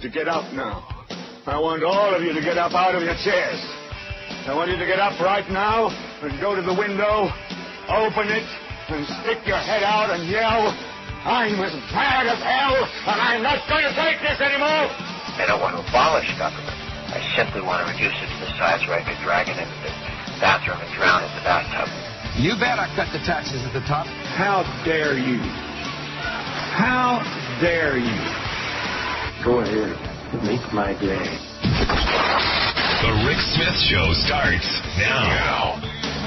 to get up now. I want all of you to get up out of your chairs. I want you to get up right now and go to the window, open it, and stick your head out and yell, I'm as mad as hell, and I'm not going to take this anymore. I don't want to abolish government. I simply want to reduce it to the size where I could drag it into the bathroom and drown it in the bathtub. You bet I cut the taxes at the top. How dare you? How dare you? Go ahead. Make my day. The Rick Smith Show starts now.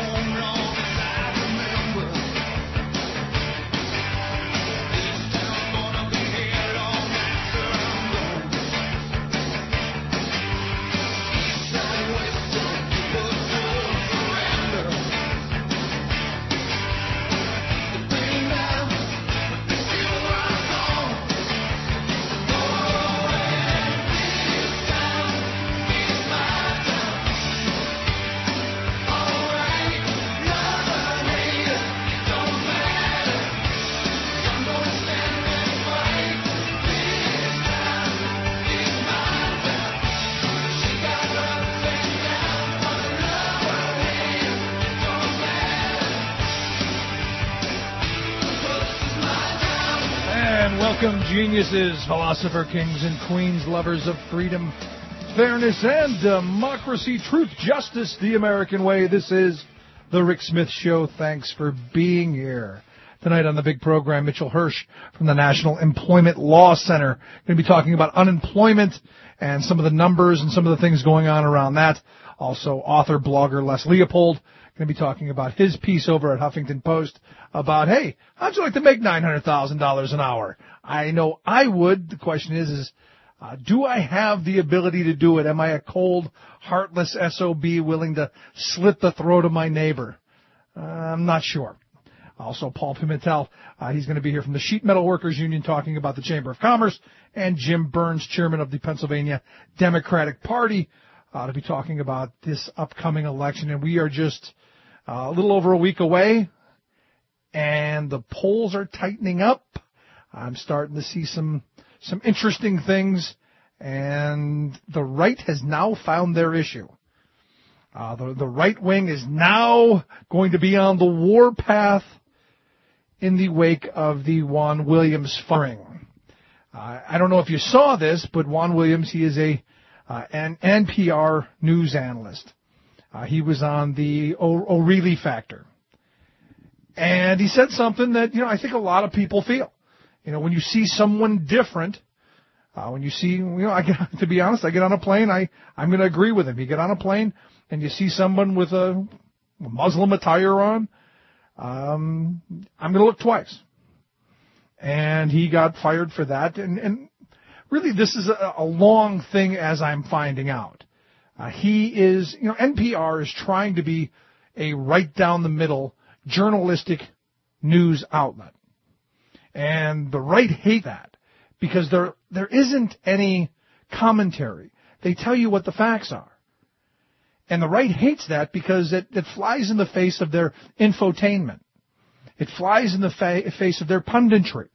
Welcome, geniuses, philosopher kings and queens, lovers of freedom, fairness, and democracy, truth, justice, the American way. This is the Rick Smith Show. Thanks for being here. Tonight on the big program, Mitchell Hirsch from the National Employment Law Center. Going to be talking about unemployment and some of the numbers and some of the things going on around that. Also, author, blogger Les Leopold going to be talking about his piece over at Huffington Post about, hey, how'd you like to make $900,000 an hour? I know I would. The question is do I have the ability to do it? Am I a cold, heartless SOB willing to slit the throat of my neighbor? I'm not sure. Also, Paul Pimentel, he's going to be here from the Sheet Metal Workers Union talking about the Chamber of Commerce, and Jim Burns, chairman of the Pennsylvania Democratic Party, to be talking about this upcoming election. And we are just a little over a week away, and the polls are tightening up. I'm starting to see some interesting things, and the right has now found their issue. The right wing is now going to be on the warpath in the wake of the Juan Williams firing. I don't know if you saw this, but Juan Williams, he is an NPR news analyst. He was on the O'Reilly Factor. And he said something that, I think a lot of people feel. When you see someone different, when you see, to be honest, I get on a plane, I'm going to agree with him. You get on a plane and you see someone with a Muslim attire on, I'm going to look twice. And he got fired for that. And really, this is a long thing, as I'm finding out. He is, NPR is trying to be a right-down-the-middle journalistic news outlet. And the right hate that because there isn't any commentary. They tell you what the facts are. And the right hates that because it flies in the face of their infotainment. It flies in the face of their punditry.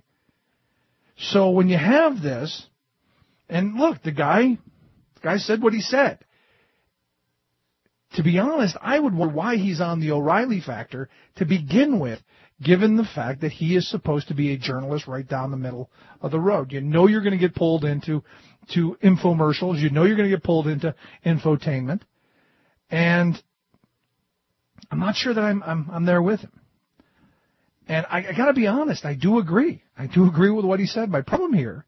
So when you have this, and look, the guy said what he said. To be honest, I would wonder why he's on the O'Reilly Factor to begin with, given the fact that he is supposed to be a journalist right down the middle of the road. You know you're going to get pulled into infomercials. You know you're going to get pulled into infotainment. And I'm not sure that I'm there with him. And I got to be honest, I do agree. I do agree with what he said. My problem here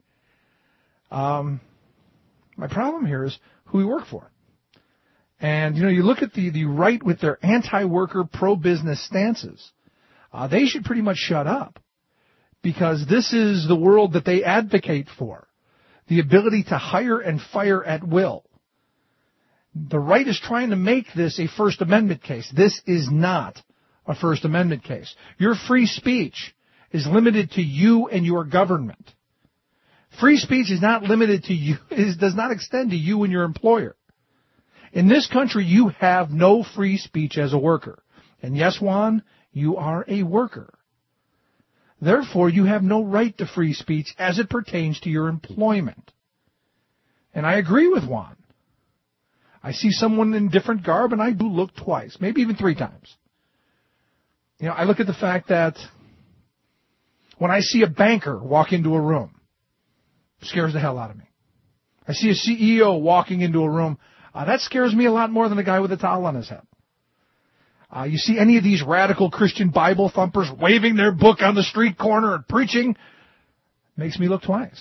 is who we work for. And, you look at the right with their anti-worker, pro-business stances. They should pretty much shut up because this is the world that they advocate for, the ability to hire and fire at will. The right is trying to make this a First Amendment case. This is not a First Amendment case. Your free speech is limited to you and your government. Free speech is not limited to you, does not extend to you and your employer. In this country, you have no free speech as a worker. And yes, Juan, you are a worker. Therefore, you have no right to free speech as it pertains to your employment. And I agree with Juan. I see someone in different garb, and I do look twice, maybe even 3 times. You know, I look at the fact that when I see a banker walk into a room, it scares the hell out of me. I see a CEO walking into a room, that scares me a lot more than a guy with a towel on his head. You see any of these radical Christian Bible thumpers waving their book on the street corner and preaching, makes me look twice.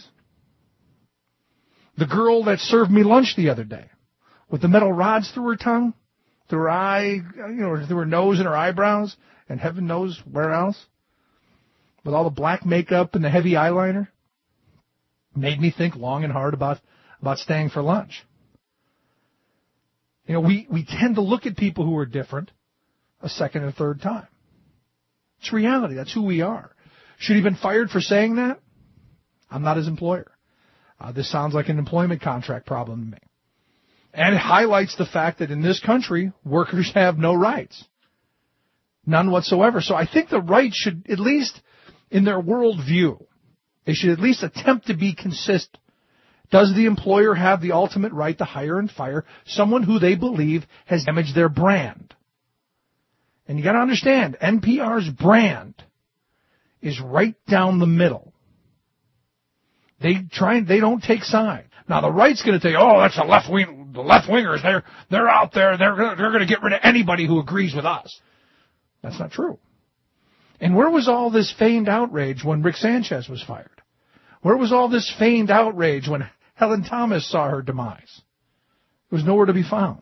The girl that served me lunch the other day, with the metal rods through her tongue, through her eye, through her nose and her eyebrows, and heaven knows where else, with all the black makeup and the heavy eyeliner, made me think long and hard about staying for lunch. You know, we tend to look at people who are different a second or third time. It's reality. That's who we are. Should he have been fired for saying that? I'm not his employer. This sounds like an employment contract problem to me. And it highlights the fact that in this country, workers have no rights. None whatsoever. So I think the right should, at least in their worldview, they should at least attempt to be consistent. Does the employer have the ultimate right to hire and fire someone who they believe has damaged their brand? And you got to understand, NPR's brand is right down the middle. They don't take sides. Now the right's going to say, "Oh, that's the left wing. The left wingers, they're out there. They're going to get rid of anybody who agrees with us." That's not true. And where was all this feigned outrage when Rick Sanchez was fired? Where was all this feigned outrage when Helen Thomas saw her demise? It was nowhere to be found.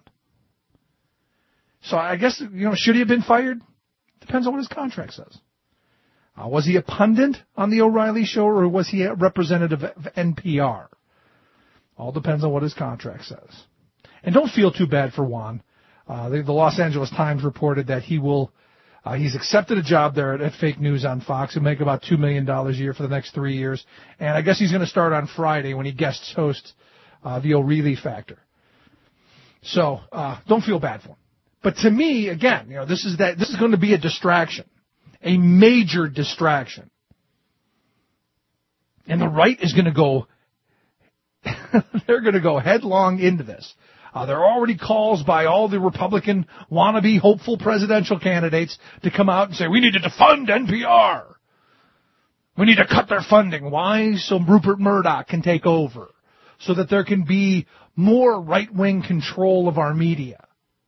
So I guess, should he have been fired? Depends on what his contract says. Was he a pundit on the O'Reilly Show, or was he a representative of NPR? All depends on what his contract says. And don't feel too bad for Juan. The Los Angeles Times reported that he's accepted a job there at Fake News on Fox. He'll make about $2 million a year for the next 3 years. And I guess he's going to start on Friday when he guest hosts the O'Reilly Factor. So don't feel bad for him. But to me, again, this is going to be a distraction, a major distraction. And the right is going to go, they're going to go headlong into this. There are already calls by all the Republican wannabe hopeful presidential candidates to come out and say, we need to defund NPR. We need to cut their funding. Why? So Rupert Murdoch can take over, so that there can be more right-wing control of our media.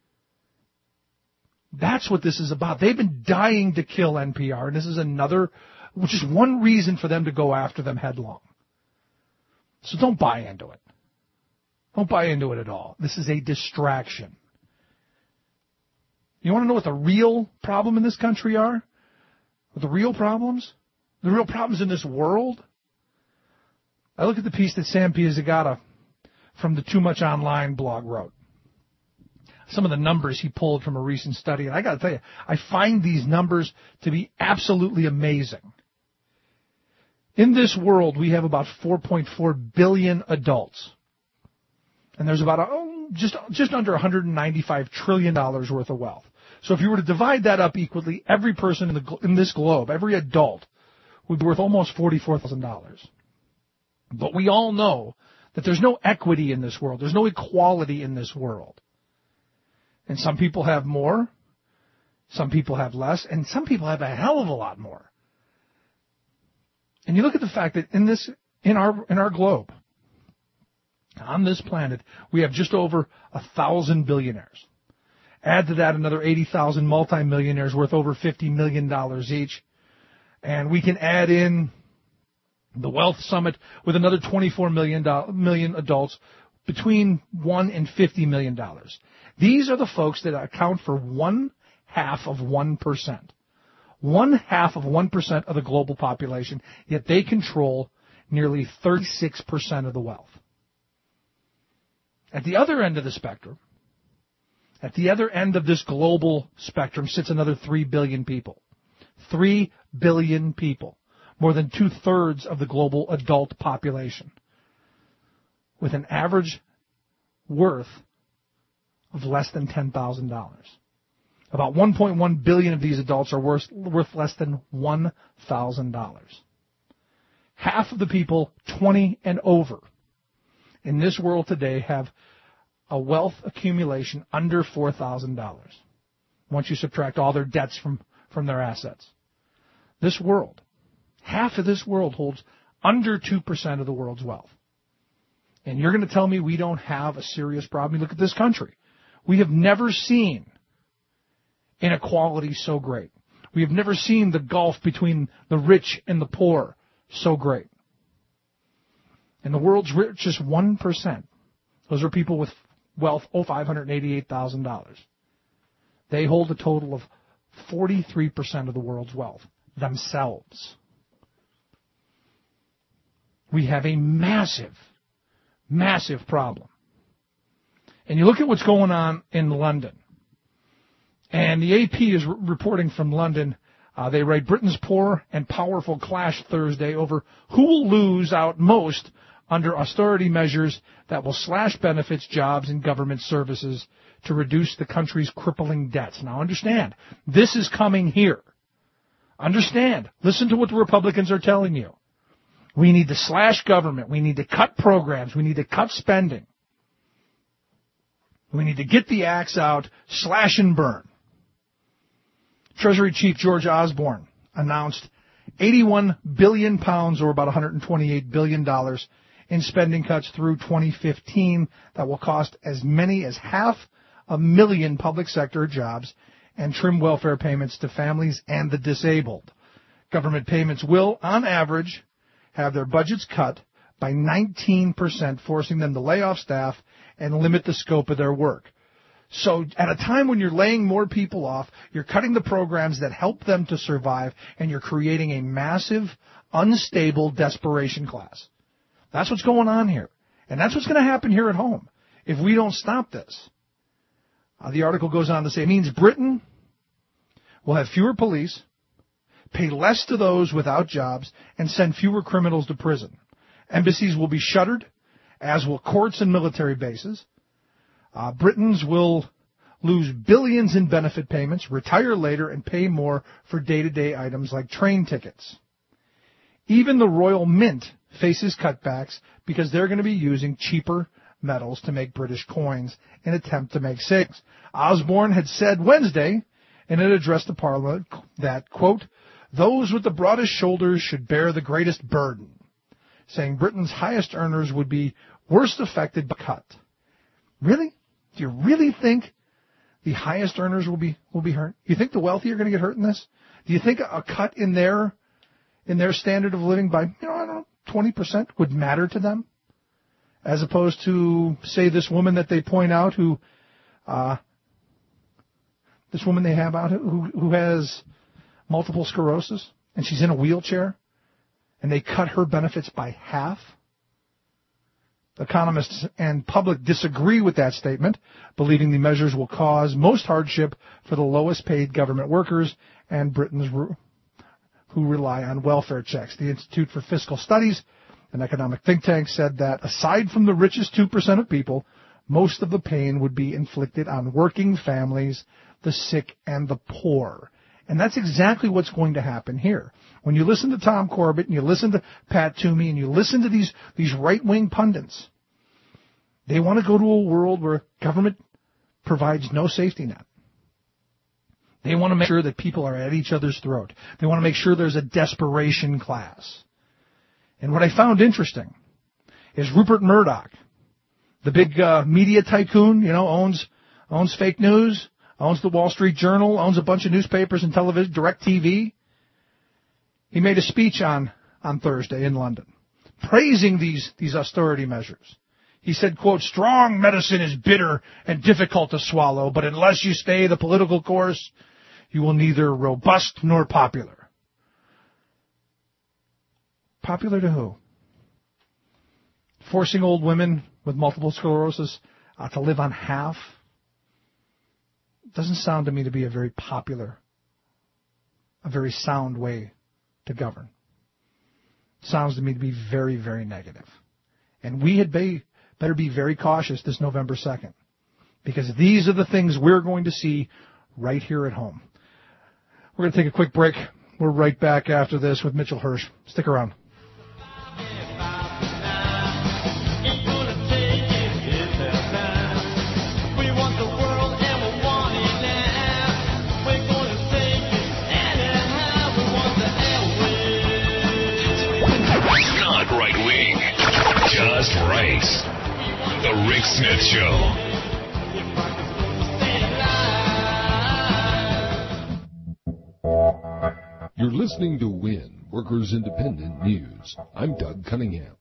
That's what this is about. They've been dying to kill NPR, and this is which is one reason for them to go after them headlong. So don't buy into it. Don't buy into it at all. This is a distraction. You want to know what the real problem in this country are? What the real problems? The real problems in this world? I look at the piece that Sam Piazzagata from the Too Much Online blog wrote. Some of the numbers he pulled from a recent study, and I got to tell you, I find these numbers to be absolutely amazing. In this world, we have about 4.4 billion adults. And there's about just under $195 trillion worth of wealth. So if you were to divide that up equally, every person in this globe, every adult, would be worth almost $44,000. But we all know that there's no equity in this world. There's no equality in this world. And some people have more, some people have less, and some people have a hell of a lot more. And you look at the fact that in our globe, on this planet, we have just over 1,000 billionaires. Add to that another 80,000 multimillionaires worth over $50 million each. And we can add in the Wealth Summit with another 24 million adults between $1 and $50 million. These are the folks that account for 1/2 of 1%. 1/2 of 1% of the global population, yet they control nearly 36% of the wealth. At the other end of the spectrum, at the other end of this global spectrum sits another 3 billion people. 3 billion people. More than 2/3 of the global adult population. With an average worth of less than $10,000. About 1.1 billion of these adults are worth less than $1,000. Half of the people 20 and over in this world today have a wealth accumulation under $4,000 once you subtract all their debts from their assets. This world, half of this world holds under 2% of the world's wealth. And you're going to tell me we don't have a serious problem? Look at this country. We have never seen inequality so great. We have never seen the gulf between the rich and the poor so great. And the world's richest 1%, those are people with wealth over $588,000. They hold a total of 43% of the world's wealth themselves. We have a massive, massive problem. And you look at what's going on in London. And the AP is reporting from London. They write, Britain's poor and powerful clash Thursday over who will lose out most under austerity measures that will slash benefits, jobs, and government services to reduce the country's crippling debts. Now understand, this is coming here. Understand. Listen to what the Republicans are telling you. We need to slash government. We need to cut programs. We need to cut spending. We need to get the axe out, slash and burn. Treasury Chief George Osborne announced £81 billion, or about $128 billion, in spending cuts through 2015 that will cost as many as 500,000 public sector jobs and trim welfare payments to families and the disabled. Government payments will, on average, have their budgets cut by 19%, forcing them to lay off staff and limit the scope of their work. So at a time when you're laying more people off, you're cutting the programs that help them to survive, and you're creating a massive, unstable desperation class. That's what's going on here. And that's what's going to happen here at home if we don't stop this. The article goes on to say it means Britain will have fewer police, pay less to those without jobs, and send fewer criminals to prison. Embassies will be shuttered, as will courts and military bases. Britons will lose billions in benefit payments, retire later, and pay more for day-to-day items like train tickets. Even the Royal Mint faces cutbacks because they're going to be using cheaper metals to make British coins in an attempt to make savings. Osborne had said Wednesday in an address to Parliament that, quote, those with the broadest shoulders should bear the greatest burden, saying Britain's highest earners would be worst affected by cut. Really? Do you really think the highest earners will be hurt? You think the wealthy are going to get hurt in this? Do you think a cut in their standard of living by, I don't know, 20% would matter to them? As opposed to, say, this woman that they point out who has multiple sclerosis, and she's in a wheelchair, and they cut her benefits by half? Economists and public disagree with that statement, believing the measures will cause most hardship for the lowest paid government workers and Britons who rely on welfare checks. The Institute for Fiscal Studies, an economic think tank, said that aside from the richest 2% of people, most of the pain would be inflicted on working families, the sick, and the poor. And that's exactly what's going to happen here. When you listen to Tom Corbett and you listen to Pat Toomey and you listen to these right-wing pundits, they want to go to a world where government provides no safety net. They want to make sure that people are at each other's throat. They want to make sure there's a desperation class. And what I found interesting is Rupert Murdoch, the big media tycoon, owns fake news, owns the Wall Street Journal, owns a bunch of newspapers and television, DirecTV. He made a speech on Thursday in London, praising these austerity measures. He said, quote, strong medicine is bitter and difficult to swallow, but unless you stay the political course, you will neither robust nor popular. Popular to who? Forcing old women with multiple sclerosis to live on half? Doesn't sound to me to be a very popular, a very sound way to govern. Sounds to me to be very, very negative. And we had better be very cautious this November 2nd, because these are the things we're going to see right here at home. We're going to take a quick break. We're right back after this with Mitchell Hirsch. Stick around. The Rick Smith Show. You're listening to WIN, Workers Independent News. I'm Doug Cunningham.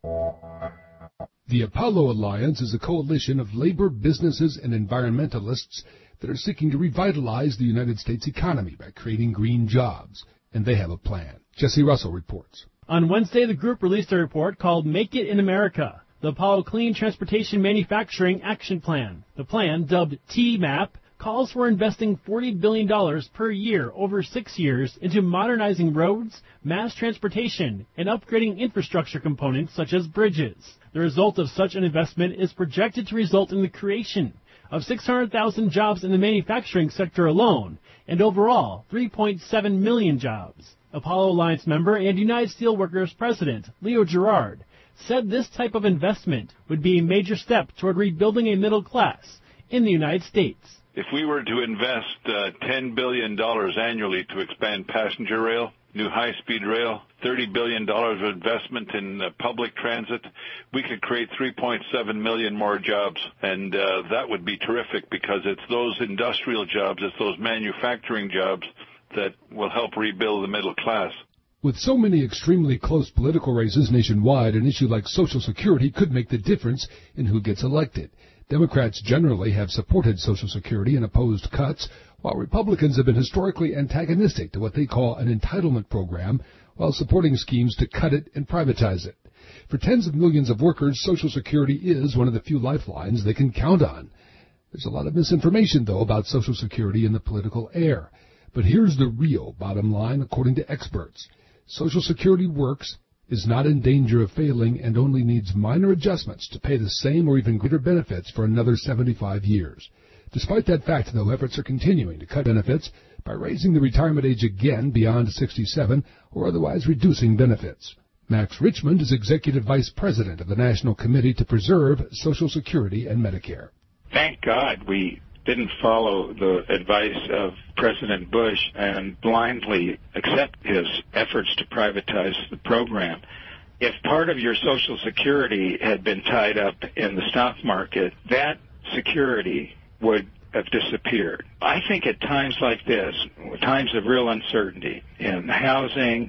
The Apollo Alliance is a coalition of labor, businesses, and environmentalists that are seeking to revitalize the United States economy by creating green jobs. And they have a plan. Jesse Russell reports. On Wednesday, the group released a report called Make It in America, the Apollo Clean Transportation Manufacturing Action Plan. The plan, dubbed TMAP, calls for investing $40 billion per year over 6 years into modernizing roads, mass transportation, and upgrading infrastructure components such as bridges. The result of such an investment is projected to result in the creation of 600,000 jobs in the manufacturing sector alone, and overall 3.7 million jobs. Apollo Alliance member and United Steelworkers president Leo Gerard said this type of investment would be a major step toward rebuilding a middle class in the United States. If we were to invest $10 billion annually to expand passenger rail, new high-speed rail, $30 billion of investment in public transit, we could create 3.7 million more jobs. And that would be terrific because it's those industrial jobs, it's those manufacturing jobs that will help rebuild the middle class. With so many extremely close political races nationwide, an issue like Social Security could make the difference in who gets elected. Democrats generally have supported Social Security and opposed cuts, while Republicans have been historically antagonistic to what they call an entitlement program, while supporting schemes to cut it and privatize it. For tens of millions of workers, Social Security is one of the few lifelines they can count on. There's a lot of misinformation, though, about Social Security in the political air. But here's the real bottom line, according to experts. Social Security works, is not in danger of failing, and only needs minor adjustments to pay the same or even greater benefits for another 75 years. Despite that fact, though, efforts are continuing to cut benefits by raising the retirement age again beyond 67 or otherwise reducing benefits. Max Richmond is Executive Vice President of the National Committee to Preserve Social Security and Medicare. Thank God we didn't follow the advice of President Bush and blindly accept his efforts to privatize the program. If part of your Social Security had been tied up in the stock market, that security would have disappeared. I think at times like this, times of real uncertainty in housing,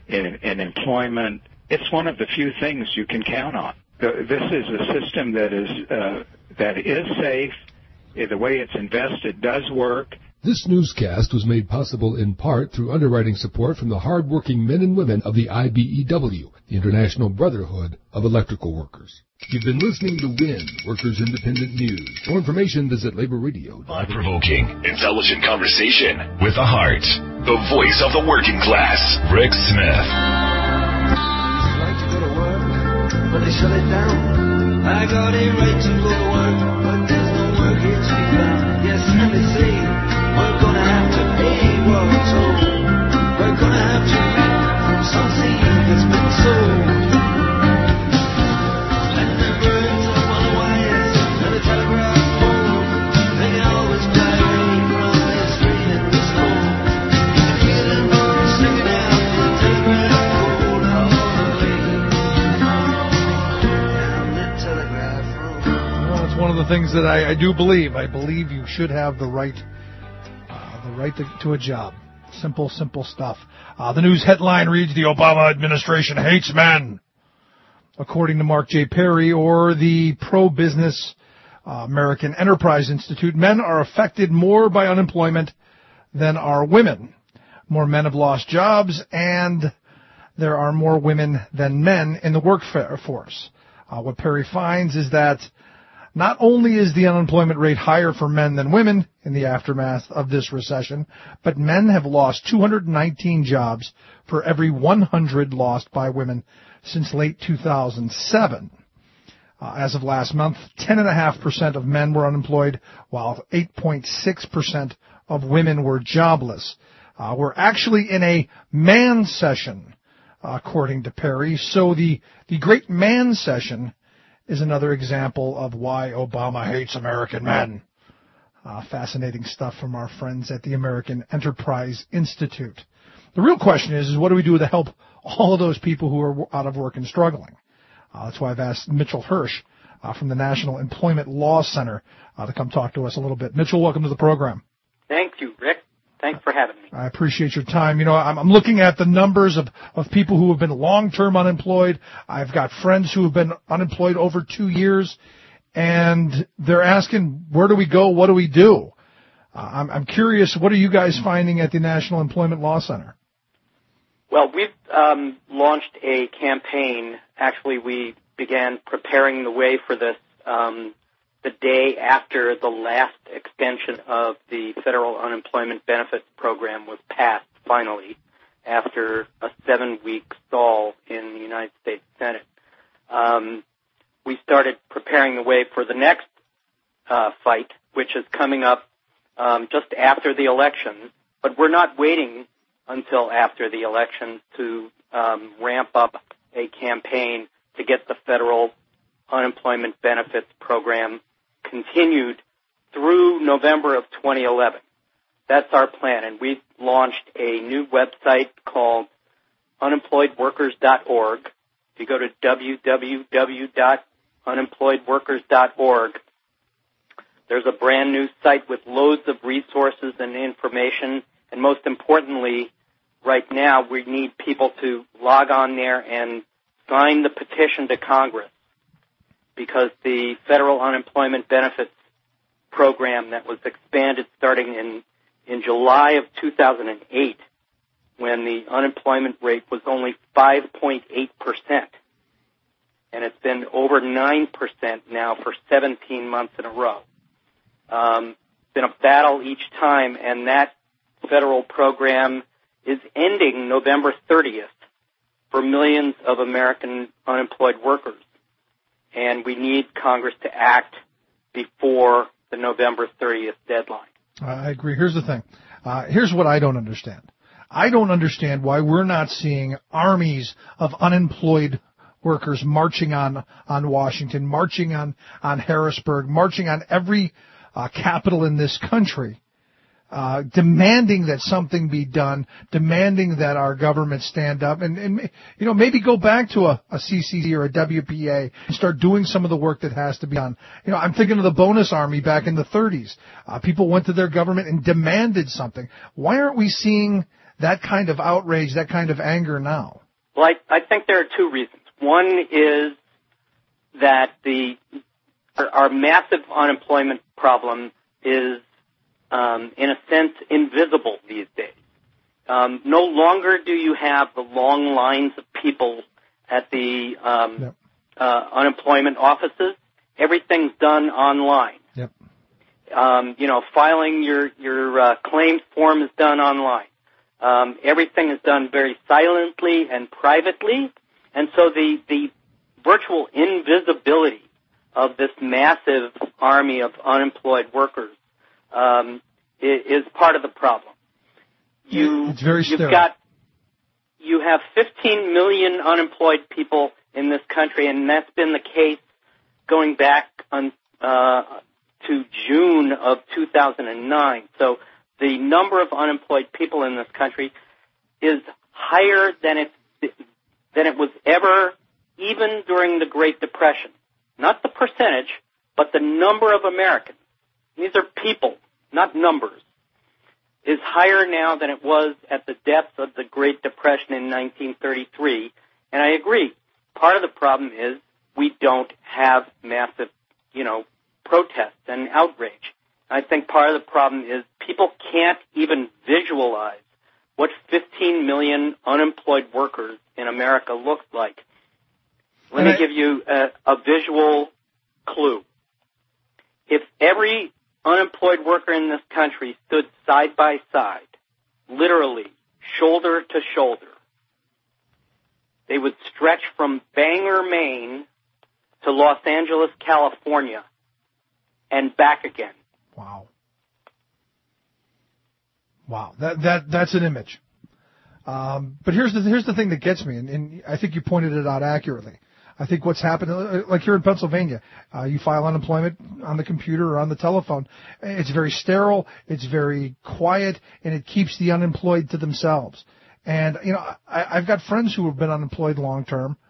in employment, it's one of the few things you can count on. This is a system that is safe. The way it's invested does work. This newscast was made possible in part through underwriting support from the hard-working men and women of the IBEW, the International Brotherhood of Electrical Workers. You've been listening to WIN, Workers Independent News. For more information, visit Labor Radio. Thought-provoking, intelligent conversation with a heart. The voice of the working class, Rick Smith. Like to go to work, but they shut it down. I got a right to go to work, but there's no work here to be found. Yes, and they say we're gonna have to pay what we're told. We're gonna have to rent from some seed that's been sold. And the birds up on the wires and the telegraph pole, they can always fly away from this rain and this cold. You can hear them singing out the telegraph pole all the way down the telegraph road. Well, it's one of the things that I do believe. I believe you should have the right to a job. Simple stuff. The news headline reads, the Obama administration hates men. According to Mark J. Perry, or the pro-business American Enterprise Institute, men are affected more by unemployment than are women. More men have lost jobs, and there are more women than men in the workforce. What Perry finds is that not only is the unemployment rate higher for men than women in the aftermath of this recession, but men have lost 219 jobs for every 100 lost by women since late 2007. As of last month, 10.5% of men were unemployed, while 8.6% of women were jobless. We're actually in a man session, according to Perry. So the great man session is another example of why Obama hates American men. Fascinating stuff from our friends at the American Enterprise Institute. The real question is what do we do to help all of those people who are out of work and struggling? That's why I've asked Mitchell Hirsch, from the National Employment Law Center to come talk to us a little bit. Mitchell, welcome to the program. Thank you, Rick. Thanks for having me. I appreciate your time. You know, I'm looking at the numbers of people who have been long-term unemployed. I've got friends who have been unemployed over 2 years, and they're asking, where do we go? What do we do? I'm curious, what are you guys finding at the National Employment Law Center? Well, we've launched a campaign. Actually, we began preparing the way for this the day after the last extension of the federal unemployment benefits program was passed, finally, after a 7-week stall in the United States Senate. We started preparing the way for the next fight, which is coming up just after the election, but we're not waiting until after the election to ramp up a campaign to get the federal unemployment benefits program continued through November of 2011. That's our plan, and we've launched a new website called unemployedworkers.org. If you go to www.unemployedworkers.org, there's a brand new site with loads of resources and information, and most importantly, right now we need people to log on there and sign the petition to Congress, because the federal unemployment benefits program that was expanded starting in July of 2008, when the unemployment rate was only 5.8%, and it's been over 9% now for 17 months in a row. It's been a battle each time, and that federal program is ending November 30th for millions of American unemployed workers. And we need Congress to act before the November 30th deadline. I agree. Here's the thing. Here's what I don't understand. I don't understand why we're not seeing armies of unemployed workers marching on Washington, marching on Harrisburg, marching on every capital in this country, demanding that something be done, demanding that our government stand up, and you know, maybe go back to a CCC or a WPA and start doing some of the work that has to be done. You know, I'm thinking of the bonus army back in the 30s. People went to their government and demanded something. Why aren't we seeing that kind of outrage, that kind of anger now? Well, I think there are two reasons. One is that our massive unemployment problem is in a sense, invisible these days. No longer do you have the long lines of people at the unemployment offices. Everything's done online. Yep. You know, filing your claims form is done online. Everything is done very silently and privately, and so the virtual invisibility of this massive army of unemployed workers is part of the problem. It's very sterile. You have 15 million unemployed people in this country, and that's been the case going back to June of 2009. So the number of unemployed people in this country is higher than it was ever, even during the Great Depression. Not the percentage, but the number of Americans. These are people, not numbers, is higher now than it was at the depths of the Great Depression in 1933. And I agree. Part of the problem is we don't have massive, protests and outrage. I think part of the problem is people can't even visualize what 15 million unemployed workers in America looks like. Let me give you a visual clue. If every unemployed worker in this country stood side by side, literally shoulder to shoulder, they would stretch from Bangor, Maine to Los Angeles, California, and back again. Wow. That's an image. But here's the thing that gets me, and I think you pointed it out accurately. I think what's happened, like here in Pennsylvania, you file unemployment on the computer or on the telephone. It's very sterile, it's very quiet, and it keeps the unemployed to themselves. And, I've got friends who have been unemployed long term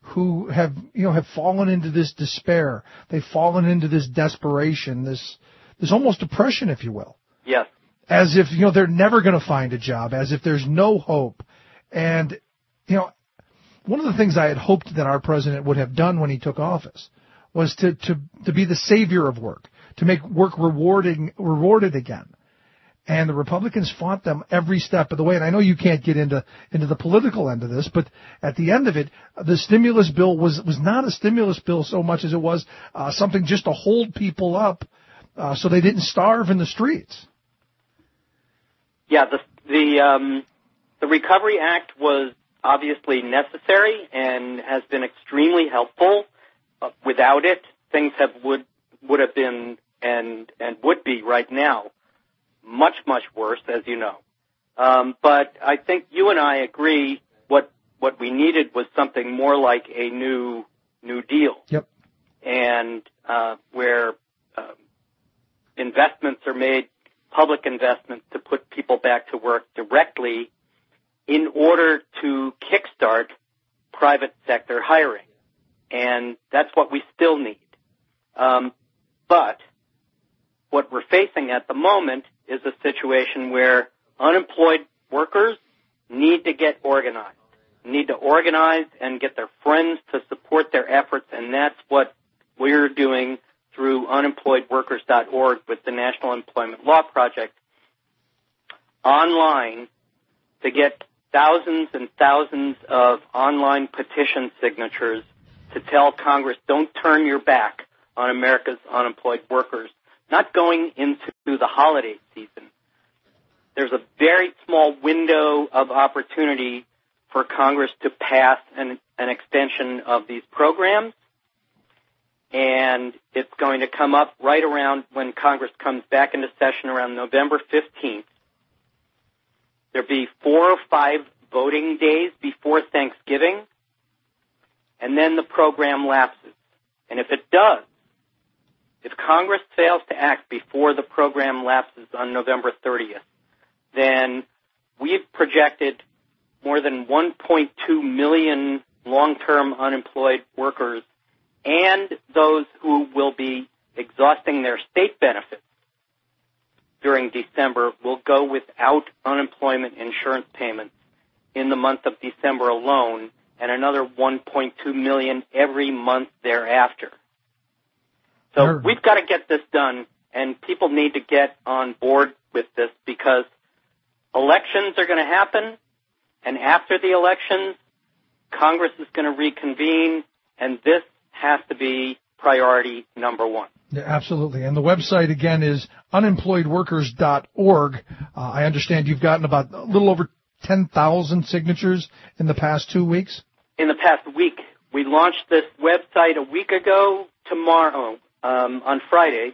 who have fallen into this despair. They've fallen into this desperation, this almost depression, if you will. Yes. As if, they're never going to find a job, as if there's no hope. And, one of the things I had hoped that our president would have done when he took office was to be the savior of work, to make work rewarded again. And the Republicans fought them every step of the way. And I know you can't get into the political end of this, but at the end of it, the stimulus bill was not a stimulus bill so much as it was something just to hold people up so they didn't starve in the streets. Yeah, the Recovery Act was obviously necessary and has been extremely helpful. Without it, things would have been and would be right now much, much worse, as you know. But I think you and I agree what we needed was something more like a new deal. Yep. And where investments are made, public investments to put people back to work directly in order to kickstart private sector hiring. And that's what we still need. But what we're facing at the moment is a situation where unemployed workers need to get organized, need to organize and get their friends to support their efforts, and that's what we're doing through unemployedworkers.org with the National Employment Law Project online to get thousands and thousands of online petition signatures to tell Congress, don't turn your back on America's unemployed workers, not going into the holiday season. There's a very small window of opportunity for Congress to pass an extension of these programs, and it's going to come up right around when Congress comes back into session around November 15th. There'll be 4 or 5 voting days before Thanksgiving, and then the program lapses. And if it does, if Congress fails to act before the program lapses on November 30th, then we've projected more than 1.2 million long-term unemployed workers and those who will be exhausting their state benefits during December will go without unemployment insurance payments in the month of December alone, and another 1.2 million every month thereafter. So we've got to get this done, and people need to get on board with this because elections are going to happen, and after the elections, Congress is going to reconvene, and this has to be priority number one. Yeah, absolutely. And the website, again, is unemployedworkers.org. I understand you've gotten about a little over 10,000 signatures in the past 2 weeks? In the past week. We launched this website a week ago tomorrow, on Friday,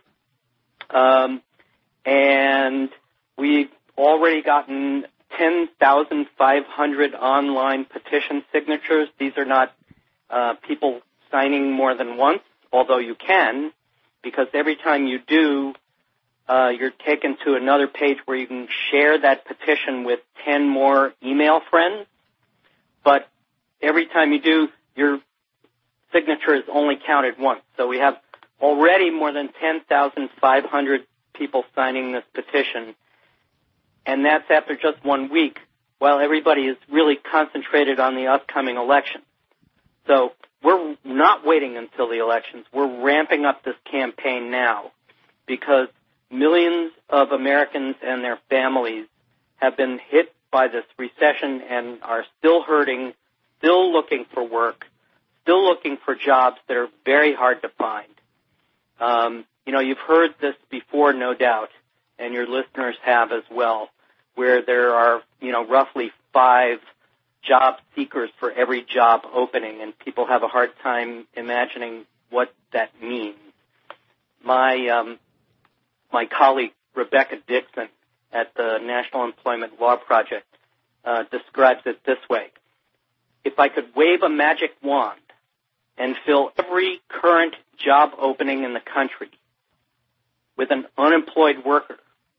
and we've already gotten 10,500 online petition signatures. These are not people signing more than once, although you can, because every time you do, you're taken to another page where you can share that petition with 10 more email friends. But every time you do, your signature is only counted once. So we have already more than 10,500 people signing this petition. And that's after just 1 week, while everybody is really concentrated on the upcoming election. So we're not waiting until the elections. We're ramping up this campaign now because millions of Americans and their families have been hit by this recession and are still hurting, still looking for work, still looking for jobs that are very hard to find. You've heard this before, no doubt, and your listeners have as well, where there are, roughly 5 job seekers for every job opening, and people have a hard time imagining what that means. My colleague, Rebecca Dixon, at the National Employment Law Project, describes it this way. If I could wave a magic wand and fill every current job opening in the country with an unemployed worker,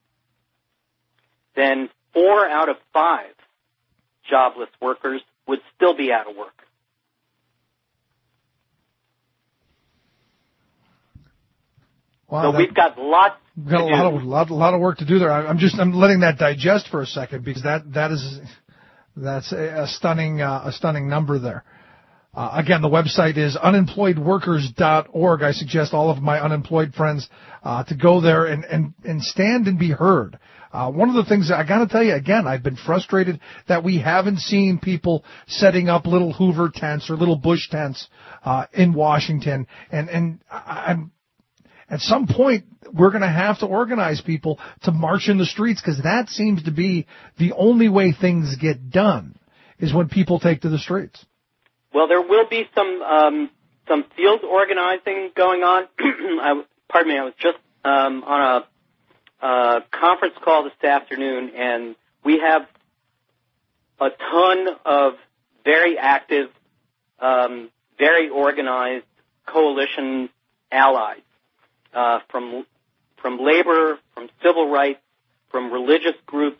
then 4 out of 5 jobless workers would still be out of work. So we've got lots. We've got a lot of work to do there. I'm letting that digest for a second because that's a stunning number there. Again, the website is unemployedworkers.org. I suggest all of my unemployed friends to go there and stand and be heard. One of the things I got to tell you, again, I've been frustrated that we haven't seen people setting up little Hoover tents or little Bush tents in Washington. And I'm at some point, we're going to have to organize people to march in the streets because that seems to be the only way things get done is when people take to the streets. Well, there will be some field organizing going on. I was just on a conference call this afternoon, and we have a ton of very active, very organized coalition allies. From labor, from civil rights, from religious groups.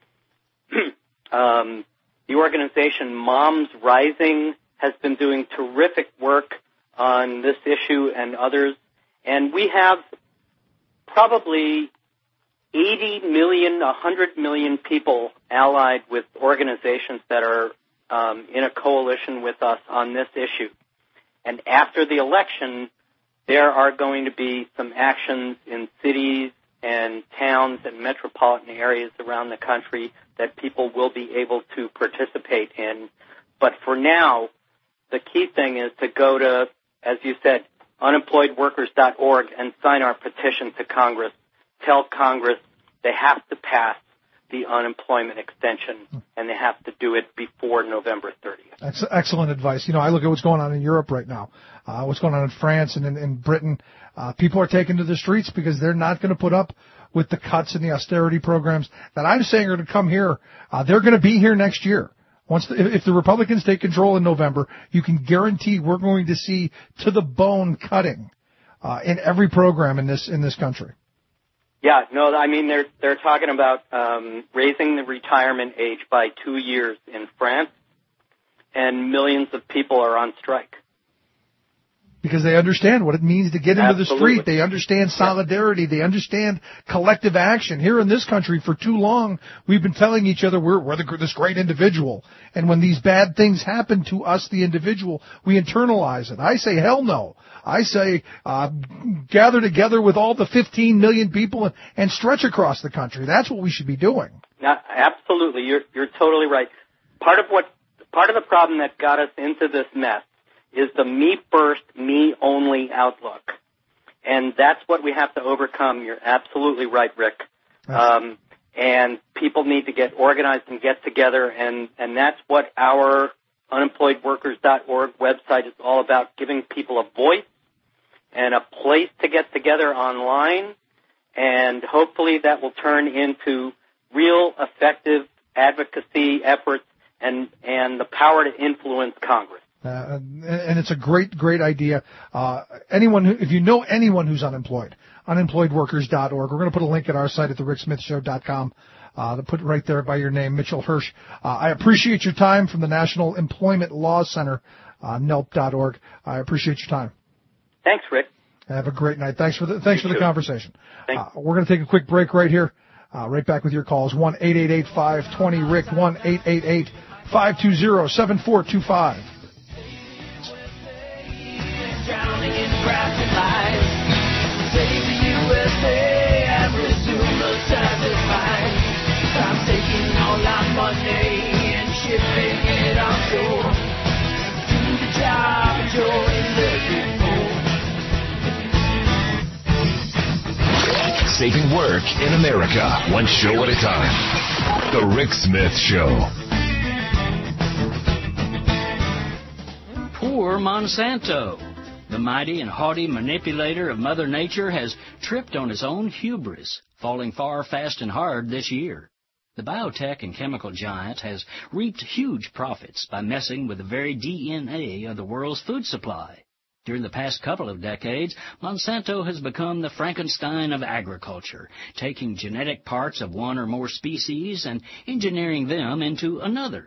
The organization Moms Rising has been doing terrific work on this issue and others. And we have probably 80 million, 100 million people allied with organizations that are in a coalition with us on this issue. And after the election, there are going to be some actions in cities and towns and metropolitan areas around the country that people will be able to participate in. But for now, the key thing is to go to, as you said, unemployedworkers.org and sign our petition to Congress. Tell Congress they have to pass the unemployment extension, and they have to do it before November 30th. That's excellent advice. I look at what's going on in Europe right now, what's going on in France and in Britain. People are taking to the streets because they're not going to put up with the cuts and the austerity programs that I'm saying are going to come here. They're going to be here next year. If the Republicans take control in November, you can guarantee we're going to see to the bone cutting in every program in this country. Yeah, no, I mean, they're talking about raising the retirement age by 2 years in France, and millions of people are on strike. Because they understand what it means to get into the street. They understand solidarity. They understand collective action. Here in this country, for too long, we've been telling each other we're this great individual. And when these bad things happen to us, the individual, we internalize it. I say, hell no. I say, gather together with all the 15 million people and stretch across the country. That's what we should be doing. Yeah, absolutely. You're totally right. Part of the problem that got us into this mess is the me first, me only outlook. And that's what we have to overcome. You're absolutely right, Rick. And people need to get organized and get together, and that's what our unemployedworkers.org website is all about, giving people a voice and a place to get together online, and hopefully that will turn into real effective advocacy efforts and the power to influence Congress. And it's a great idea. If you know anyone who's unemployed, unemployedworkers.org. We're going to put a link at our site at thericksmithshow.com to put right there by your name, Mitchell Hirsch. I appreciate your time from the National Employment Law Center, NELP.org. I appreciate your time. Thanks, Rick. Have a great night. Thanks for the conversation. We're going to take a quick break right here. Right back with your calls. 1-888-520-RICK, 1-888-520-7425. Drowning in crafted lies. Save the USA and resume the satisfied. Stop taking all our money and shipping it offshore. Do the job and join the people. Saving work in America, one show at a time. The Rick Smith Show. Poor Monsanto. The mighty and haughty manipulator of Mother Nature has tripped on his own hubris, falling far, fast, and hard this year. The biotech and chemical giant has reaped huge profits by messing with the very DNA of the world's food supply. During the past couple of decades, Monsanto has become the Frankenstein of agriculture, taking genetic parts of one or more species and engineering them into another.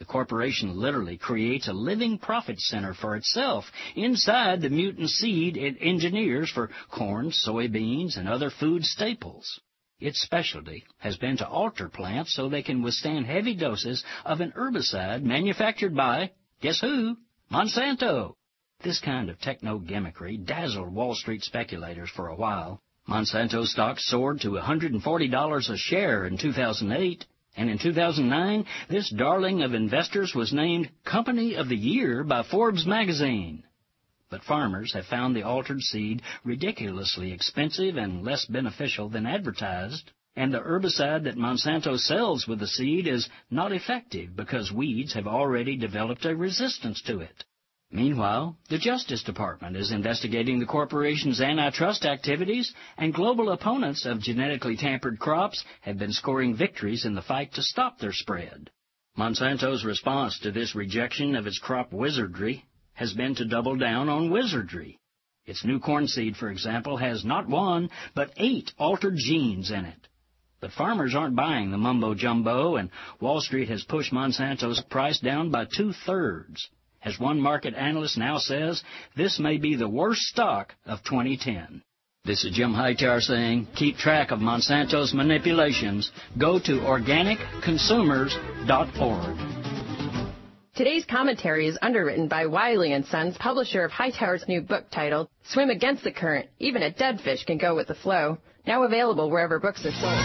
The corporation literally creates a living profit center for itself inside the mutant seed it engineers for corn, soybeans, and other food staples. Its specialty has been to alter plants so they can withstand heavy doses of an herbicide manufactured by, guess who? Monsanto. This kind of techno-gimmickry dazzled Wall Street speculators for a while. Monsanto stocks soared to $140 a share in 2008, and in 2009, this darling of investors was named Company of the Year by Forbes magazine. But farmers have found the altered seed ridiculously expensive and less beneficial than advertised, and the herbicide that Monsanto sells with the seed is not effective because weeds have already developed a resistance to it. Meanwhile, the Justice Department is investigating the corporation's antitrust activities, and global opponents of genetically tampered crops have been scoring victories in the fight to stop their spread. Monsanto's response to this rejection of its crop wizardry has been to double down on wizardry. Its new corn seed, for example, has not 1, but 8 altered genes in it. But farmers aren't buying the mumbo-jumbo, and Wall Street has pushed Monsanto's price down by 2/3. As one market analyst now says, this may be the worst stock of 2010. This is Jim Hightower saying, keep track of Monsanto's manipulations. Go to organicconsumers.org. Today's commentary is underwritten by Wiley & Sons, publisher of Hightower's new book titled, Swim Against the Current. Even a dead fish can go with the flow. Now available wherever books are sold.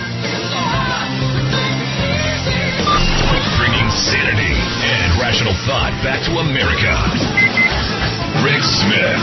Bringing sanity and rational thought back to America. Rick Smith.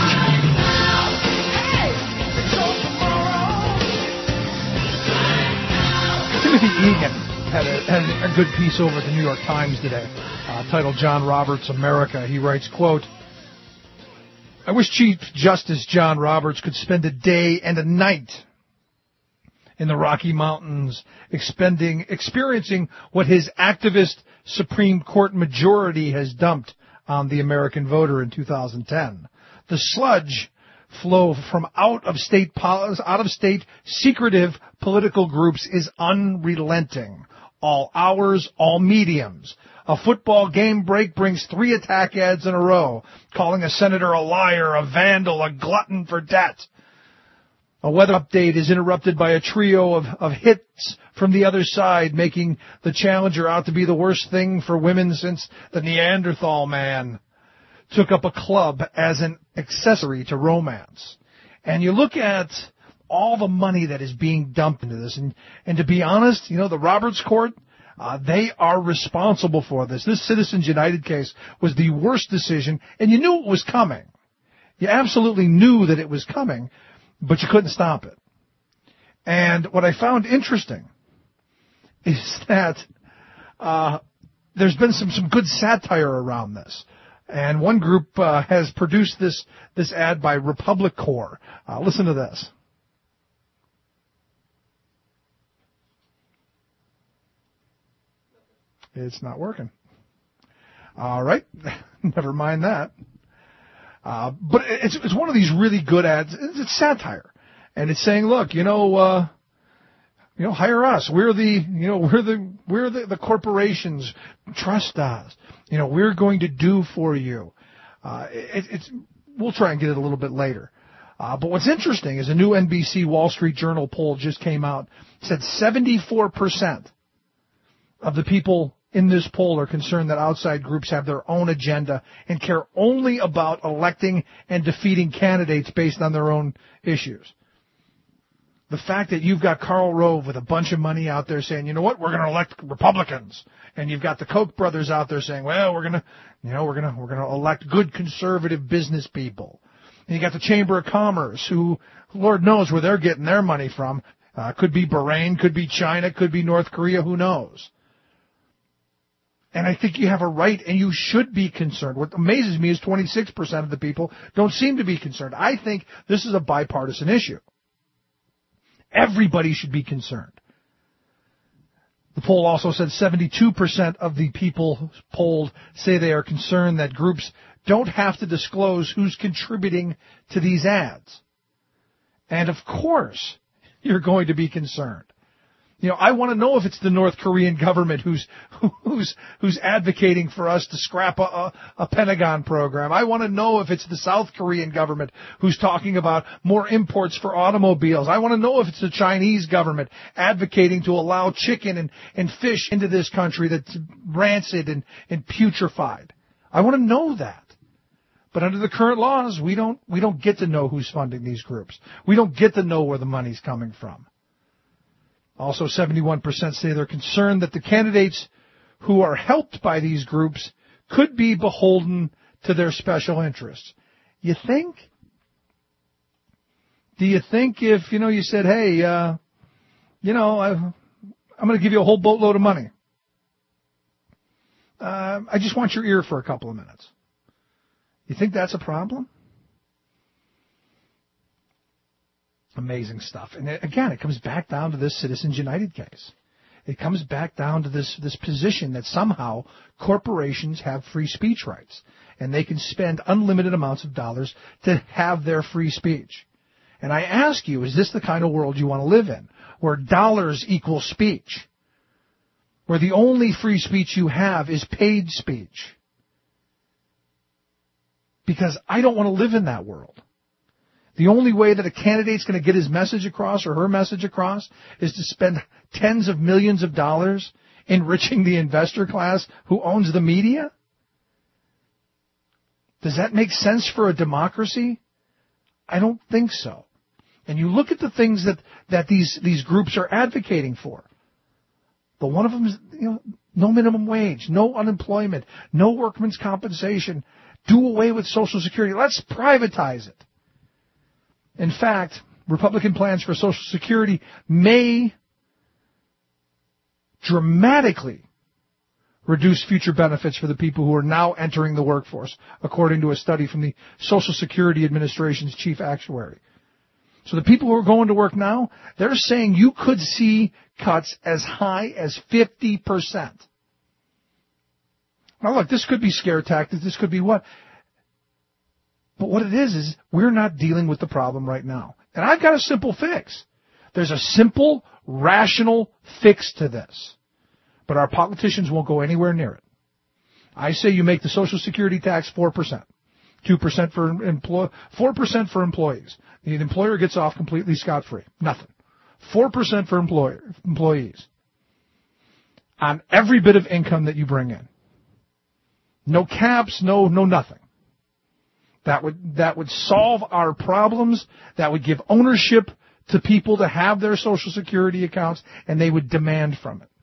Timothy Egan had a good piece over at the New York Times today, titled John Roberts, America. He writes, quote, I wish Chief Justice John Roberts could spend a day and a night in the Rocky Mountains experiencing what his activist Supreme Court majority has dumped on the American voter in 2010. The sludge flow from out-of-state secretive political groups is unrelenting. All hours, all mediums. A football game break brings 3 attack ads in a row, calling a senator a liar, a vandal, a glutton for debt. A weather update is interrupted by a trio of hits from the other side, making the challenger out to be the worst thing for women since the Neanderthal man took up a club as an accessory to romance. And you look at all the money that is being dumped into this, and to be honest, the Roberts Court, they are responsible for this. This Citizens United case was the worst decision, and you knew it was coming. You absolutely knew that it was coming, but you couldn't stop it. And what I found interesting is that there's been some good satire around this. And one group has produced this ad by Republic Corps. Listen to this. It's not working. All right. Never mind that. But it's one of these really good ads. It's satire. And it's saying, look, hire us. We're the corporations. Trust us. We're going to do for you. We'll try and get it a little bit later. But what's interesting is a new NBC Wall Street Journal poll just came out. It said 74% of the people in this poll are concerned that outside groups have their own agenda and care only about electing and defeating candidates based on their own issues. The fact that you've got Karl Rove with a bunch of money out there saying, you know what, we're going to elect Republicans, and you've got the Koch brothers out there saying, well, we're going to elect good conservative business people. And you got the Chamber of Commerce, who Lord knows where they're getting their money from. Could be Bahrain, could be China, could be North Korea, who knows? And I think you have a right, and you should be concerned. What amazes me is 26% of the people don't seem to be concerned. I think this is a bipartisan issue. Everybody should be concerned. The poll also said 72% of the people polled say they are concerned that groups don't have to disclose who's contributing to these ads. And of course, you're going to be concerned. I want to know if it's the North Korean government who's advocating for us to scrap a Pentagon program. I want to know if it's the South Korean government who's talking about more imports for automobiles. I want to know if it's the Chinese government advocating to allow chicken and fish into this country that's rancid and putrefied. I want to know that. But under the current laws, we don't get to know who's funding these groups. We don't get to know where the money's coming from. Also, 71% say they're concerned that the candidates who are helped by these groups could be beholden to their special interests. You think? Do you think if, you said, hey, I'm going to give you a whole boatload of money. I just want your ear for a couple of minutes. You think that's a problem? Amazing stuff. And again, it comes back down to this Citizens United case. It comes back down to this position that somehow corporations have free speech rights, and they can spend unlimited amounts of dollars to have their free speech. And I ask you, is this the kind of world you want to live in, where dollars equal speech, where the only free speech you have is paid speech? Because I don't want to live in that world. The only way that a candidate's going to get his message across or her message across is to spend tens of millions of dollars enriching the investor class who owns the media? Does that make sense for a democracy? I don't think so. And you look at the things that these groups are advocating for. The one of them is, no minimum wage, no unemployment, no workman's compensation, do away with Social Security. Let's privatize it. In fact, Republican plans for Social Security may dramatically reduce future benefits for the people who are now entering the workforce, according to a study from the Social Security Administration's chief actuary. So the people who are going to work now, they're saying you could see cuts as high as 50%. Now look, this could be scare tactics, this could be what? But what it is we're not dealing with the problem right now. And I've got a simple fix. There's a simple, rational fix to this. But our politicians won't go anywhere near it. I say you make the Social Security tax 4%. 2% for 4% for employees. The employer gets off completely scot-free. Nothing. 4% for employees. On every bit of income that you bring in. No caps, no nothing. That would solve our problems. That would give ownership to people to have their Social Security accounts, and they would demand from it.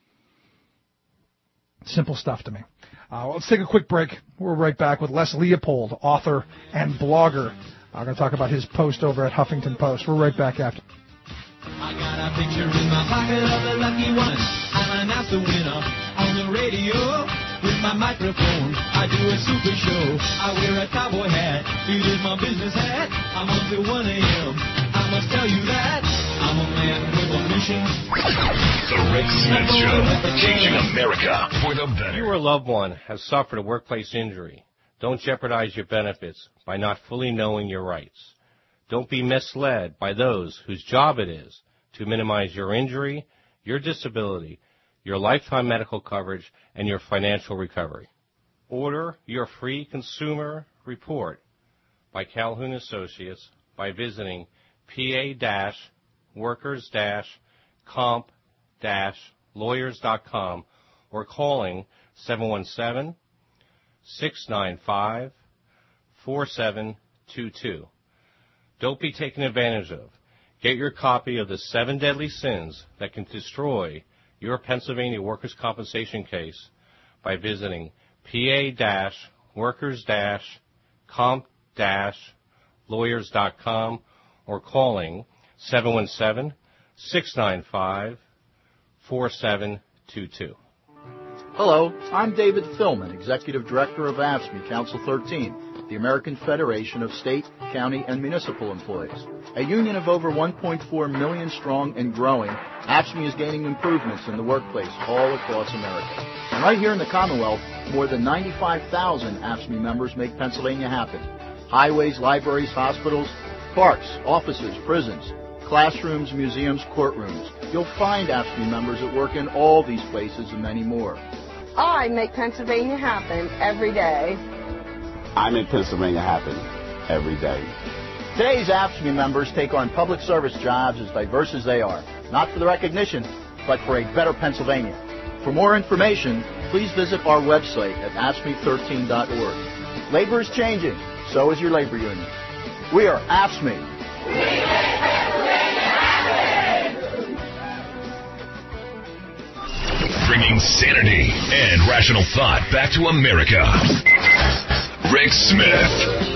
Simple stuff to me. Let's take a quick break. We're right back with Les Leopold, author and blogger. I'm going to talk about his post over at Huffington Post. We're right back after. I got a picture in my pocket of the lucky one. I announce the winner on the radio. With my microphone, I do a super show. I wear a cowboy hat. It is my business hat. I'm on till 1 a.m. I must tell you that I'm a man with a mission. The Rick Smith Show, changing America for the better. If you or a loved one has suffered a workplace injury, don't jeopardize your benefits by not fully knowing your rights. Don't be misled by those whose job it is to minimize your injury, your disability, your lifetime medical coverage, and your financial recovery. Order your free consumer report by Calhoun Associates by visiting pa-workers-comp-lawyers.com or calling 717-695-4722. Don't be taken advantage of. Get your copy of the 7 Deadly Sins that can destroy your Pennsylvania workers' compensation case by visiting pa-workers-comp-lawyers.com or calling 717-695-4722. Hello, I'm David Philman, Executive Director of AFSCME Council 13, the American Federation of State, County, and Municipal Employees. A union of over 1.4 million strong and growing, AFSCME is gaining improvements in the workplace all across America. And right here in the Commonwealth, more than 95,000 AFSCME members make Pennsylvania happen. Highways, libraries, hospitals, parks, offices, prisons. classrooms, museums, courtrooms. You'll find AFSCME members that work in all these places and many more. I make Pennsylvania happen every day. I make Pennsylvania happen every day. Today's AFSCME members take on public service jobs as diverse as they are, not for the recognition, but for a better Pennsylvania. For more information, please visit our website at AFSCME13.org. Labor is changing, so is your labor union. We are AFSCME. Bringing sanity and rational thought back to America. Rick Smith.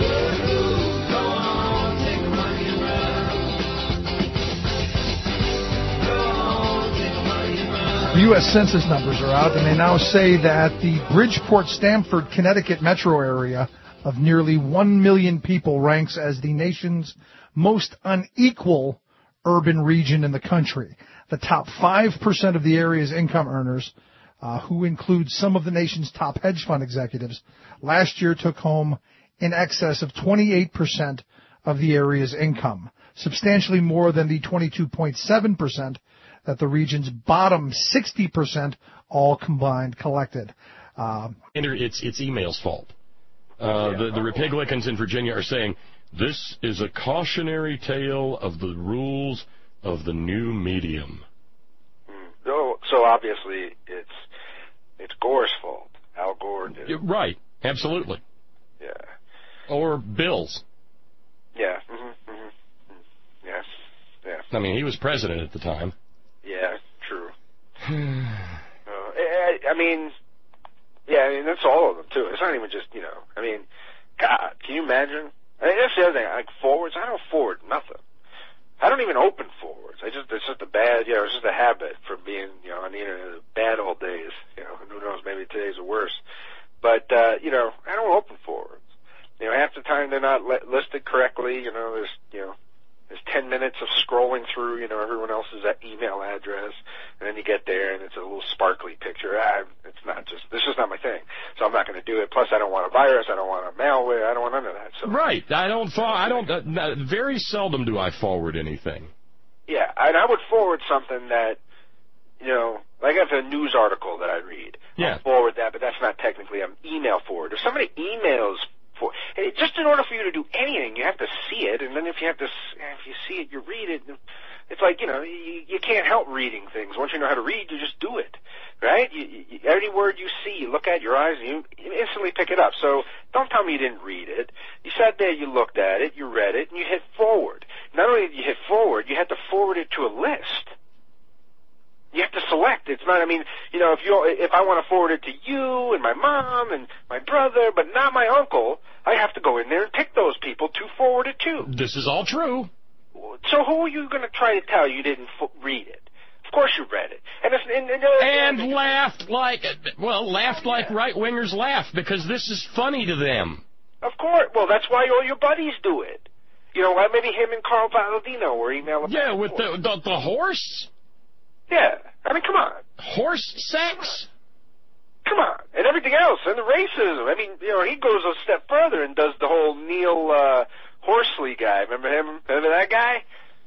The U.S. Census numbers are out, and they now say that the Bridgeport-Stamford, Connecticut metro area of nearly 1 million people ranks as the nation's most unequal urban region in the country. The top 5% of the area's income earners, who include some of the nation's top hedge fund executives, last year took home in excess of 28% of the area's income, substantially more than the 22.7% that the region's bottom 60% all combined collected. It's email's fault. The Republicans in Virginia are saying this is a cautionary tale of the rules of the new medium. So obviously it's Gore's fault. Al Gore did it. Right, absolutely. Yeah. Or Bill's. Yeah. Yes. Yeah. I mean, he was president at the time. Yeah, true. I mean, that's all of them too. It's not even just, I mean, God, can you imagine? I mean, that's the other thing. Like forwards, I don't forward nothing. I don't even open forwards. it's just a bad, it's just a habit from being, on the internet, bad old days. Who knows? Maybe today's are worse. But I don't open forwards. Half the time they're not listed correctly. There's 10 minutes of scrolling through, everyone else's email address, and then you get there and it's a little sparkly picture. This is not my thing, so I'm not going to do it. Plus, I don't want a virus, I don't want a malware, I don't want none of that. So. Right. Very seldom do I forward anything. Yeah, and I would forward something that, like I have a news article that I read. Yeah. I'll forward that, but that's not technically an email forward. If somebody emails just in order for you to do anything, you have to see it, and then if you see it, you read it. It's like, you can't help reading things. Once you know how to read, you just do it, right? Every word you see, you look at your eyes, and you instantly pick it up. So don't tell me you didn't read it. You sat there, you looked at it, you read it, and you hit forward. Not only did you hit forward, you had to forward it to a list. You have to select. It's not, if I want to forward it to you and my mom and my brother, but not my uncle, I have to go in there and pick those people to forward it to. This is all true. So who are you going to try to tell you didn't read it? Of course you read it. And laughed like right-wingers laugh, because this is funny to them. Of course. Well, that's why all your buddies do it. Maybe him and Carl Palladino were emailing. Yeah, with the horse. Yeah, come on. Horse sex? Come on. And everything else, and the racism. He goes a step further and does the whole Neil Horsley guy. Remember him? Remember that guy?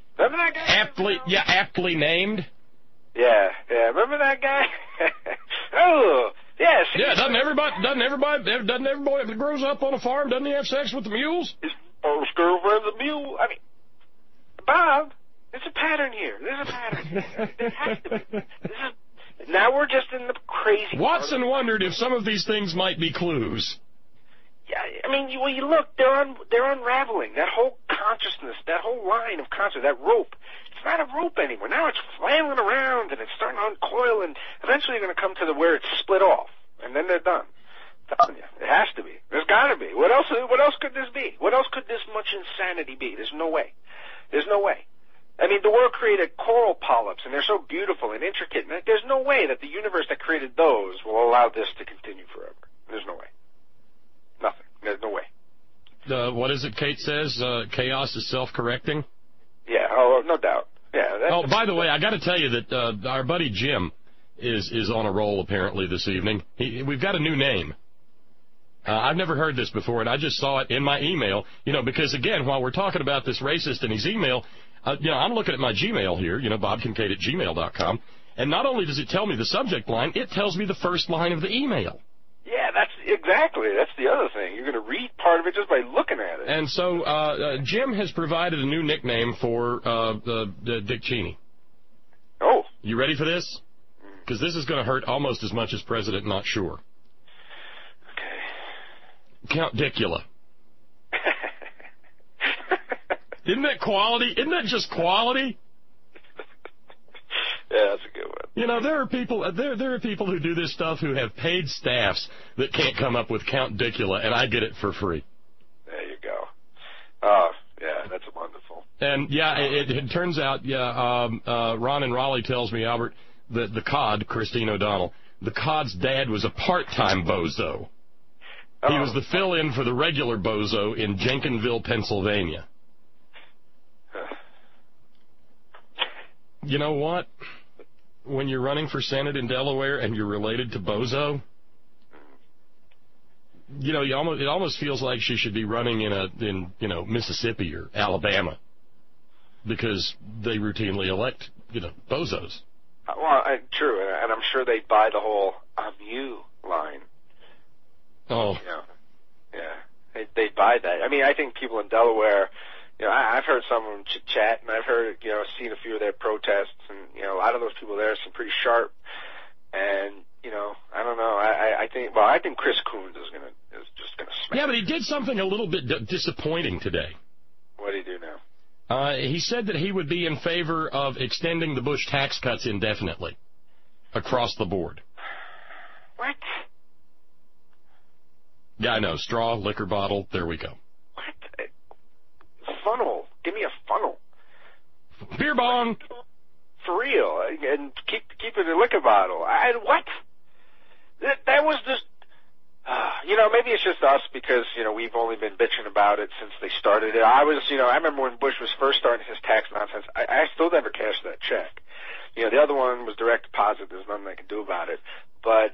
Aptly named? Yeah, remember that guy? Oh, yes. Yeah, doesn't everybody that grows up on a farm, doesn't he have sex with the mules? His first girlfriend's a mule. Bob, there's a pattern here. There has to be. Now we're just in the crazy. Watson wondered if some of these things might be clues. Yeah, you look, they're unraveling. That whole consciousness, that whole line of consciousness, that rope. It's not a rope anymore. Now it's flailing around and it's starting to uncoil, and eventually you're going to come to where it's split off, and then they're done. I'm telling you, it has to be. There's got to be. What else could this be? What else could this much insanity be? There's no way. There's no way. The world created coral polyps, and they're so beautiful and intricate. And there's no way that the universe that created those will allow this to continue forever. There's no way. Nothing. There's no way. What is it Kate says? Chaos is self-correcting? Yeah, no doubt. Yeah. By the way, I got to tell you that our buddy Jim is on a roll apparently this evening. We've got a new name. I've never heard this before, and I just saw it in my email. Because, again, while we're talking about this racist in his email, I'm looking at my Gmail here, bobkincaid@gmail.com, and not only does it tell me the subject line, it tells me the first line of the email. Yeah, that's the other thing. You're going to read part of it just by looking at it. And so Jim has provided a new nickname for Dick Cheney. Oh. You ready for this? Because this is going to hurt almost as much as President Not Sure. Okay. Count Dicula. Isn't that quality? Isn't that just quality? Yeah, that's a good one. There are people. There are people who do this stuff who have paid staffs that can't come up with Count Dicula, and I get it for free. There you go. Oh, yeah, that's wonderful. And it turns out, Ron in Raleigh tells me, Albert, that the COD, Christine O'Donnell, the COD's dad was a part-time bozo. Oh. He was the fill-in for the regular bozo in Jenkinville, Pennsylvania. You know what? When you're running for Senate in Delaware and you're related to Bozo, it almost feels like she should be running in Mississippi or Alabama, because they routinely elect bozos. Well, true, and I'm sure they'd buy the whole "I'm you" line. Oh. Yeah, they'd buy that. I mean, I think people in Delaware. I've heard some of them chat, and I've heard, seen a few of their protests, and, a lot of those people there seem pretty sharp. And, I don't know. I think Chris Coons is just gonna smack. Yeah, but he did something a little bit disappointing today. What did he do now? He said that he would be in favor of extending the Bush tax cuts indefinitely across the board. What? Yeah, I know. Straw, liquor bottle, there we go. Funnel. Give me a funnel. Beer bong. For real. And keep it in a liquor bottle. What? That was just... maybe it's just us because, we've only been bitching about it since they started it. I remember when Bush was first starting his tax nonsense, I still never cashed that check. The other one was direct deposit. There's nothing I can do about it. But,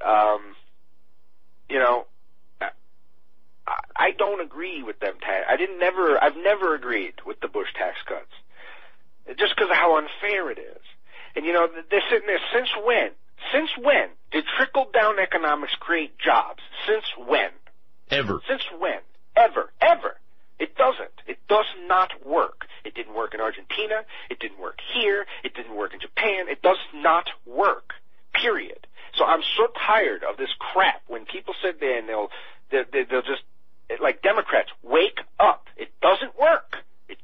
I don't agree with them I've never agreed with the Bush tax cuts. Just because of how unfair it is. And they're sitting there, since when? Since when did trickle-down economics create jobs? Since when? Ever. Since when? Ever. It doesn't. It does not work. It didn't work in Argentina. It didn't work here. It didn't work in Japan. It does not work. Period. So I'm so tired of this crap when people sit there and they'll just, like Democrats, wake up. It doesn't work.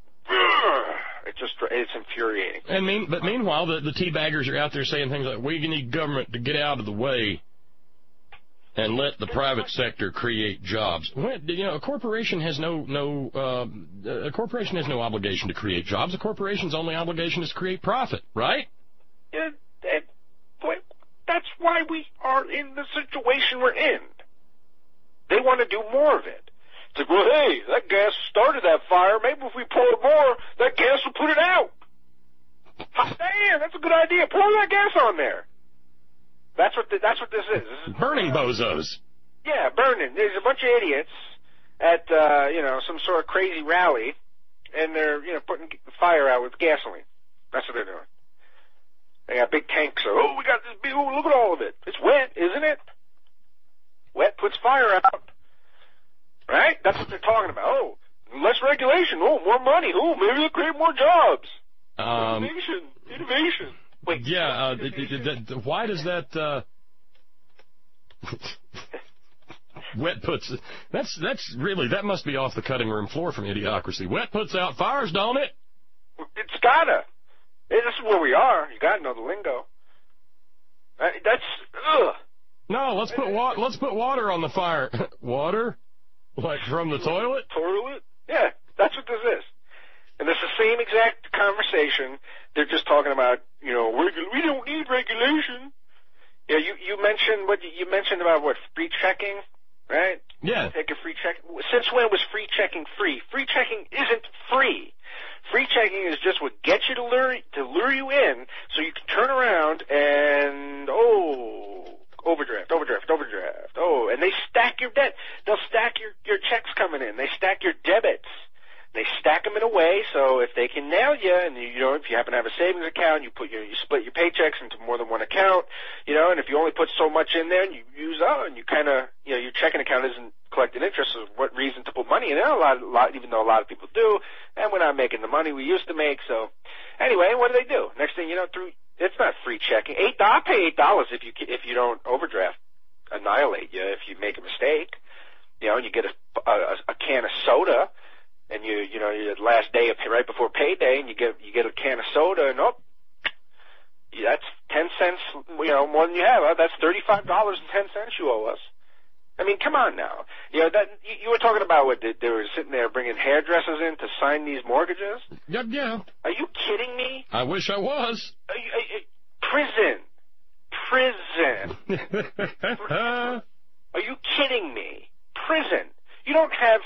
It's infuriating. But meanwhile, the teabaggers are out there saying things like, we need government to get out of the way and let the private sector create jobs. A corporation has no obligation to create jobs. A corporation's only obligation is to create profit, right? Yeah, that's why we are in the situation we're in. They want to do more of it. It's like, well, hey, that gas started that fire. Maybe if we pour more, that gas will put it out. Damn, that's a good idea. Pour that gas on there. That's what this is. This is burning bozos. Yeah, burning. There's a bunch of idiots at some sort of crazy rally, and they're putting the fire out with gasoline. That's what they're doing. They got big tanks. We got this big. Look at all of it. It's wet, isn't it? Wet puts fire out. Right? That's what they're talking about. Oh, less regulation. Oh, more money. Oh, maybe they'll create more jobs. Innovation. Wait. Yeah. Why does that? Wet puts. That's really, that must be off the cutting room floor from Idiocracy. Wet puts out fires, don't it? It's gotta. This is where we are. You gotta know the lingo. That's ugh. No, let's put water on the fire. Water? Like from the toilet? Toilet? Yeah, that's what this is. And it's the same exact conversation. They're just talking about, we don't need regulation. Yeah, you mentioned about free checking, right? Yeah. Take a free check. Since when was free checking free? Free checking isn't free. Free checking is just what gets you to lure you in, so you can turn around and overdraft. Oh, and they stack your debt. They'll stack your checks coming in. They stack your debits. They stack them in a way so if they can nail you and you And if you only put so much in there and you use up, and you kind of, your checking account isn't collecting interest, so what reason to put money in it? Even though a lot of people do, and we're not making the money we used to make. So anyway, what do? Next thing you know, it's not free checking. I'll pay $8 if you don't overdraft annihilate you if you make a mistake. And you get a can of soda, and your last day right before payday, and you get a can of soda, and that's 10 cents, more than you have. That's $35.10 you owe us. I mean, come on now. You were talking about what they were sitting there bringing hairdressers in to sign these mortgages. Yeah. Are you kidding me? I wish I was. Prison. Are you kidding me? Prison. You don't have.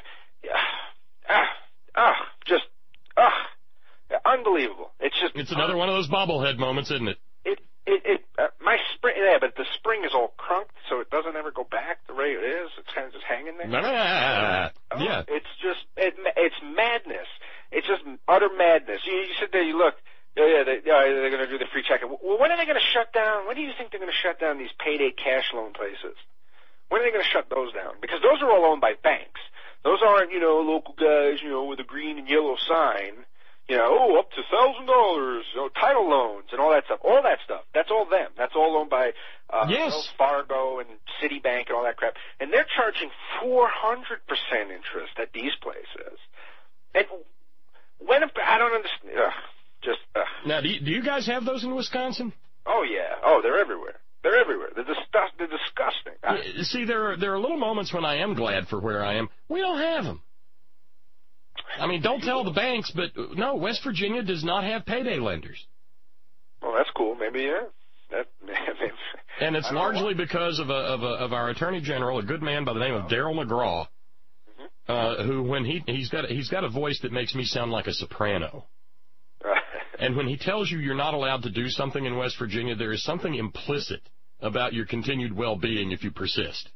Unbelievable. It's another one of those bobblehead moments, isn't it? My spring, yeah, but the spring is all crunked, so it doesn't ever go back the way it is. It's kind of just hanging there. Yeah. It's madness. It's just utter madness. You sit there, you look. They're going to do the free checking. Well, when are they going to shut down? When do you think they're going to shut down these payday cash loan places? When are they going to shut those down? Because those are all owned by banks. Those aren't, local guys, with a green and yellow sign. Up to $1,000, title loans and all that stuff. All that stuff. That's all them. That's all owned by Wells Fargo and Citibank and all that crap. And they're charging 400% interest at these places. And I don't understand. Now, do you guys have those in Wisconsin? Oh yeah. Oh, they're everywhere. They're everywhere. They're disgusting. See, there are little moments when I am glad for where I am. We don't have them. I mean, don't tell the banks, but no, West Virginia does not have payday lenders. Well, that's cool. Maybe, yeah. And it's largely because of our Attorney General, a good man by the name of Darryl McGraw, who when he's got a voice that makes me sound like a soprano. And when he tells you you're not allowed to do something in West Virginia, there is something implicit about your continued well-being if you persist.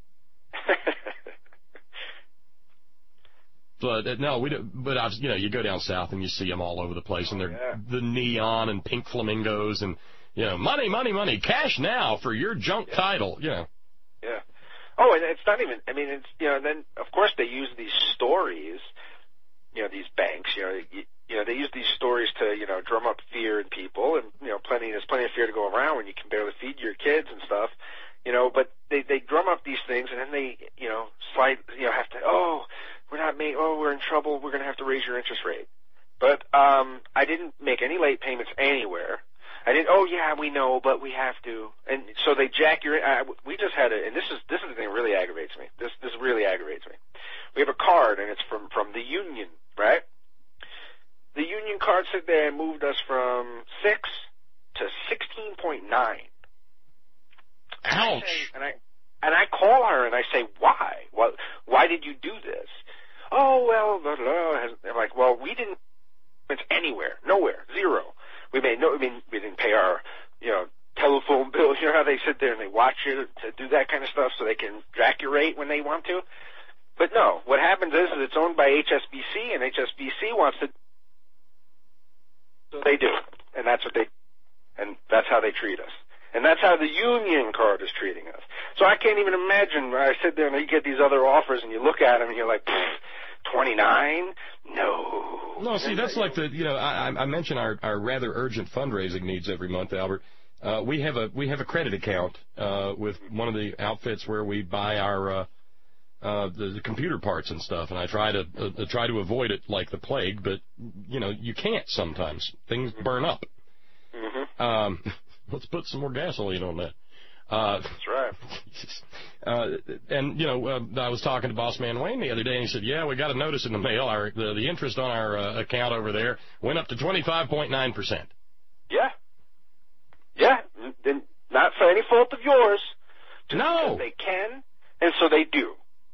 But no, we don't. But you go down south and you see them all over the place, and they're the neon and pink flamingos, and money, cash now for your junk title, Yeah. Oh, and it's not even. I mean, it's then of course they use these stories. These banks. They use these stories to drum up fear in people, and there's plenty of fear to go around when you can barely feed your kids and stuff. But they drum up these things, and then they have to we're in trouble, we're going to have to raise your interest rate. But I didn't make any late payments anywhere. I didn't. Oh yeah, we know, but we have to. And so they jack your. We just had and this is the thing that really aggravates me. This really aggravates me. We have a card, and it's from the Union, right? The Union card sit there and moved us from 6 to 16.9. Ouch. And I call her and I say, why? Why did you do this? Oh, well, blah, blah. I'm like, well, we didn't. It's anywhere, nowhere, zero. We didn't pay our, telephone bill. You know how they sit there and they watch you to do that kind of stuff so they can jack your rate when they want to? But no, what happens is it's owned by HSBC, and HSBC wants to. So they do, and that's how they treat us. And that's how the Union card is treating us. So I can't even imagine when I sit there and you get these other offers and you look at them and you're like, 29? No. No, see, that's like I mention our rather urgent fundraising needs every month, Albert. We have a credit account with one of the outfits where we buy our the computer parts and stuff, and I try to avoid it like the plague, but you can't sometimes. Things burn up. Mm-hmm. Let's put some more gasoline on that. That's right. And I was talking to Boss Man Wayne the other day, and he said, "Yeah, we got a notice in the mail. The interest on our account over there went up to 25.9%." Yeah. Then not for any fault of yours. No. They can, and so they do.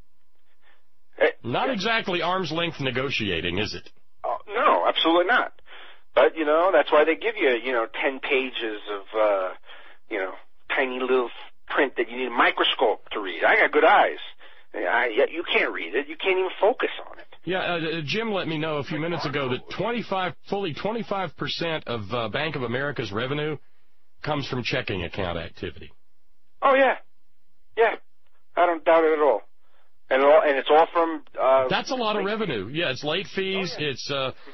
Not exactly arm's length negotiating, is it? No, absolutely not. But, that's why they give you, 10 pages of, tiny little print that you need a microscope to read. I got good eyes. You can't read it. You can't even focus on it. Yeah, Jim let me know a few minutes ago that fully 25% of Bank of America's revenue comes from checking account activity. Oh yeah, yeah. I don't doubt it at all. And it's all from. That's a lot of revenue. Yeah, it's late fees. It's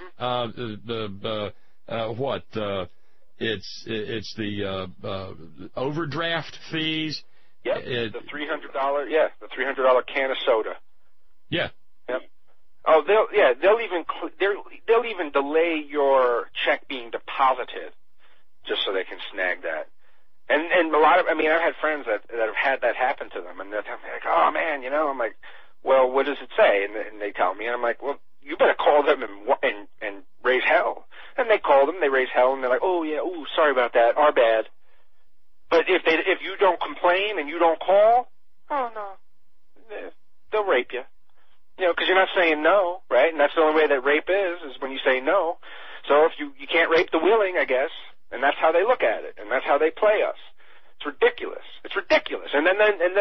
it's the overdraft fees. Yep. The $300. Yeah, the $300 can of soda. Yeah. Yep. Oh, they'll even delay your check being deposited just so they can snag that. And a lot of, I mean, I've had friends that have had that happen to them, and they're like, oh man, you know, I'm like, well, what does it say? And they tell me, and I'm like, well, you better call them and raise hell. And they call them, they raise hell, and they're like, oh yeah, ooh, sorry about that, our bad. But if you don't complain and you don't call, oh no, they'll rape you. You know, because you're not saying no, right? And that's the only way that rape is when you say no. So if you can't rape the willing, I guess. And that's how they look at it, and that's how they play us. It's ridiculous. It's ridiculous. And then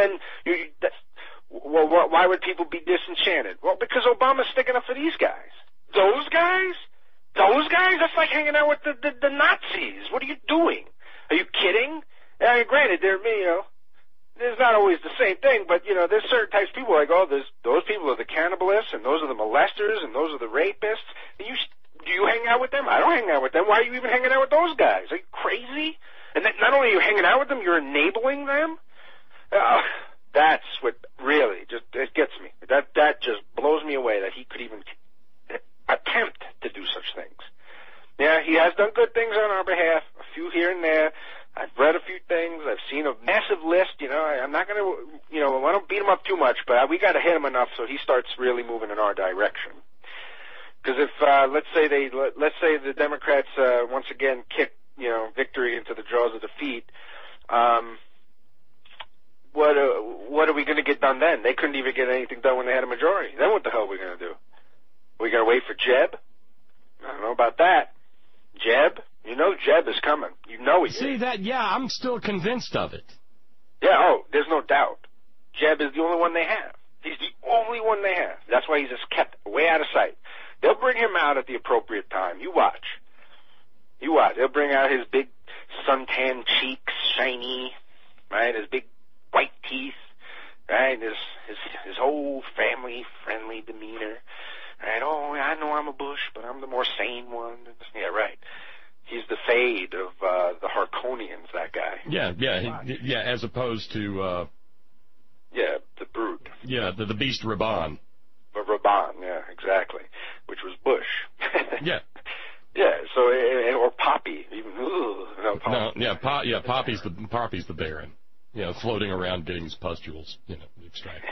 why would people be disenchanted? Well, because Obama's sticking up for these guys. Those guys? That's like hanging out with the Nazis. What are you doing? Are you kidding? Granted, there's not always the same thing, but there's certain types of people like, those people are the cannibalists, and those are the molesters, and those are the rapists. And do you hang out with them? I don't hang out with them. Why are you even hanging out with those guys? Are you crazy? And not only are you hanging out with them, you're enabling them? That's what really it gets me. That just blows me away that he could even attempt to do such things. Yeah, he has done good things on our behalf, a few here and there. I've read a few things. I've seen a massive list. I'm not going to, I don't beat him up too much, but we got to hit him enough so he starts really moving in our direction. Because if let's say the Democrats once again kick victory into the jaws of defeat, what are we going to get done then? They couldn't even get anything done when they had a majority. Then what the hell are we going to do? We got to wait for Jeb? I don't know about that. Jeb? Jeb is coming. You know he is. See that? Yeah, I'm still convinced of it. Yeah. There's no doubt. Jeb is the only one they have. He's the only one they have. That's why he's just kept way out of sight. They'll bring him out at the appropriate time. You watch. They'll bring out his big suntan cheeks, shiny, right? His big white teeth, right? His whole family-friendly demeanor, right? Oh, I know I'm a Bush, but I'm the more sane one. Yeah, right. He's the fade of the Harkonians, that guy. Yeah, as opposed to... the brute. Yeah, the beast Raban. Raban, yeah, exactly, which was Bush. Yeah. Yeah, so, or Poppy, even, Poppy's the Baron, floating around getting his pustules, extracted.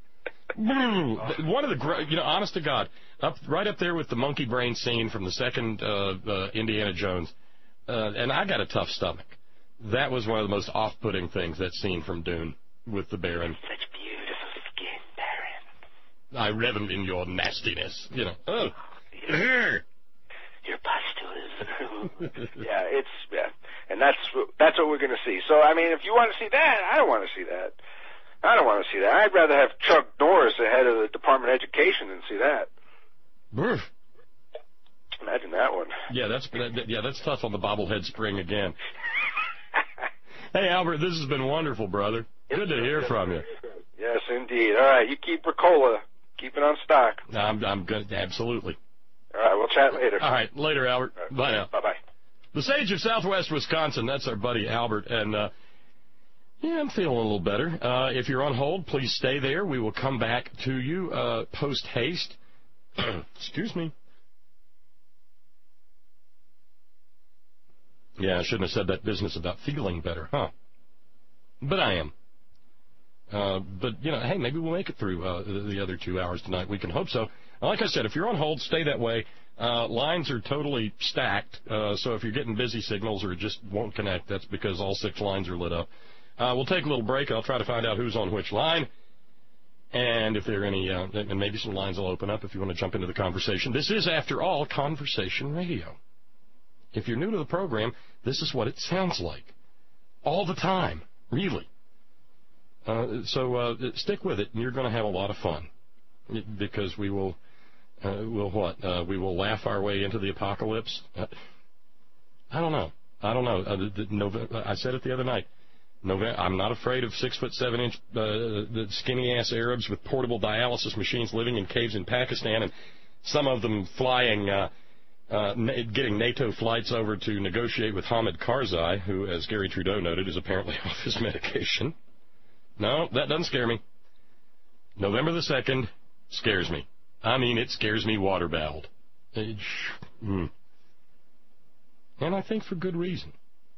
One of the, honest to God, right up there with the monkey brain scene from the second Indiana Jones, and I got a tough stomach. That was one of the most off-putting things, that scene from Dune with the Baron. Such beautiful skin, Baron. I revel in your nastiness, Oh. Your pustules. And that's what we're going to see. So, I mean, if you want to see that, I don't want to see that. I'd rather have Chuck Norris ahead of the Department of Education than see that. Brr. Imagine that one. Yeah, that's tough on the bobblehead spring again. Hey, Albert, this has been wonderful, brother. Good to hear from you. Yes, indeed. All right, you keep Ricola. Keep it on stock. I'm good. Absolutely. All right, we'll chat later. All right, later, Albert. Right. Bye now. Bye-bye. The Sage of Southwest Wisconsin, that's our buddy Albert, and I'm feeling a little better. If you're on hold, please stay there. We will come back to you post-haste. Excuse me. Yeah, I shouldn't have said that business about feeling better, huh? But I am. But, hey, maybe we'll make it through the other 2 hours tonight. We can hope so. Like I said, if you're on hold, stay that way. Lines are totally stacked, so if you're getting busy signals or it just won't connect, that's because all 6 lines are lit up. We'll take a little break. I'll try to find out who's on which line. And if there are any, and maybe some lines will open up if you want to jump into the conversation. This is, after all, Conversation Radio. If you're new to the program, this is what it sounds like. All the time, really. So stick with it, and you're going to have a lot of fun. Because we will, we will laugh our way into the apocalypse? I don't know. I said it the other night. I'm not afraid of 6'7" the skinny-ass Arabs with portable dialysis machines living in caves in Pakistan, and some of them flying, getting NATO flights over to negotiate with Hamid Karzai, who, as Gary Trudeau noted, is apparently off his medication. No, that doesn't scare me. November the 2nd scares me. I mean, it scares me water-bowled. And I think for good reason.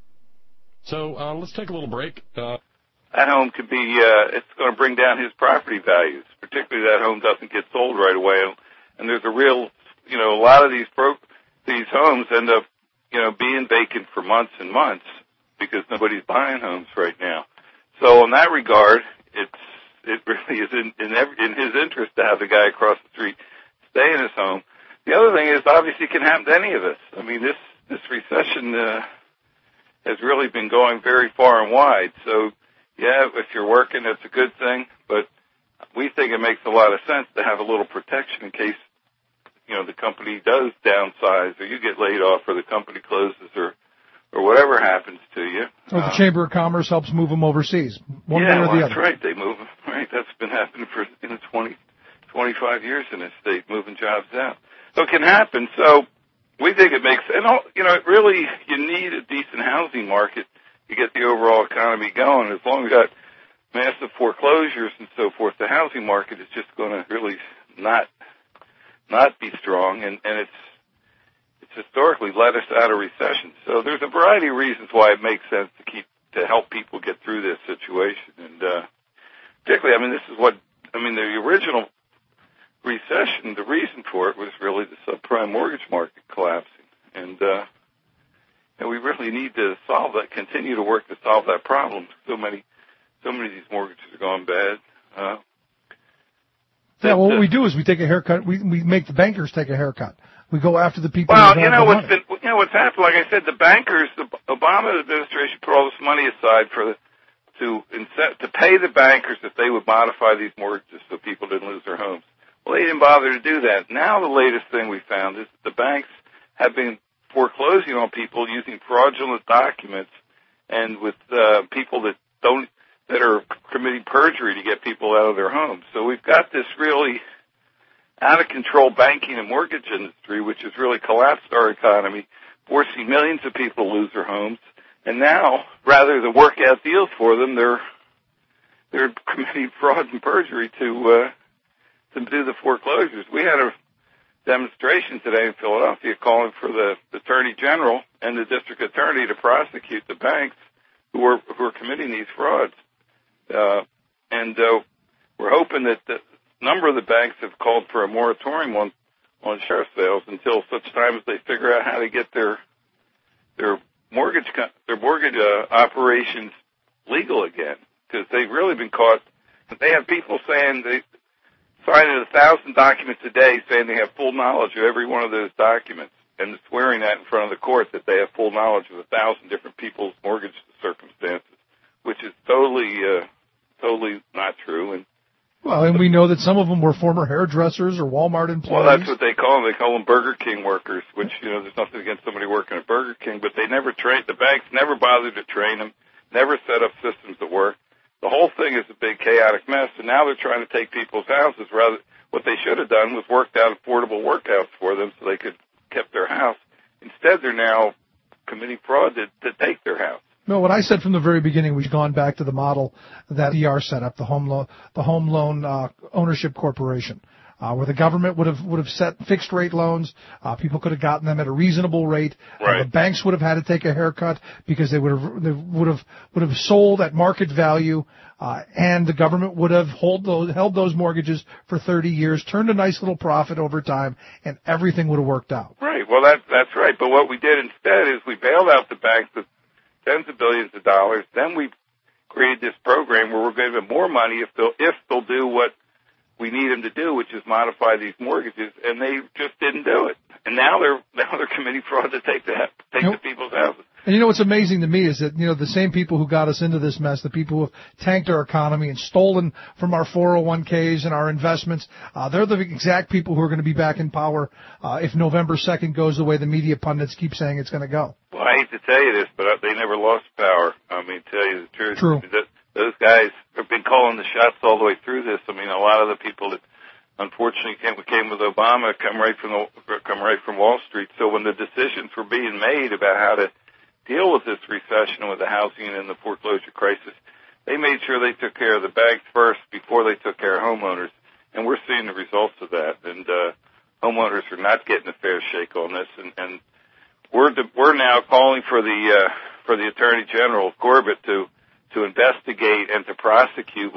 So let's take a little break. That home could be, it's going to bring down his property values, particularly that home doesn't get sold right away. And there's a real, a lot of these homes end up, being vacant for months and months because nobody's buying homes right now. So in that regard, it really is in his interest to have the guy across the street stay in his home. The other thing is, obviously, it can happen to any of us. I mean, this recession has really been going very far and wide. So, yeah, if you're working, that's a good thing. But we think it makes a lot of sense to have a little protection in case, the company does downsize or you get laid off or the company closes or whatever happens to you. Or the Chamber of Commerce helps move them overseas. One way or the other. That's right. They move them. Right. That's been happening for 25 years in this state, moving jobs out. So it can happen. So we think it makes, it really, you need a decent housing market to get the overall economy going. As long as you got massive foreclosures and so forth, the housing market is just going to really not be strong, and it's historically led us out of recession. So there's a variety of reasons why it makes sense to help people get through this situation. And particularly, the original recession, the reason for it was really the subprime mortgage market collapsing. And we really need to continue to work to solve that problem. So many of these mortgages are going bad. What we do is we take a haircut. We make the bankers take a haircut. We go after the people. Well, what's happened. Like I said, the bankers, the Obama administration put all this money aside to pay the bankers that they would modify these mortgages so people didn't lose their homes. Well, they didn't bother to do that. Now the latest thing we found is that the banks have been foreclosing on people using fraudulent documents and with people that are committing perjury to get people out of their homes. So we've got this really out-of-control banking and mortgage industry, which has really collapsed our economy, forcing millions of people to lose their homes. And now, rather than work out deals for them, they're committing fraud and perjury to do the foreclosures. We had a demonstration today in Philadelphia calling for the Attorney General and the District Attorney to prosecute the banks who are committing these frauds. And we're hoping that the number of the banks have called for a moratorium on share sales until such time as they figure out how to get their mortgage operations legal again, because they've really been caught. They have people saying they signing 1,000 documents a day saying they have full knowledge of every one of those documents and swearing that in front of the court that they have full knowledge of 1,000 different people's mortgage circumstances, which is totally not true. And we know that some of them were former hairdressers or Walmart employees. Well, that's what they call them. They call them Burger King workers, which, there's nothing against somebody working at Burger King, but they never trained, the banks never bothered to train them, never set up systems that work. The whole thing is a big chaotic mess, and now they're trying to take people's houses. What they should have done was worked out affordable workouts for them so they could keep their house. Instead, they're now committing fraud to take their house. No, what I said from the very beginning, we've gone back to the model that DR set up, the home loan ownership corporation, where the government would have set fixed rate loans. People could have gotten them at a reasonable rate. Right. The banks would have had to take a haircut because they would have sold at market value, and the government would have held those mortgages for 30 years, turned a nice little profit over time, and everything would have worked out. Right. Well, that's right. But what we did instead is we bailed out the banks with tens of billions of dollars. Then we created this program where we're going to give them more money if they'll do what we need them to do, which is modify these mortgages, and they just didn't do it. And now they're committing fraud to take the people's houses. And you know what's amazing to me is that, the same people who got us into this mess, the people who have tanked our economy and stolen from our 401ks and our investments, they're the exact people who are going to be back in power if November 2nd goes the way the media pundits keep saying it's going to go. Well, I hate to tell you this, but they never lost power. I mean, to tell you the truth. True. Those guys have been calling the shots all the way through this. I mean, a lot of the people that unfortunately came with Obama come right from Wall Street. So when the decisions were being made about how to deal with this recession, with the housing and the foreclosure crisis, they made sure they took care of the banks first before they took care of homeowners. And we're seeing the results of that. And homeowners are not getting a fair shake on this. And we're now calling for the Attorney General Corbett to investigate and to prosecute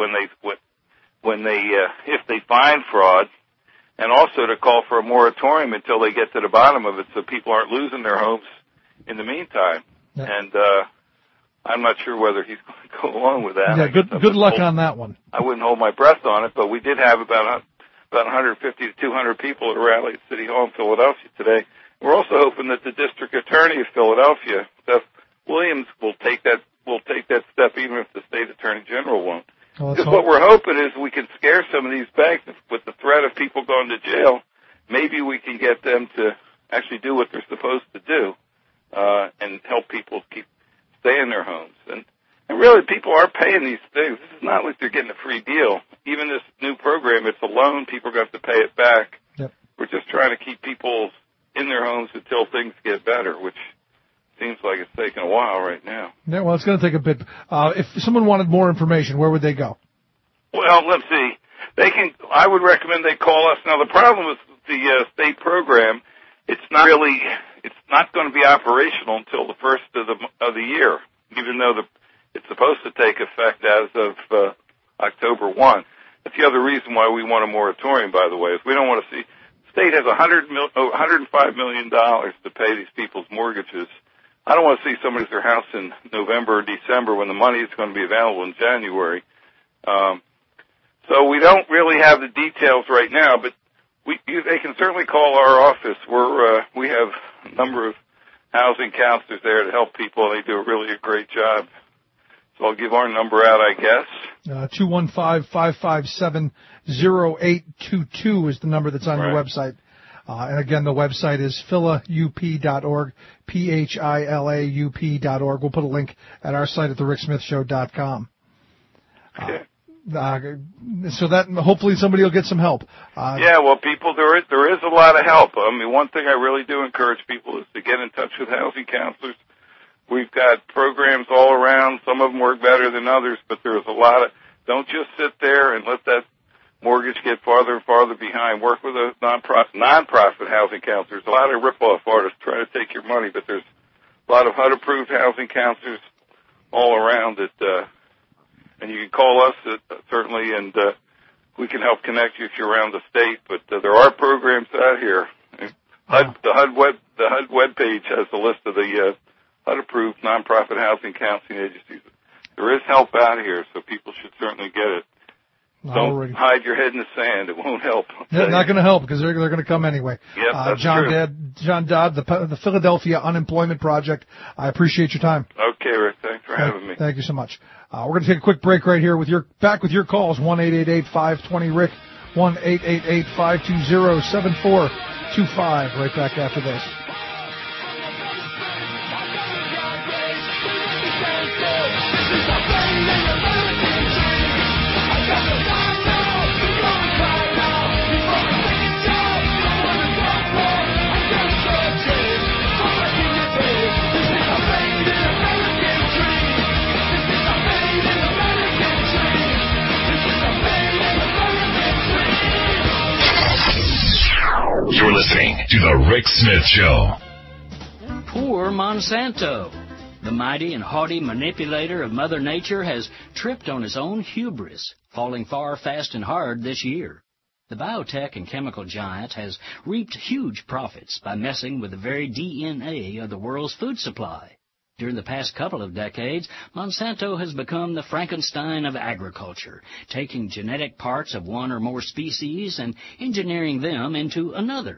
if they find fraud, and also to call for a moratorium until they get to the bottom of it, so people aren't losing their homes in the meantime. Yeah. And I'm not sure whether he's going to go along with that. Yeah, good luck on that one. I wouldn't hold my breath on it, but we did have about 150 to 200 people at a rally at City Hall in Philadelphia today. We're also hoping that the District Attorney of Philadelphia, Seth Williams, will take that step, even if the State Attorney General won't. Because what we're hoping is we can scare some of these banks with the threat of people going to jail. Maybe we can get them to actually do what they're supposed to do, and help people stay in their homes. And really, people are paying these things. This is not like they're getting a free deal. Even this new program, it's a loan. People are going to have to pay it back. Yep. We're just trying to keep people in their homes until things get better, which seems like it's taking a while right now. Yeah, well, it's going to take a bit. If someone wanted more information, where would they go? Well, let's see. I would recommend they call us. Now, the problem with the state program, it's not going to be operational until the first of the year, even though it's supposed to take effect as of October 1. That's the other reason why we want a moratorium, by the way, is we don't want to see. The state has $105 million to pay these people's mortgages. I don't want to see somebody lose their house in November or December when the money is going to be available in January. So we don't really have the details right now, but they can certainly call our office. We have a number of housing counselors there to help people. They do really a great job. So I'll give our number out, I guess. 215-557-0822 is the number that's on your website. And again, the website is philaup.org, philaup.org. We'll put a link at our site at thericksmithshow.com. Okay. So that hopefully somebody will get some help. Yeah, well, people, there is a lot of help. I mean, one thing I really do encourage people is to get in touch with housing counselors. We've got programs all around. Some of them work better than others, but there's a lot of. Don't just sit there and let that mortgage get farther and farther behind. Work with a non-profit housing counselors. A lot of rip-off artists trying to take your money, but there's a lot of HUD-approved housing counselors all around it. And you can call us certainly, and we can help connect you if you're around the state. But there are programs out here. The HUD web page has a list of the HUD-approved nonprofit housing counseling agencies. There is help out here, so people should certainly get it. Don't hide your head in the sand. It won't help. Yeah, not going to help because they're going to come anyway. Yep, that's John true. John Dodd, the Philadelphia Unemployment Project. I appreciate your time. Okay, Rick. Thanks for having me. Thank you so much. We're going to take a quick break right here with your calls. 1-888-520-RICK, 1-888-520-7425. Right back after this. You're listening to The Rick Smith Show. Poor Monsanto. The mighty and haughty manipulator of Mother Nature has tripped on his own hubris, falling far, fast, and hard this year. The biotech and chemical giant has reaped huge profits by messing with the very DNA of the world's food supply. During the past couple of decades, Monsanto has become the Frankenstein of agriculture, taking genetic parts of one or more species and engineering them into another.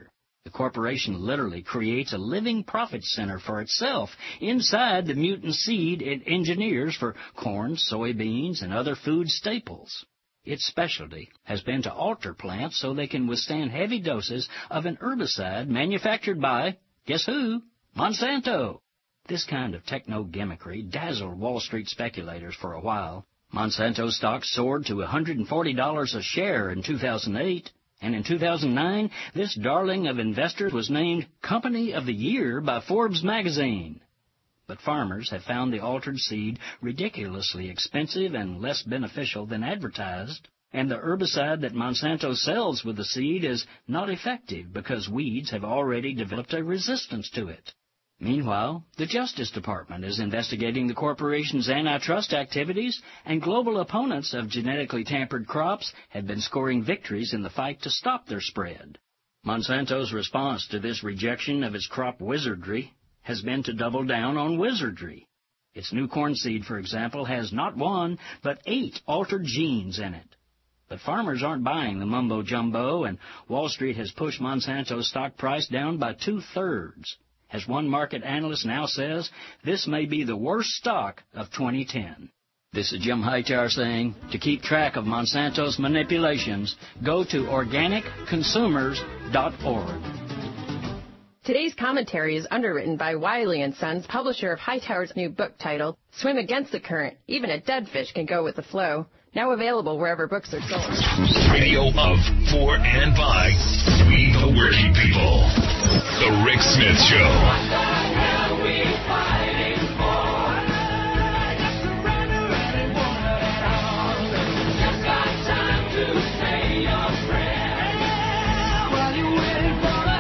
The corporation literally creates a living profit center for itself inside the mutant seed it engineers for corn, soybeans, and other food staples. Its specialty has been to alter plants so they can withstand heavy doses of an herbicide manufactured by, guess who? Monsanto. This kind of techno-gimmickry dazzled Wall Street speculators for a while. Monsanto stocks soared to $140 a share in 2008. And in 2009, this darling of investors was named Company of the Year by Forbes magazine. But farmers have found the altered seed ridiculously expensive and less beneficial than advertised. And the herbicide that Monsanto sells with the seed is not effective because weeds have already developed a resistance to it. Meanwhile, the Justice Department is investigating the corporation's antitrust activities, and global opponents of genetically tampered crops have been scoring victories in the fight to stop their spread. Monsanto's response to this rejection of its crop wizardry has been to double down on wizardry. Its new corn seed, for example, has not 1, but 8 altered genes in it. But farmers aren't buying the mumbo-jumbo, and Wall Street has pushed Monsanto's stock price down by 2/3. As one market analyst now says, this may be the worst stock of 2010. This is Jim Hightower saying, to keep track of Monsanto's manipulations, go to organicconsumers.org. Today's commentary is underwritten by Wiley & Sons, publisher of Hightower's new book titled Swim Against the Current. Even a dead fish can go with the flow. Now available wherever books are sold. Radio of, for, and by we the working people. The Rick Smith Show. What the hell are we fighting for? Just surrender and won't let it all. Just got time to say your prayer. While you're waiting for the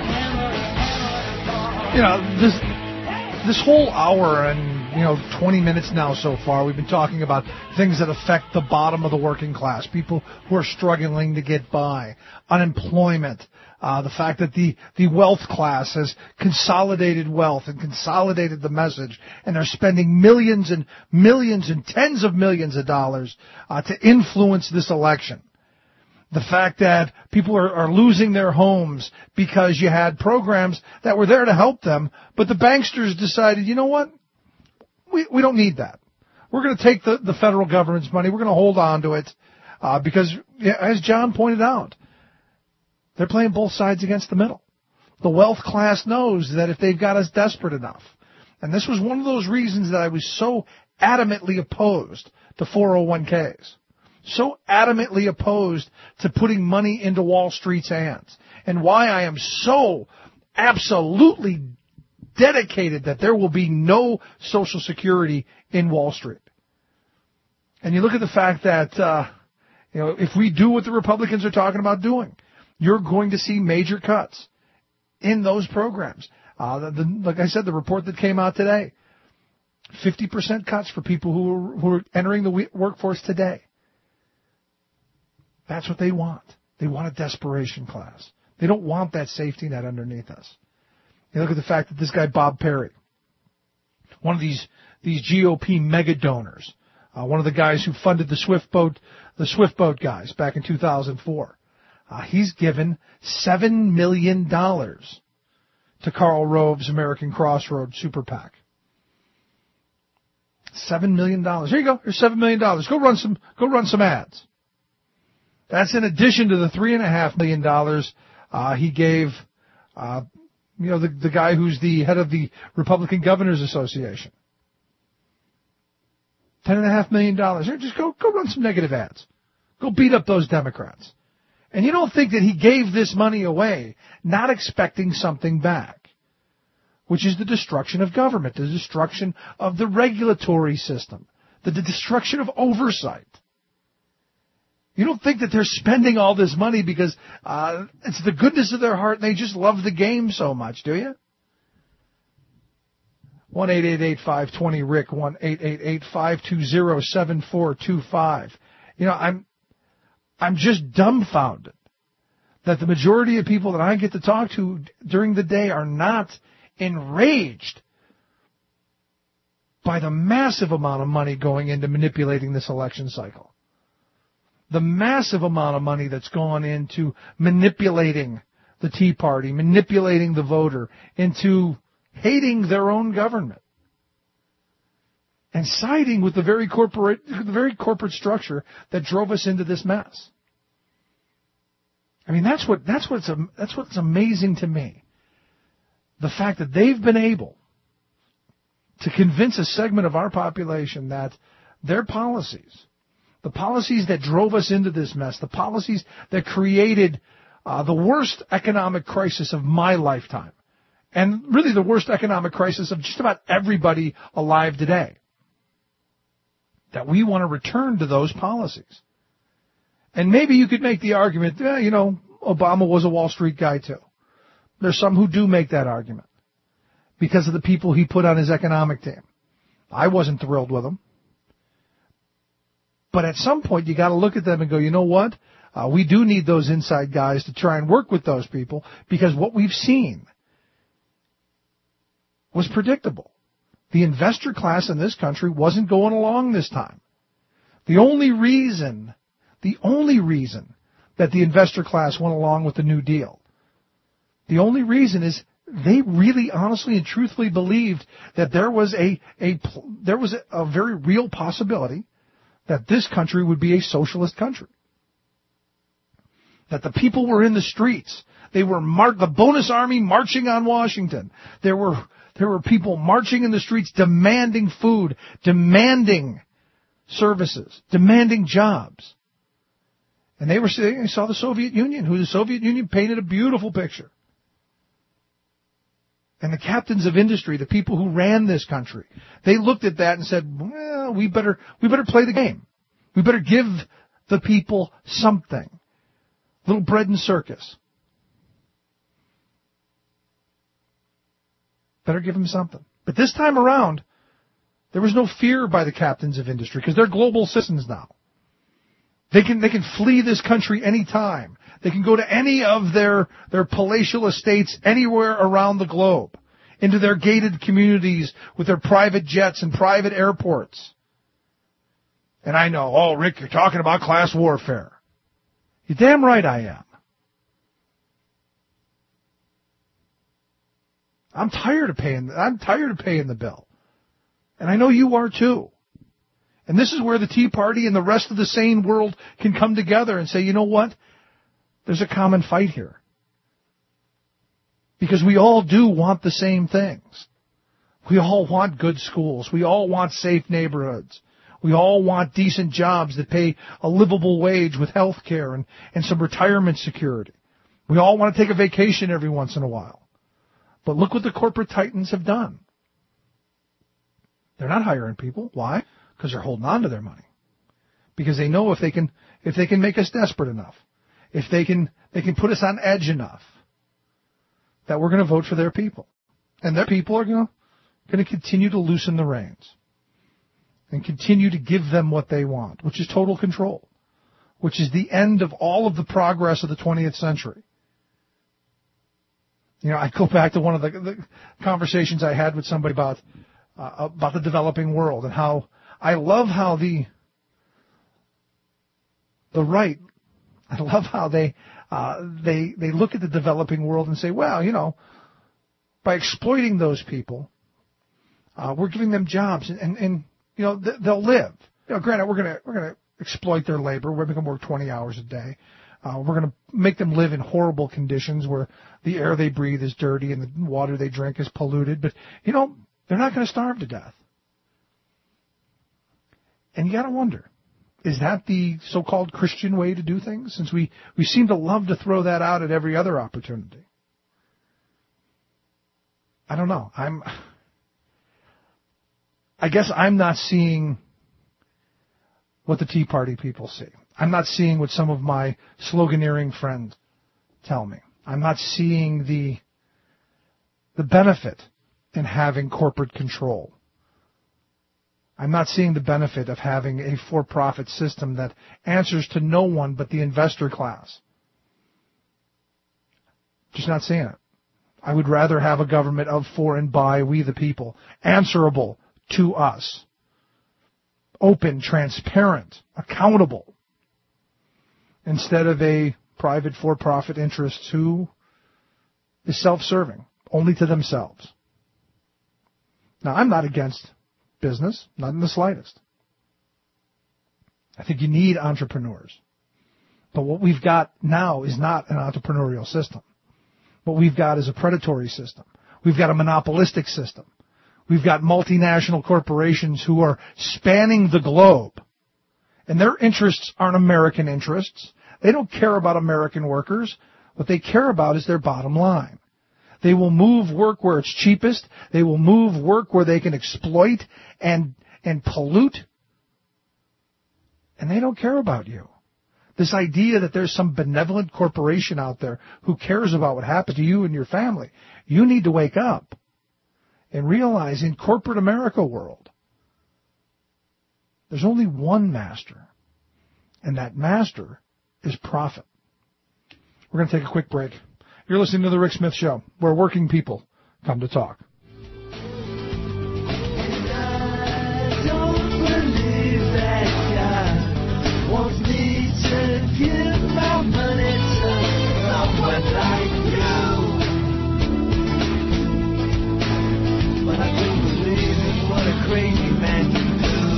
hammer. This whole hour and 20 minutes now so far, we've been talking about things that affect the bottom of the working class, people who are struggling to get by, unemployment, the fact that the wealth class has consolidated wealth and consolidated the message, and they're spending millions and millions and tens of millions of dollars to influence this election. The fact that people are losing their homes because you had programs that were there to help them, but the banksters decided, you know what? We don't need that. We're going to take the federal government's money. We're going to hold on to it because, as John pointed out, they're playing both sides against the middle. The wealth class knows that if they've got us desperate enough, and this was one of those reasons that I was so adamantly opposed to 401ks, so adamantly opposed to putting money into Wall Street's hands, and why I am so absolutely dedicated that there will be no Social Security in Wall Street. And you look at the fact that, if we do what the Republicans are talking about doing, you're going to see major cuts in those programs. Like I said, the report that came out today, 50% cuts for people who are entering the workforce today. That's what they want. They want a desperation class. They don't want that safety net underneath us. You look at the fact that this guy, Bob Perry, one of these GOP mega donors, one of the guys who funded the Swift boat guys back in 2004, he's given $7 million to Karl Rove's American Crossroads Super PAC. $7 million. Here you go. Here's $7 million. Go run some ads. That's in addition to the $3.5 million he gave. The guy who's the head of the Republican Governors Association. $10.5 million. Here, just go run some negative ads. Go beat up those Democrats. And you don't think that he gave this money away not expecting something back, which is the destruction of government, the destruction of the regulatory system, the destruction of oversight. You don't think that they're spending all this money because it's the goodness of their heart and they just love the game so much, do you? 1-888-520-RICK, 1-888-520-7425. I'm just dumbfounded that the majority of people that I get to talk to during the day are not enraged by the massive amount of money going into manipulating this election cycle. The massive amount of money that's gone into manipulating the Tea Party, manipulating the voter into hating their own government and siding with the very corporate structure that drove us into this mess. I mean, that's what's amazing to me. The fact that they've been able to convince a segment of our population that their policies, the policies that drove us into this mess, the policies that created the worst economic crisis of my lifetime, and really the worst economic crisis of just about everybody alive today, that we want to return to those policies. And maybe you could make the argument, Obama was a Wall Street guy too. There's some who do make that argument because of the people he put on his economic team. I wasn't thrilled with him. But at some point, you got to look at them and go, you know what? We do need those inside guys to try and work with those people, because what we've seen was predictable. The investor class in this country wasn't going along this time. The only reason that the investor class went along with the New Deal, the only reason is they really honestly and truthfully believed that there was a very real possibility that this country would be a socialist country. That the people were in the streets. They were the bonus army marching on Washington. There were people marching in the streets demanding food, demanding services, demanding jobs. And they saw the Soviet Union, who the Soviet Union painted a beautiful picture. And the captains of industry, the people who ran this country, they looked at that and said, well, we better play the game. We better give the people something. Little bread and circus. Better give them something. But this time around, there was no fear by the captains of industry, because they're global citizens now. They can flee this country anytime. They can go to any of their palatial estates anywhere around the globe, into their gated communities with their private jets and private airports. And I know, Rick, you're talking about class warfare. You're damn right I am. I'm tired of paying the bill. And I know you are too. And this is where the Tea Party and the rest of the sane world can come together and say, you know what? There's a common fight here. Because we all do want the same things. We all want good schools. We all want safe neighborhoods. We all want decent jobs that pay a livable wage with health care and some retirement security. We all want to take a vacation every once in a while. But look what the corporate titans have done. They're not hiring people. Why? Because they're holding on to their money. Because they know if they can make us desperate enough, if they can put us on edge enough, that we're going to vote for their people. And their people are going to continue to loosen the reins and continue to give them what they want, which is total control, which is the end of all of the progress of the 20th century. I go back to one of the conversations I had with somebody about the developing world, and how I love how the right, I love how they look at the developing world and say, well, by exploiting those people, we're giving them jobs and they'll live. Granted, we're gonna exploit their labor. We're making them work 20 hours a day. We're going to make them live in horrible conditions where the air they breathe is dirty and the water they drink is polluted. But, they're not going to starve to death. And you got to wonder, is that the so-called Christian way to do things? Since we seem to love to throw that out at every other opportunity. I don't know. I guess I'm not seeing what the Tea Party people see. I'm not seeing what some of my sloganeering friends tell me. I'm not seeing the benefit in having corporate control. I'm not seeing the benefit of having a for-profit system that answers to no one but the investor class. Just not seeing it. I would rather have a government of, for, and by we the people, answerable to us, open, transparent, accountable, instead of a private for-profit interests who is self-serving, only to themselves. Now, I'm not against business, not in the slightest. I think you need entrepreneurs. But what we've got now is not an entrepreneurial system. What we've got is a predatory system. We've got a monopolistic system. We've got multinational corporations who are spanning the globe. And their interests aren't American interests. They don't care about American workers. What they care about is their bottom line. They will move work where it's cheapest. They will move work where they can exploit and pollute. And they don't care about you. This idea that there's some benevolent corporation out there who cares about what happens to you and your family. You need to wake up and realize in corporate America world, there's only one master, and that master is profit. We're going to take a quick break. You're listening to The Rick Smith Show, where working people come to talk. Give my money to someone like you, but I couldn't believe it. What a crazy man to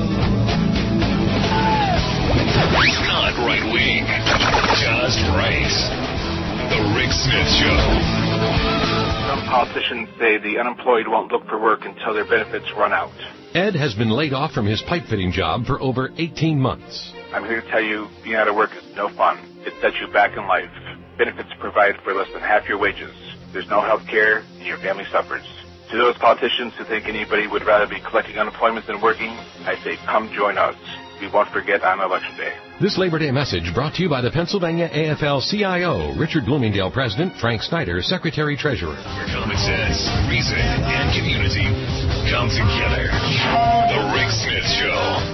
do. He's not right wing, just right. The Rick Smith Show. Some politicians say the unemployed won't look for work until their benefits run out. Ed has been laid off from his pipe fitting job for over 18 months. I'm here to tell you, being out of work is no fun. It sets you back in life. Benefits provided for less than half your wages. There's no health care, and your family suffers. To those politicians who think anybody would rather be collecting unemployment than working, I say come join us. We won't forget on Election Day. This Labor Day message brought to you by the Pennsylvania AFL-CIO, Richard Bloomingdale President, Frank Snyder, Secretary-Treasurer. Where common sense, reason, and community come together. The Rick Smith Show.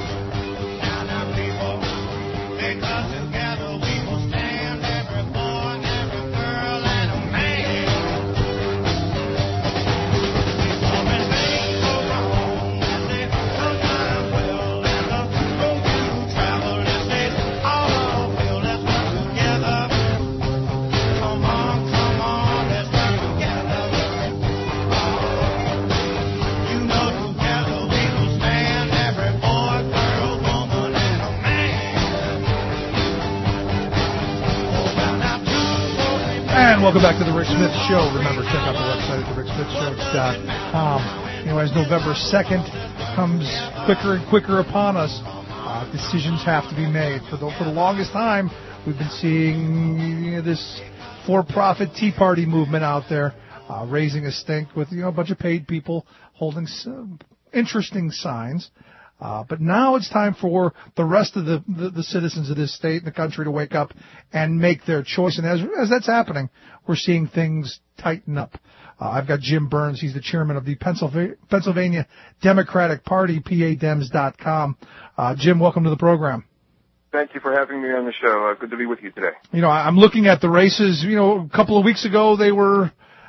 Welcome back to the Rick Smith Show. Remember, check out the website at thericksmithshow.com. As November 2nd comes quicker and quicker upon us, decisions have to be made. For the longest time, we've been seeing this for-profit Tea Party movement out there, raising a stink with a bunch of paid people holding some interesting signs. But now it's time for the rest of the citizens of this state and the country to wake up and make their choice. And as that's happening, we're seeing things tighten up. I've got Jim Burns. He's the chairman of the Pennsylvania Democratic Party, PADEMS.com. Jim, welcome to the program. Thank you for having me on the show. Good to be with you today. I'm looking at the races. A couple of weeks ago they were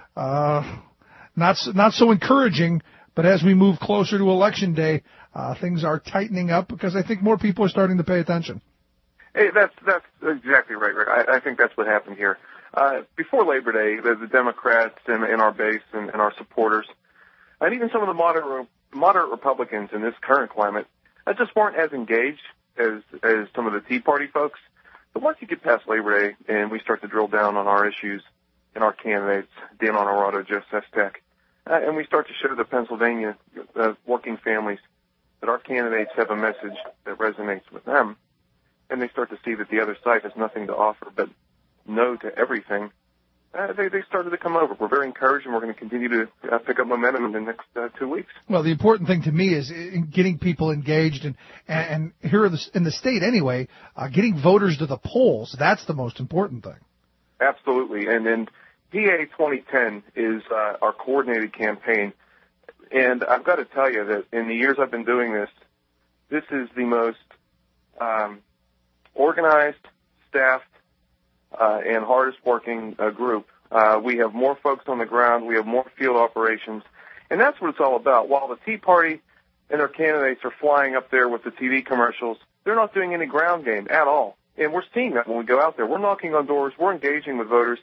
not so encouraging, but as we move closer to Election Day, things are tightening up because I think more people are starting to pay attention. Hey, that's exactly right, Rick. I think that's what happened here. Before Labor Day, the Democrats and our base and our supporters, and even some of the moderate Republicans in this current climate, just weren't as engaged as some of the Tea Party folks. But once you get past Labor Day and we start to drill down on our issues and our candidates, Dan Honorado, Jeff Sestak, and we start to show the Pennsylvania working families that our candidates have a message that resonates with them, and they start to see that the other side has nothing to offer but no to everything, they started to come over. We're very encouraged, and we're going to continue to pick up momentum in the next 2 weeks. Well, the important thing to me is getting people engaged, and here in the state anyway, getting voters to the polls. That's the most important thing. Absolutely, and PA 2010 is our coordinated campaign. And I've got to tell you that in the years I've been doing this, this is the most organized, staffed, and hardest working group. We have more folks on the ground. We have more field operations. And that's what it's all about. While the Tea Party and their candidates are flying up there with the TV commercials, they're not doing any ground game at all. And we're seeing that when we go out there. We're knocking on doors. We're engaging with voters.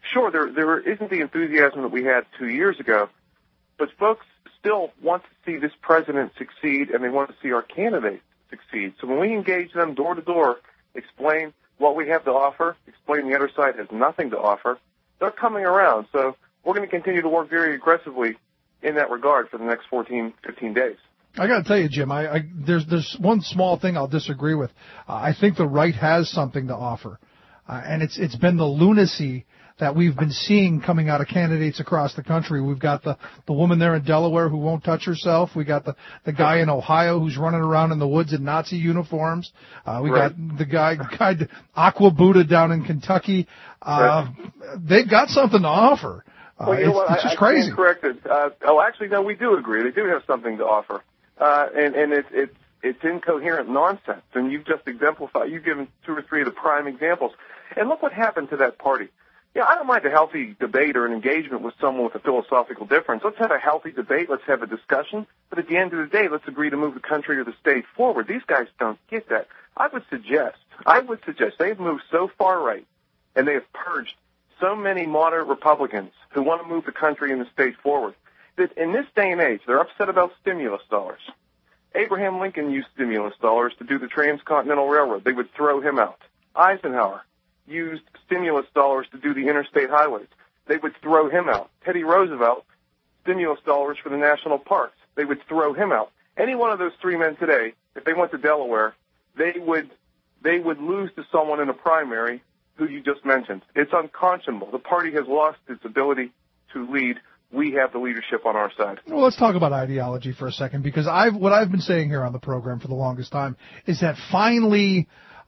Sure, there isn't the enthusiasm that we had 2 years ago, but folks still want to see this president succeed, and they want to see our candidates succeed. So when we engage them door to door, explain what we have to offer, explain the other side has nothing to offer, they're coming around. So we're going to continue to work very aggressively in that regard for the next 14, 15 days. I got to tell you, Jim, there's one small thing I'll disagree with. I think the right has something to offer, and it's been the lunacy that we've been seeing coming out of candidates across the country. We've got the woman there in Delaware who won't touch herself. We got the guy in Ohio who's running around in the woods in Nazi uniforms. We got the guy Aqua Buddha down in Kentucky. They've got something to offer. Well, you know what? It's just crazy. I stand corrected. Actually, no, we do agree. They do have something to offer. And it's incoherent nonsense. And you've just exemplified, you've given 2 or 3 of the prime examples. And look what happened to that party. Yeah, I don't mind a healthy debate or an engagement with someone with a philosophical difference. Let's have a healthy debate. Let's have a discussion. But at the end of the day, let's agree to move the country or the state forward. These guys don't get that. I would suggest they've moved so far right, and they have purged so many moderate Republicans who want to move the country and the state forward, that in this day and age, they're upset about stimulus dollars. Abraham Lincoln used stimulus dollars to do the Transcontinental Railroad. They would throw him out. Eisenhower used stimulus dollars to do the interstate highways. They would throw him out. Teddy Roosevelt, stimulus dollars for the national parks. They would throw him out. Any one of those 3 men today, if they went to Delaware, they would lose to someone in a primary who you just mentioned. It's unconscionable. The party has lost its ability to lead. We have the leadership on our side. Well, let's talk about ideology for a second, because what I've been saying here on the program for the longest time is that finally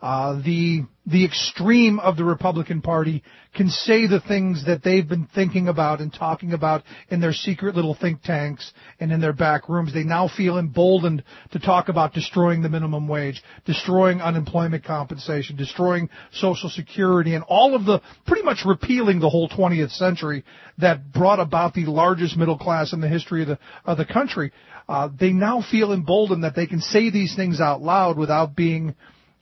the extreme of the Republican Party can say the things that they've been thinking about and talking about in their secret little think tanks and in their back rooms. They now feel emboldened to talk about destroying the minimum wage, destroying unemployment compensation, destroying Social Security, and all of the pretty much repealing the whole 20th century that brought about the largest middle class in the history of the country. They now feel emboldened that they can say these things out loud without being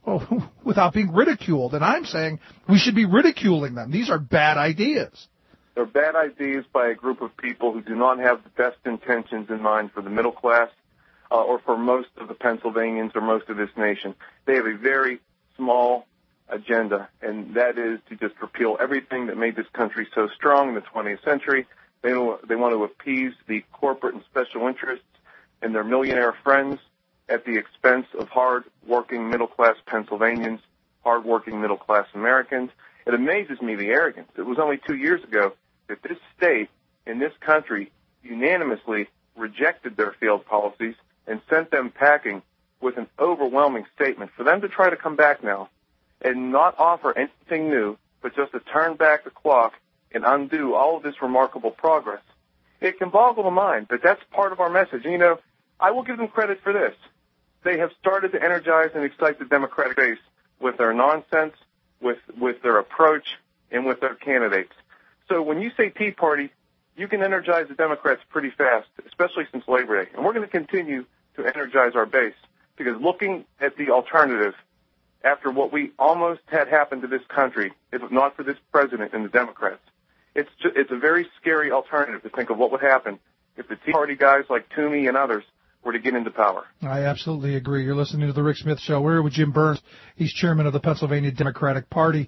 ridiculed. And I'm saying we should be ridiculing them. These are bad ideas. They're bad ideas by a group of people who do not have the best intentions in mind for the middle class or for most of the Pennsylvanians or most of this nation. They have a very small agenda, and that is to just repeal everything that made this country so strong in the 20th century. They want to appease the corporate and special interests and their millionaire friends at the expense of hard-working middle-class Pennsylvanians, hard-working middle-class Americans. It amazes me, the arrogance. It was only 2 years ago that this state and this country unanimously rejected their failed policies and sent them packing with an overwhelming statement. For them to try to come back now and not offer anything new, but just to turn back the clock and undo all of this remarkable progress, it can boggle the mind, but that's part of our message. And, you know, I will give them credit for this. They have started to energize and excite the Democratic base with their nonsense, with their approach, and with their candidates. So when you say Tea Party, you can energize the Democrats pretty fast, especially since Labor Day. And we're going to continue to energize our base, because looking at the alternative after what we almost had happen to this country, if not for this president and the Democrats, it's a very scary alternative to think of what would happen if the Tea Party guys like Toomey and others were to get into power. I absolutely agree. You're listening to The Rick Smith Show. We're here with Jim Burns. He's chairman of the Pennsylvania Democratic Party.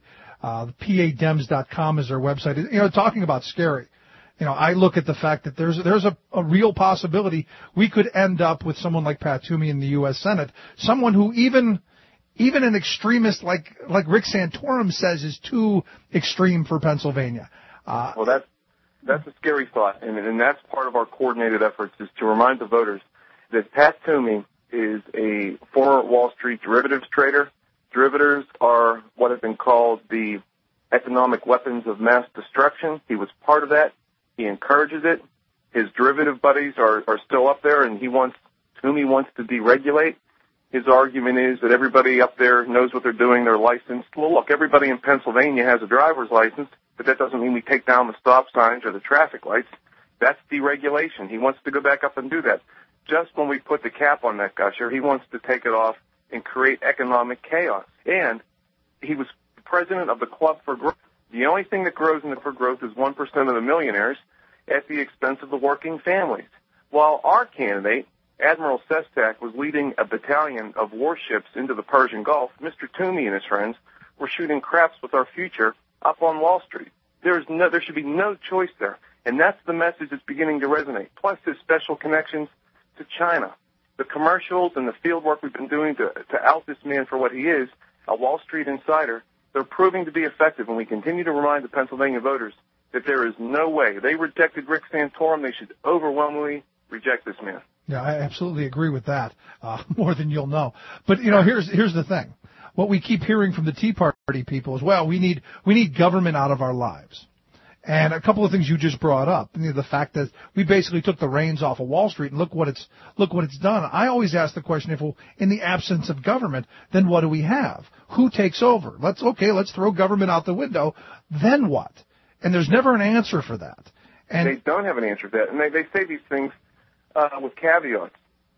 PADems.com is their website. You know, talking about scary. You know, I look at the fact that there's a real possibility we could end up with someone like Pat Toomey in the U.S. Senate, someone who even an extremist like Rick Santorum says is too extreme for Pennsylvania. Well, that's a scary thought, and that's part of our coordinated efforts is to remind the voters that Pat Toomey is a former Wall Street derivatives trader. Derivatives are what have been called the economic weapons of mass destruction. He was part of that. He encourages it. His derivative buddies are still up there, and Toomey wants to deregulate. His argument is that everybody up there knows what they're doing. They're licensed. Well, look, everybody in Pennsylvania has a driver's license, but that doesn't mean we take down the stop signs or the traffic lights. That's deregulation. He wants to go back up and do that. Just when we put the cap on that gusher, he wants to take it off and create economic chaos. And he was president of the Club for Growth. The only thing that grows in the for growth is 1% of the millionaires at the expense of the working families. While our candidate, Admiral Sestak, was leading a battalion of warships into the Persian Gulf, Mr. Toomey and his friends were shooting craps with our future up on Wall Street. There should be no choice there. And that's the message that's beginning to resonate. Plus his special connections to China. The commercials and the field work we've been doing to out this man for what he is, a Wall Street insider, they're proving to be effective. And we continue to remind the Pennsylvania voters that there is no way. They rejected Rick Santorum. They should overwhelmingly reject this man. Yeah, I absolutely agree with that, more than you'll know. But, you know, here's the thing. What we keep hearing from the Tea Party people is, well, we need government out of our lives. And a couple of things you just brought up, you know, the fact that we basically took the reins off of Wall Street and look what it's done. I always ask the question, if in the absence of government, then what do we have? Who takes over? Let's throw government out the window. Then what? And there's never an answer for that. And they don't have an answer for that. And they say these things with caveats.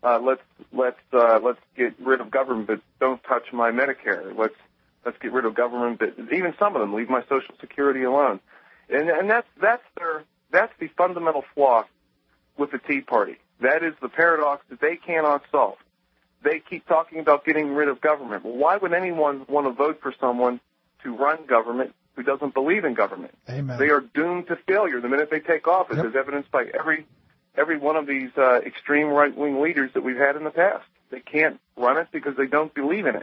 Let's get rid of government, but don't touch my Medicare. Let's get rid of government, but even some of them leave my Social Security alone. And that's the fundamental flaw with the Tea Party. That is the paradox that they cannot solve. They keep talking about getting rid of government. Well, why would anyone want to vote for someone to run government who doesn't believe in government? Amen. They are doomed to failure the minute they take office, as evidenced by every one of these extreme right-wing leaders that we've had in the past. They can't run it because they don't believe in it.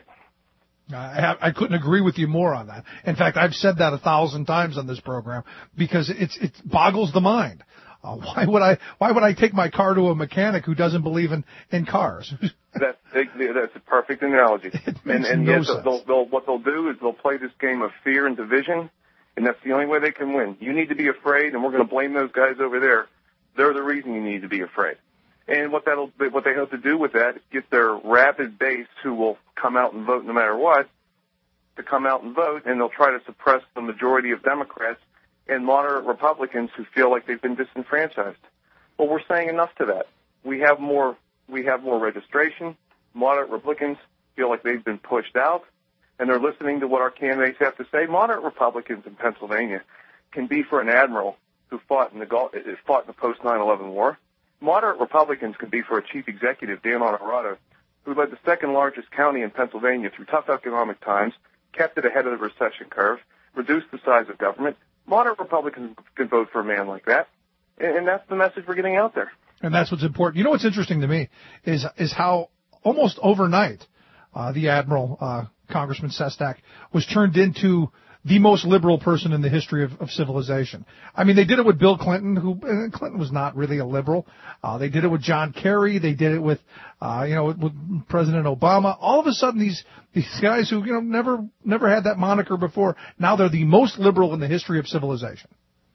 I couldn't agree with you more on that. In fact, I've said that 1,000 times on this program because it boggles the mind. Why would I take my car to a mechanic who doesn't believe in cars? That's a perfect analogy. It makes and no yes, sense. what they'll do is they'll play this game of fear and division, and that's the only way they can win. You need to be afraid, and we're going to blame those guys over there. They're the reason you need to be afraid. And what they hope to do with that is get their rabid base, who will come out and vote no matter what, to come out and vote, and they'll try to suppress the majority of Democrats and moderate Republicans who feel like they've been disenfranchised. Well, we're saying enough to that. We have more registration. Moderate Republicans feel like they've been pushed out, and they're listening to what our candidates have to say. Moderate Republicans in Pennsylvania can be for an admiral who fought in the post 9/11 war. Moderate Republicans can be for a chief executive, Dan Honorado, who led the second largest county in Pennsylvania through tough economic times, kept it ahead of the recession curve, reduced the size of government. Moderate Republicans can vote for a man like that, and that's the message we're getting out there. And that's what's important. You know what's interesting to me is how almost overnight the Admiral, Congressman Sestak, was turned into the most liberal person in the history of civilization. I mean, they did it with Bill Clinton, Clinton was not really a liberal. They did it with John Kerry. They did it with President Obama. All of a sudden, these guys who, never had that moniker before, now they're the most liberal in the history of civilization.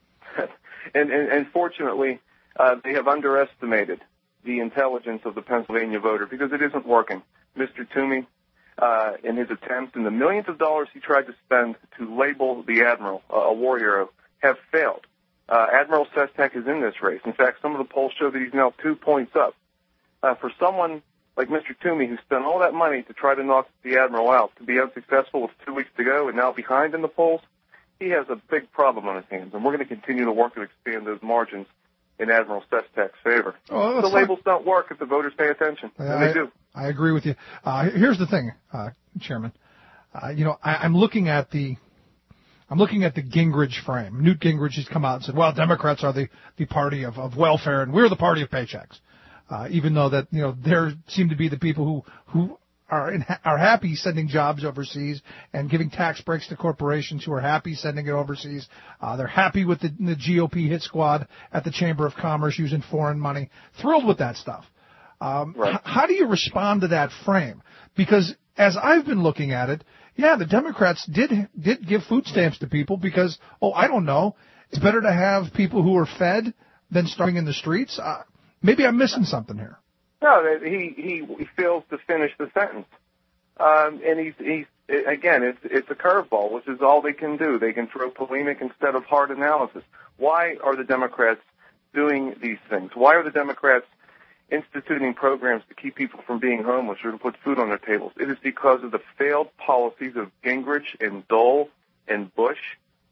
And fortunately, they have underestimated the intelligence of the Pennsylvania voter because it isn't working. Mr. Toomey, in his attempts, and the millions of dollars he tried to spend to label the Admiral a war hero, have failed. Admiral Sestak is in this race. In fact, some of the polls show that he's now 2 points up. For someone like Mr. Toomey, who spent all that money to try to knock the Admiral out, to be unsuccessful with 2 weeks to go and now behind in the polls, he has a big problem on his hands, and we're going to continue to work to expand those margins in Admiral Sestak's favor. Oh, the labels don't work if the voters pay attention, and they do. I agree with you. Here's the thing, Chairman. I'm looking at the Gingrich frame. Newt Gingrich has come out and said, well, Democrats are the party of welfare, and we're the party of paychecks. Even though that, there seem to be the people who are happy sending jobs overseas and giving tax breaks to corporations who are happy sending it overseas. They're happy with the GOP hit squad at the Chamber of Commerce using foreign money. Thrilled with that stuff. Right. How do you respond to that frame? Because as I've been looking at it, yeah, the Democrats did give food stamps to people because, I don't know, it's better to have people who are fed than starving in the streets. Maybe I'm missing something here. No, he fails to finish the sentence, and he's again, it's a curveball, which is all they can do. They can throw polemic instead of hard analysis. Why are the Democrats doing these things? Why are the Democrats instituting programs to keep people from being homeless or to put food on their tables? It is because of the failed policies of Gingrich and Dole and Bush.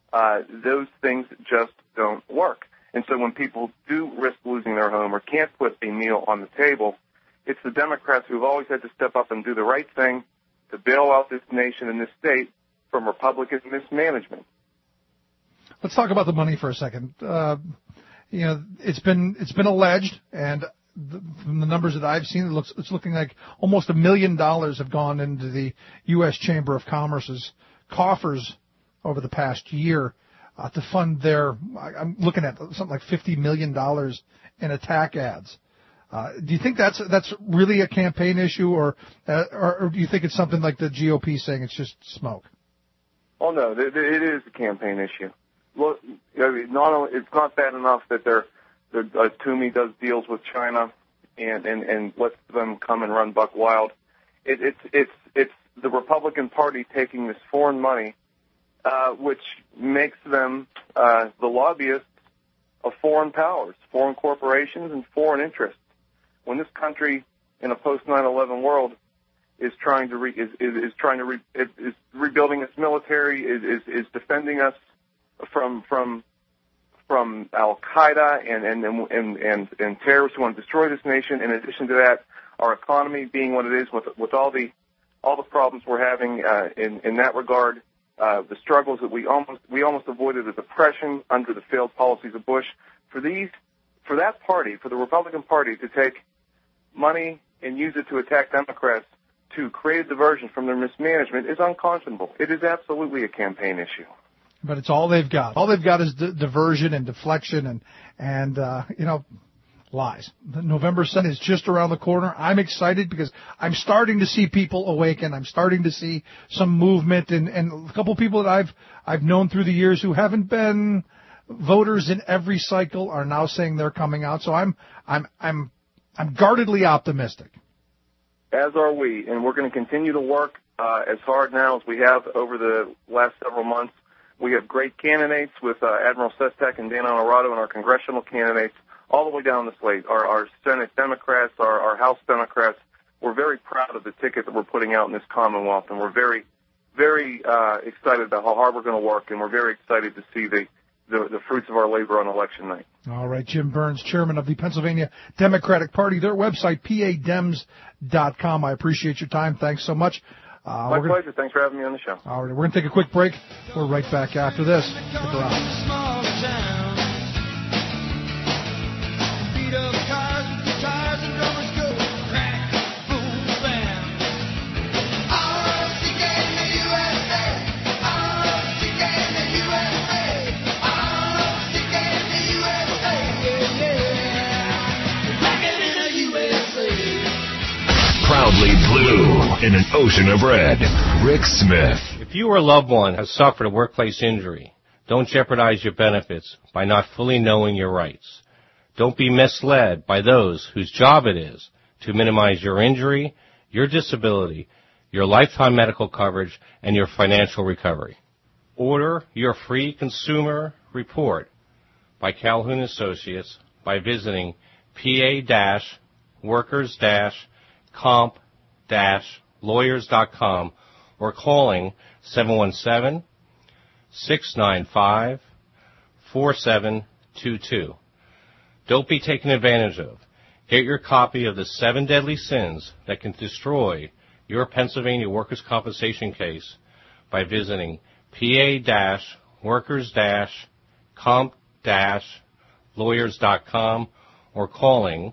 those things just don't work. And so when people do risk losing their home or can't put a meal on the table, it's the Democrats who have always had to step up and do the right thing to bail out this nation and this state from Republican mismanagement. Let's talk about the money for a second. It's been alleged, and from the numbers that I've seen, it's looking like almost $1 million have gone into the U.S. Chamber of Commerce's coffers over the past year to fund I'm looking at something like $50 million in attack ads. Do you think that's really a campaign issue, or do you think it's something like the GOP saying it's just smoke? Oh no, it is a campaign issue. Look, it's not bad enough that Toomey does deals with China and lets them come and run buck wild. It's the Republican Party taking this foreign money, which makes them the lobbyists of foreign powers, foreign corporations, and foreign interests. When this country, in a post 9/11 world, is rebuilding its military, is defending us from Al Qaeda and terrorists who want to destroy this nation. In addition to that, our economy being what it is, with all the problems we're having in that regard, the struggles that we almost avoided the depression under the failed policies of Bush. For that party, for the Republican Party, to take money and use it to attack Democrats to create a diversion from their mismanagement is unconscionable. It is absolutely a campaign issue. But it's all they've got. All they've got is diversion and deflection and lies. November 2nd is just around the corner. I'm excited because I'm starting to see people awaken. I'm starting to see some movement, and a couple of people that I've known through the years who haven't been voters in every cycle are now saying they're coming out. So I'm guardedly optimistic. As are we, and we're going to continue to work as hard now as we have over the last several months. We have great candidates with Admiral Sestak and Dan Honorado, and our congressional candidates all the way down the slate. Our Senate Democrats, our House Democrats. We're very proud of the ticket that we're putting out in this Commonwealth, and we're very, very excited about how hard we're going to work, and we're very excited to see the fruits of our labor on election night. All right, Jim Burns, chairman of the Pennsylvania Democratic Party. Their website, padems.com. I appreciate your time. Thanks so much. My pleasure. Thanks for having me on the show. All right, we're going to take a quick break. We're right back after this. Stick around. Proudly blue in an ocean of red. Rick Smith. If you or a loved one has suffered a workplace injury, don't jeopardize your benefits by not fully knowing your rights. Don't be misled by those whose job it is to minimize your injury, your disability, your lifetime medical coverage, and your financial recovery. Order your free consumer report by Calhoun Associates by visiting pa-workers-comp-lawyers.com or calling 717-695-4722. Don't be taken advantage of. Get your copy of the 7 Deadly Sins that can destroy your Pennsylvania workers' compensation case by visiting pa-workers-comp-lawyers.com or calling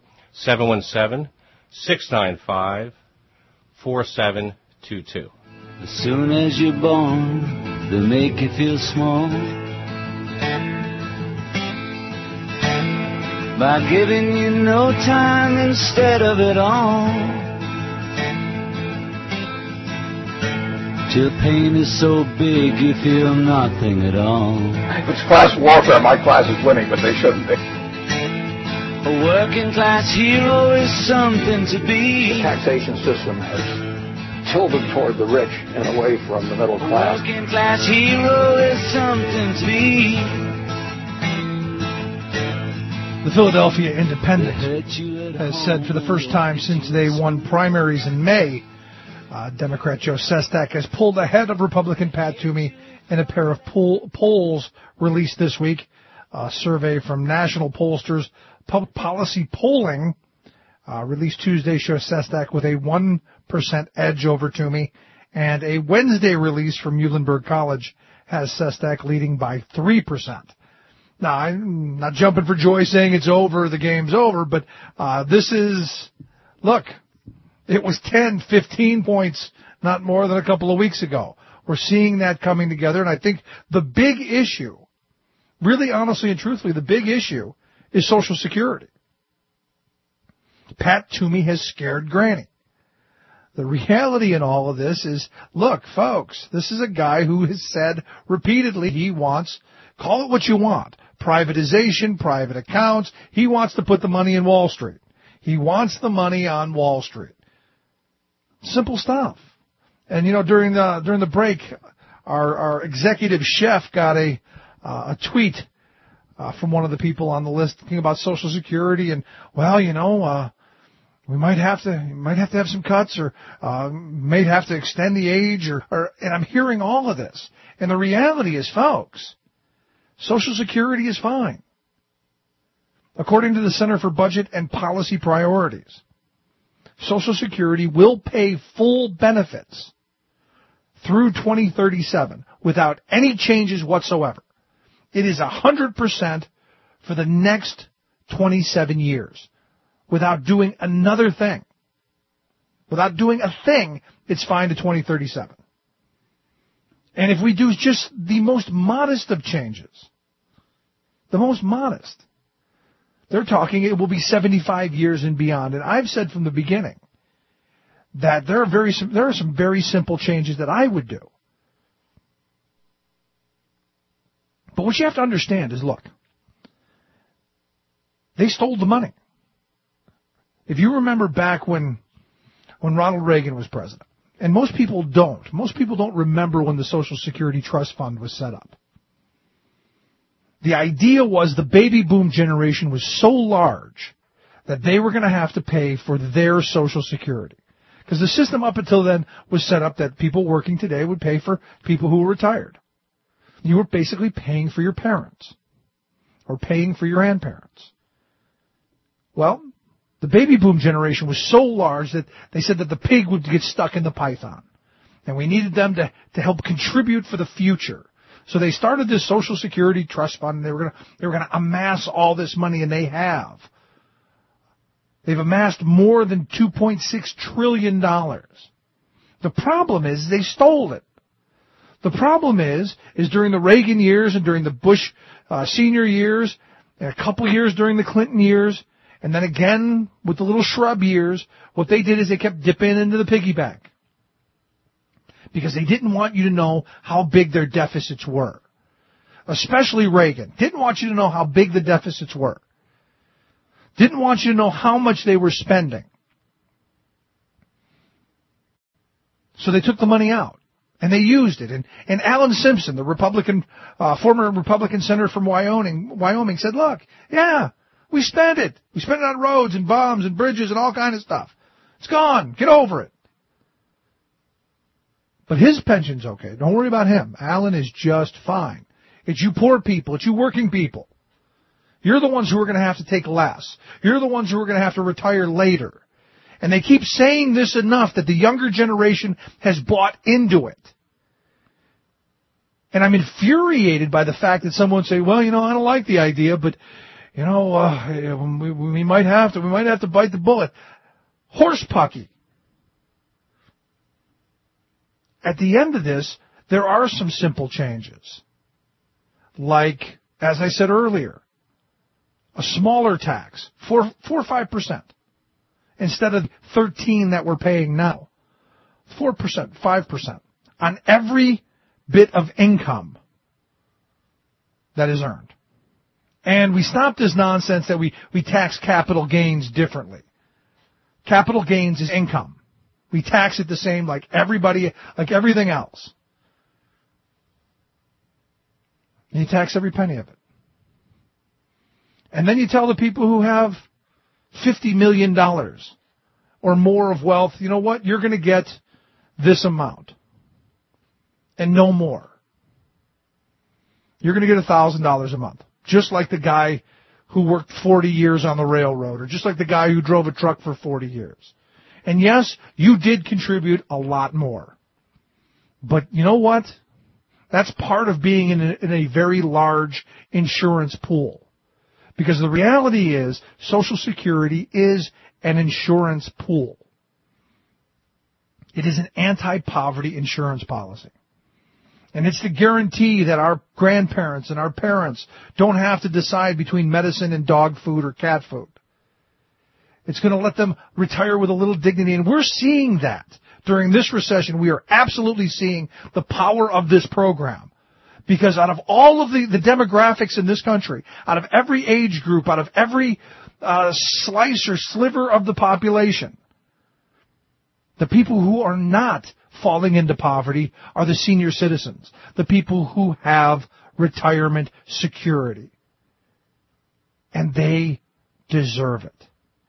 717-695-4722. As soon as you're born, they make you feel small by giving you no time instead of it all. Till pain is so big you feel nothing at all. It's class warfare. My class is winning, but they shouldn't be. A working class hero is something to be. The taxation system has tilted toward the rich and away from the middle class. A working class hero is something to be. The Philadelphia Independent has said for the first time since they won primaries in May, Democrat Joe Sestak has pulled ahead of Republican Pat Toomey in a pair of polls released this week. A survey from national pollsters, Public Policy Polling, released Tuesday, shows Sestak with a 1% edge over Toomey, and a Wednesday release from Muhlenberg College has Sestak leading by 3%. Now, I'm not jumping for joy saying it's over, the game's over, but this is, look, it was 10, 15 points not more than a couple of weeks ago. We're seeing that coming together, and I think the big issue, really honestly and truthfully, the big issue is Social Security. Pat Toomey has scared Granny. The reality in all of this is, look, folks, this is a guy who has said repeatedly he wants, call it what you want, privatization, private accounts. He wants to put the money in Wall Street. He wants the money on Wall Street. Simple stuff. And, you know, during the break, our executive chef got a tweet from one of the people on the list talking about Social Security, and, well, you know, we might have to have some cuts, or may have to extend the age, and I'm hearing all of this. And the reality is, folks, Social Security is fine. According to the Center for Budget and Policy Priorities, Social Security will pay full benefits through 2037 without any changes whatsoever. It is 100% for the next 27 years without doing another thing. Without doing a thing, it's fine to 2037. And if we do just the most modest of changes, the most modest, they're talking it will be 75 years and beyond. And I've said from the beginning that there are some very simple changes that I would do. But what you have to understand is, look, they stole the money. If you remember back when Ronald Reagan was president, and most people don't remember when the Social Security Trust Fund was set up. The idea was the baby boom generation was so large that they were going to have to pay for their Social Security. Because the system up until then was set up that people working today would pay for people who were retired. You were basically paying for your parents or paying for your grandparents. Well, the baby boom generation was so large that they said that the pig would get stuck in the python. And we needed them to help contribute for the future. So they started this Social Security Trust Fund, and they were going to amass all this money, and they have. They've amassed more than $2.6 trillion. The problem is they stole it. The problem is during the Reagan years and during the Bush senior years, and a couple years during the Clinton years, and then again with the little shrub years, what they did is they kept dipping into the piggy bank. Because they didn't want you to know how big their deficits were. Especially Reagan. Didn't want you to know how big the deficits were. Didn't want you to know how much they were spending. So they took the money out. And they used it. And Alan Simpson, the former Republican senator from Wyoming said, look, yeah, we spent it. We spent it on roads and bombs and bridges and all kind of stuff. It's gone. Get over it. But his pension's okay. Don't worry about him. Alan is just fine. It's you poor people. It's you working people. You're the ones who are going to have to take less. You're the ones who are going to have to retire later. And they keep saying this enough that the younger generation has bought into it. And I'm infuriated by the fact that someone say, well, you know, I don't like the idea, but, you know, we might have to bite the bullet. Horsepucky. At the end of this, there are some simple changes. Like, as I said earlier, a smaller tax, 4 or 5%, instead of 13% that we're paying now. 4%, 5%, on every bit of income that is earned. And we stop this nonsense that we tax capital gains differently. Capital gains is income. We tax it the same like everybody, like everything else. And you tax every penny of it. And then you tell the people who have $50 million or more of wealth, you know what, you're going to get this amount and no more. you're going to get $1,000 a month, just like the guy who worked 40 years on the railroad, or just like the guy who drove a truck for 40 years. And yes, you did contribute a lot more. But you know what? That's part of being in a very large insurance pool. Because the reality is, Social Security is an insurance pool. It is an anti-poverty insurance policy. And it's to guarantee that our grandparents and our parents don't have to decide between medicine and dog food or cat food. It's going to let them retire with a little dignity. And we're seeing that. During this recession, we are absolutely seeing the power of this program. Because out of all of the demographics in this country, out of every age group, out of every slice or sliver of the population, the people who are not falling into poverty are the senior citizens, the people who have retirement security. And they deserve it.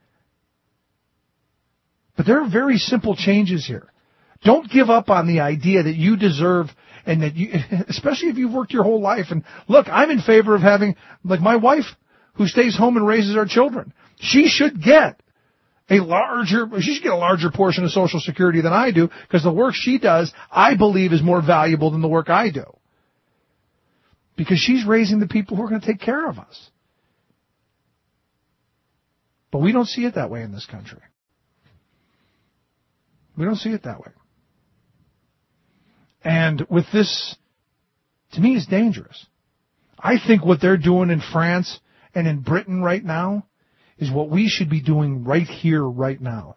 But there are very simple changes here. Don't give up on the idea that you deserve, and that you, especially if you've worked your whole life. And look, I'm in favor of having, like my wife who stays home and raises our children. She should get a larger portion of Social Security than I do, because the work she does, I believe, is more valuable than the work I do. Because she's raising the people who are going to take care of us. But we don't see it that way in this country. We don't see it that way. And with this, to me, is dangerous. I think what they're doing in France and in Britain right now is what we should be doing right here, right now.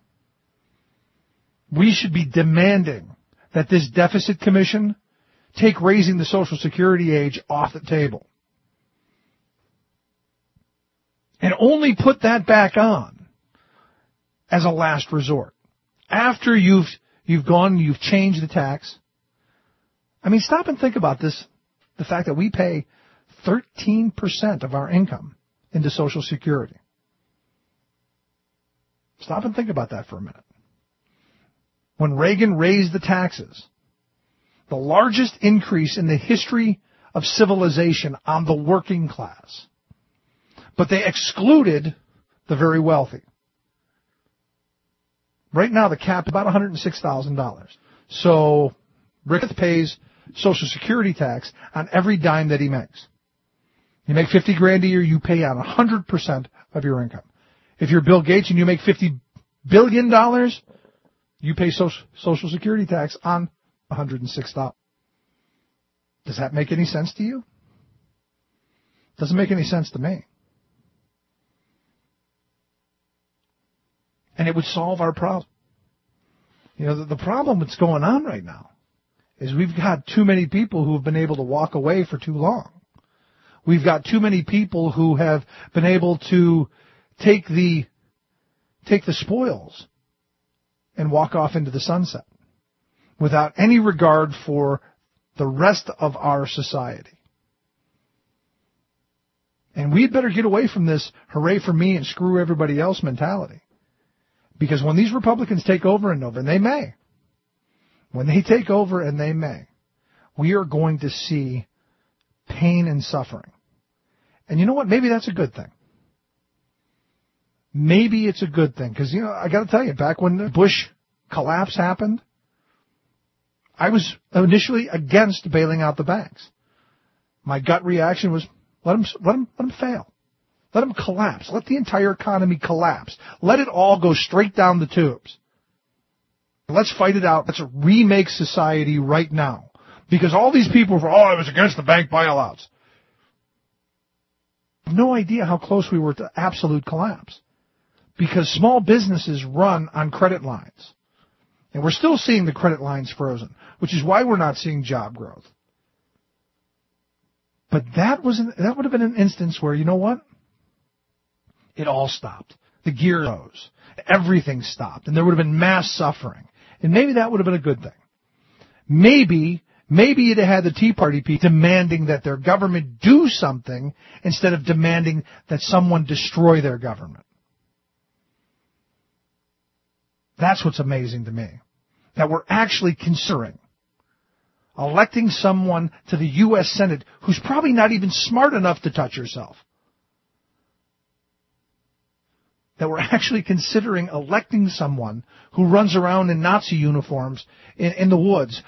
We should be demanding that this deficit commission take raising the Social Security age off the table. And only put that back on as a last resort. After you've changed the tax. I mean, stop and think about this. The fact that we pay 13% of our income into Social Security. Stop and think about that for a minute. When Reagan raised the taxes, the largest increase in the history of civilization on the working class. But they excluded the very wealthy. Right now, the cap is about $106,000. So Rick pays Social Security tax on every dime that he makes. You make $50,000 a year, you pay out 100% of your income. If you're Bill Gates and you make $50 billion, you pay Social Security tax on $106. Does that make any sense to you? Doesn't make any sense to me. And it would solve our problem. You know, the problem that's going on right now is we've got too many people who have been able to walk away for too long. We've got too many people who have been able to take the spoils and walk off into the sunset without any regard for the rest of our society. And we'd better get away from this hooray for me and screw everybody else mentality. Because when these Republicans take over in November, and they may, when they take over, and they may, we are going to see pain and suffering. And you know what? Maybe that's a good thing. Maybe it's a good thing. Because, you know, I got to tell you, back when the Bush collapse happened, I was initially against bailing out the banks. My gut reaction was, let them fail. Let them collapse. Let the entire economy collapse. Let it all go straight down the tubes. Let's fight it out. Let's remake society right now. Because all these people were, I was against the bank bailouts. I have no idea how close we were to absolute collapse. Because small businesses run on credit lines. And we're still seeing the credit lines frozen, which is why we're not seeing job growth. But that would have been an instance where, you know what? It all stopped. The gear rose. Everything stopped. And there would have been mass suffering. And maybe that would have been a good thing. Maybe you'd have had the Tea Party people demanding that their government do something instead of demanding that someone destroy their government. That's what's amazing to me. That we're actually considering electing someone to the U.S. Senate who's probably not even smart enough to touch herself. That we're actually considering electing someone who runs around in Nazi uniforms in the woods.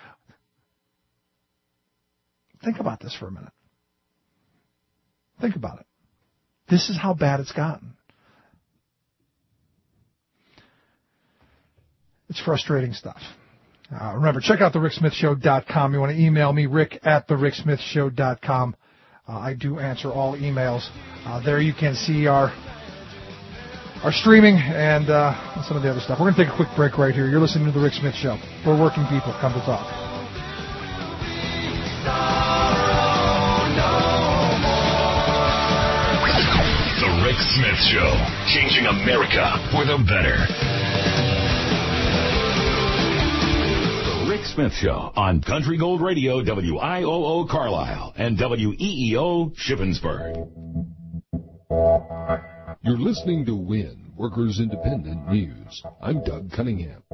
Think about this for a minute. Think about it. This is how bad it's gotten. It's frustrating stuff. Remember, check out thericksmithshow.com. You want to email me, rick@thericksmithshow.com. I do answer all emails. There you can see our streaming and some of the other stuff. We're going to take a quick break right here. You're listening to The Rick Smith Show. We're working people. Come to talk. The Rick Smith Show. Changing America for the better. Rick Smith Show on Country Gold Radio, WIOO Carlisle, and WEEO Shippensburg. You're listening to WIN, Workers Independent News. I'm Doug Cunningham.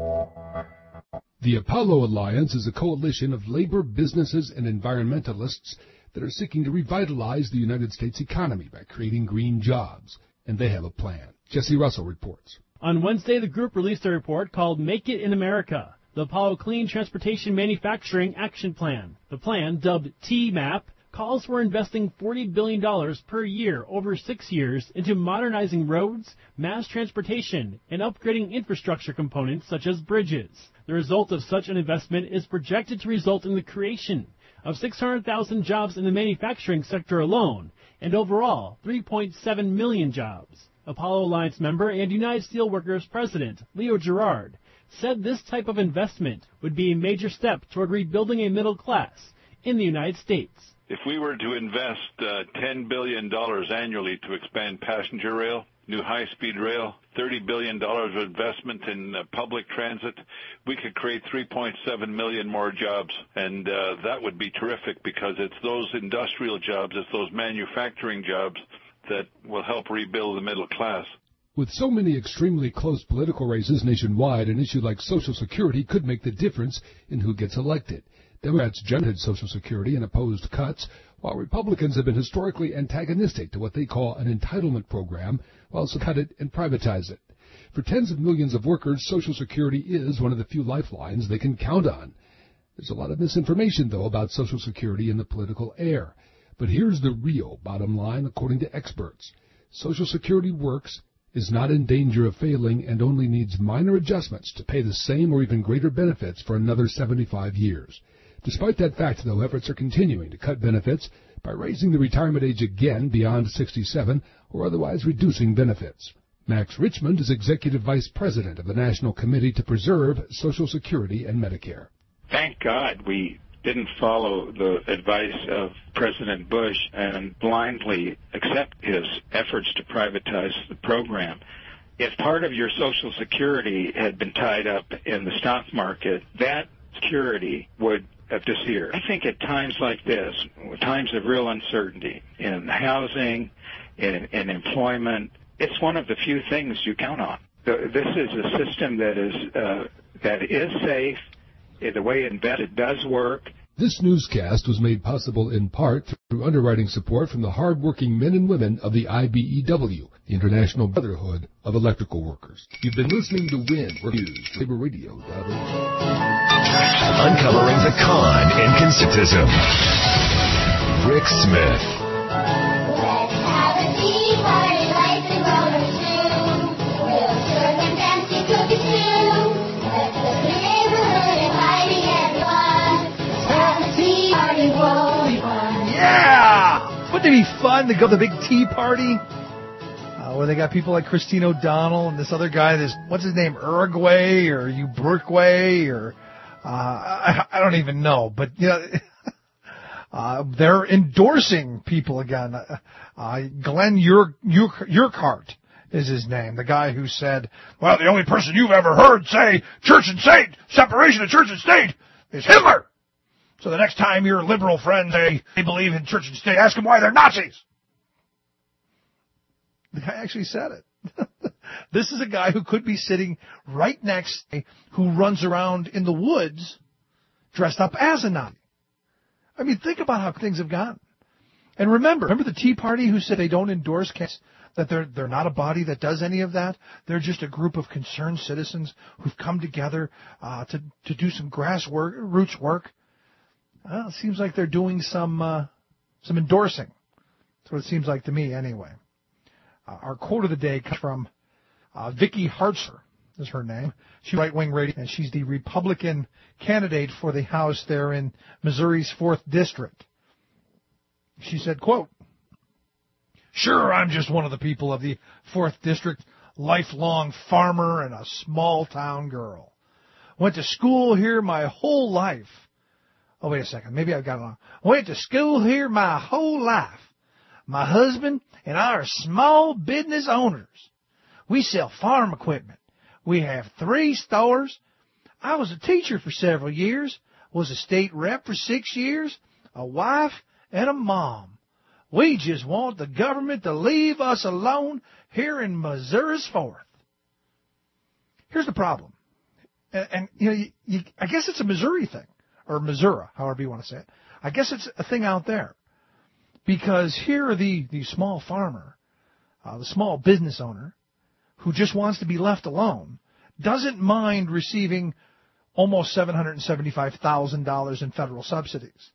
The Apollo Alliance is a coalition of labor, businesses, and environmentalists that are seeking to revitalize the United States economy by creating green jobs. And they have a plan. Jesse Russell reports. On Wednesday, the group released a report called Make It in America, the Apollo Clean Transportation Manufacturing Action Plan. The plan, dubbed TMAP, calls for investing $40 billion per year over 6 years into modernizing roads, mass transportation, and upgrading infrastructure components such as bridges. The result of such an investment is projected to result in the creation of 600,000 jobs in the manufacturing sector alone, and overall 3.7 million jobs. Apollo Alliance member and United Steelworkers president Leo Gerard said this type of investment would be a major step toward rebuilding a middle class in the United States. If we were to invest $10 billion annually to expand passenger rail, new high-speed rail, $30 billion of investment in public transit, we could create 3.7 million more jobs. And that would be terrific because it's those industrial jobs, it's those manufacturing jobs that will help rebuild the middle class. With so many extremely close political races nationwide, an issue like Social Security could make the difference in who gets elected. Democrats generated Social Security and opposed cuts, while Republicans have been historically antagonistic to what they call an entitlement program, while some cut it and privatize it. For tens of millions of workers, Social Security is one of the few lifelines they can count on. There's a lot of misinformation, though, about Social Security in the political air. But here's the real bottom line, according to experts. Social Security works, is not in danger of failing, and only needs minor adjustments to pay the same or even greater benefits for another 75 years. Despite that fact, though, efforts are continuing to cut benefits by raising the retirement age again beyond 67 or otherwise reducing benefits. Max Richmond is Executive Vice President of the National Committee to Preserve Social Security and Medicare. Thank God we didn't follow the advice of President Bush and blindly accept his efforts to privatize the program. If part of your Social Security had been tied up in the stock market, that security would have disappeared. I think at times like this, times of real uncertainty in housing, in employment, it's one of the few things you count on. This is a system that is safe. The way it's invented does work. This newscast was made possible in part through underwriting support from the hard-working men and women of the IBEW, the International Brotherhood of Electrical Workers. You've been listening to WIN Reviews, LaborRadio.org. Uncovering the con and conceptism. Rick Smith. Let's have a tea party like the Rollers do. We'll serve them fancy cookies too. Let's go to the neighborhood inviting everyone. Let's have a tea party, won't be fun. Yeah! Wouldn't it be fun to go to the big tea party? Where they got people like Christine O'Donnell and this other guy, what's his name, Uruguay or Uruguay or I don't even know, but you know, they're endorsing people again. Glenn Urquhart is his name, the guy who said, well, the only person you've ever heard say church and state, separation of church and state, is Hitler. So the next time your liberal friends say they believe in church and state, ask them why they're Nazis. The guy actually said it. This is a guy who could be sitting right next to who runs around in the woods dressed up as a Nazi. I mean, think about how things have gotten. And remember the Tea Party who said they don't endorse candidates, that they're not a body that does any of that. They're just a group of concerned citizens who've come together to do some grassroots work. Well, it seems like they're doing some endorsing. That's what it seems like to me, anyway. Our quote of the day comes from Vicky Hartzer, is her name. She's right-wing radio, and she's the Republican candidate for the House there in Missouri's 4th District. She said, quote, "Sure, I'm just one of the people of the 4th District, lifelong farmer and a small-town girl. Went to school here my whole life." Oh, wait a second. Maybe I've got it wrong. "Went to school here my whole life. My husband and I are small business owners. We sell farm equipment. We have 3 stores. I was a teacher for several years, was a state rep for 6 years, a wife, and a mom. We just want the government to leave us alone here in Missouri's 4th. Here's the problem. And I guess it's a Missouri thing, or Missouri, however you want to say it. I guess it's a thing out there. Because here the small farmer, the small business owner, who just wants to be left alone, doesn't mind receiving almost $775,000 in federal subsidies.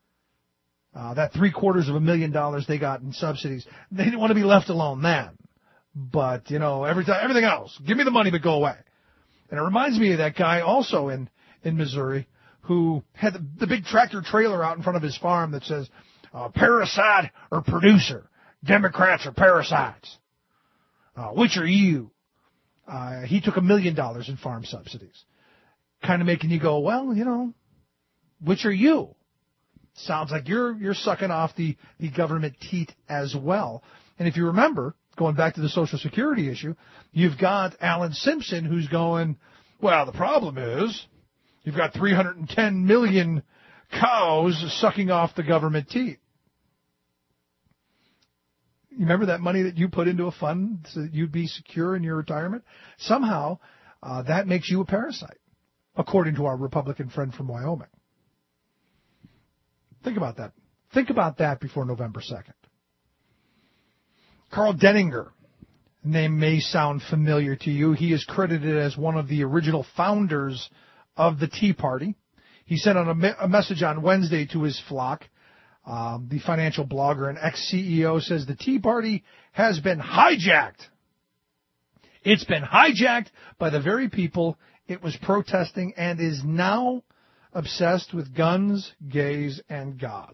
That $750,000 they got in subsidies, they didn't want to be left alone then. But, everything else, give me the money but go away. And it reminds me of that guy also in Missouri who had the big tractor trailer out in front of his farm that says, "Parasite or producer? Democrats are parasites. Which are you?" He took $1 million in farm subsidies. Kind of making you go, well, which are you? Sounds like you're sucking off the government teat as well. And if you remember, going back to the Social Security issue, you've got Alan Simpson who's going, well, the problem is you've got 310 million cows sucking off the government teat. You remember that money that you put into a fund so that you'd be secure in your retirement? Somehow, that makes you a parasite, according to our Republican friend from Wyoming. Think about that. Think about that before November 2nd. Carl Denninger, name may sound familiar to you. He is credited as one of the original founders of the Tea Party. He sent out a message on Wednesday to his flock. The financial blogger and ex-CEO says the Tea Party has been hijacked. It's been hijacked by the very people it was protesting and is now obsessed with guns, gays, and God.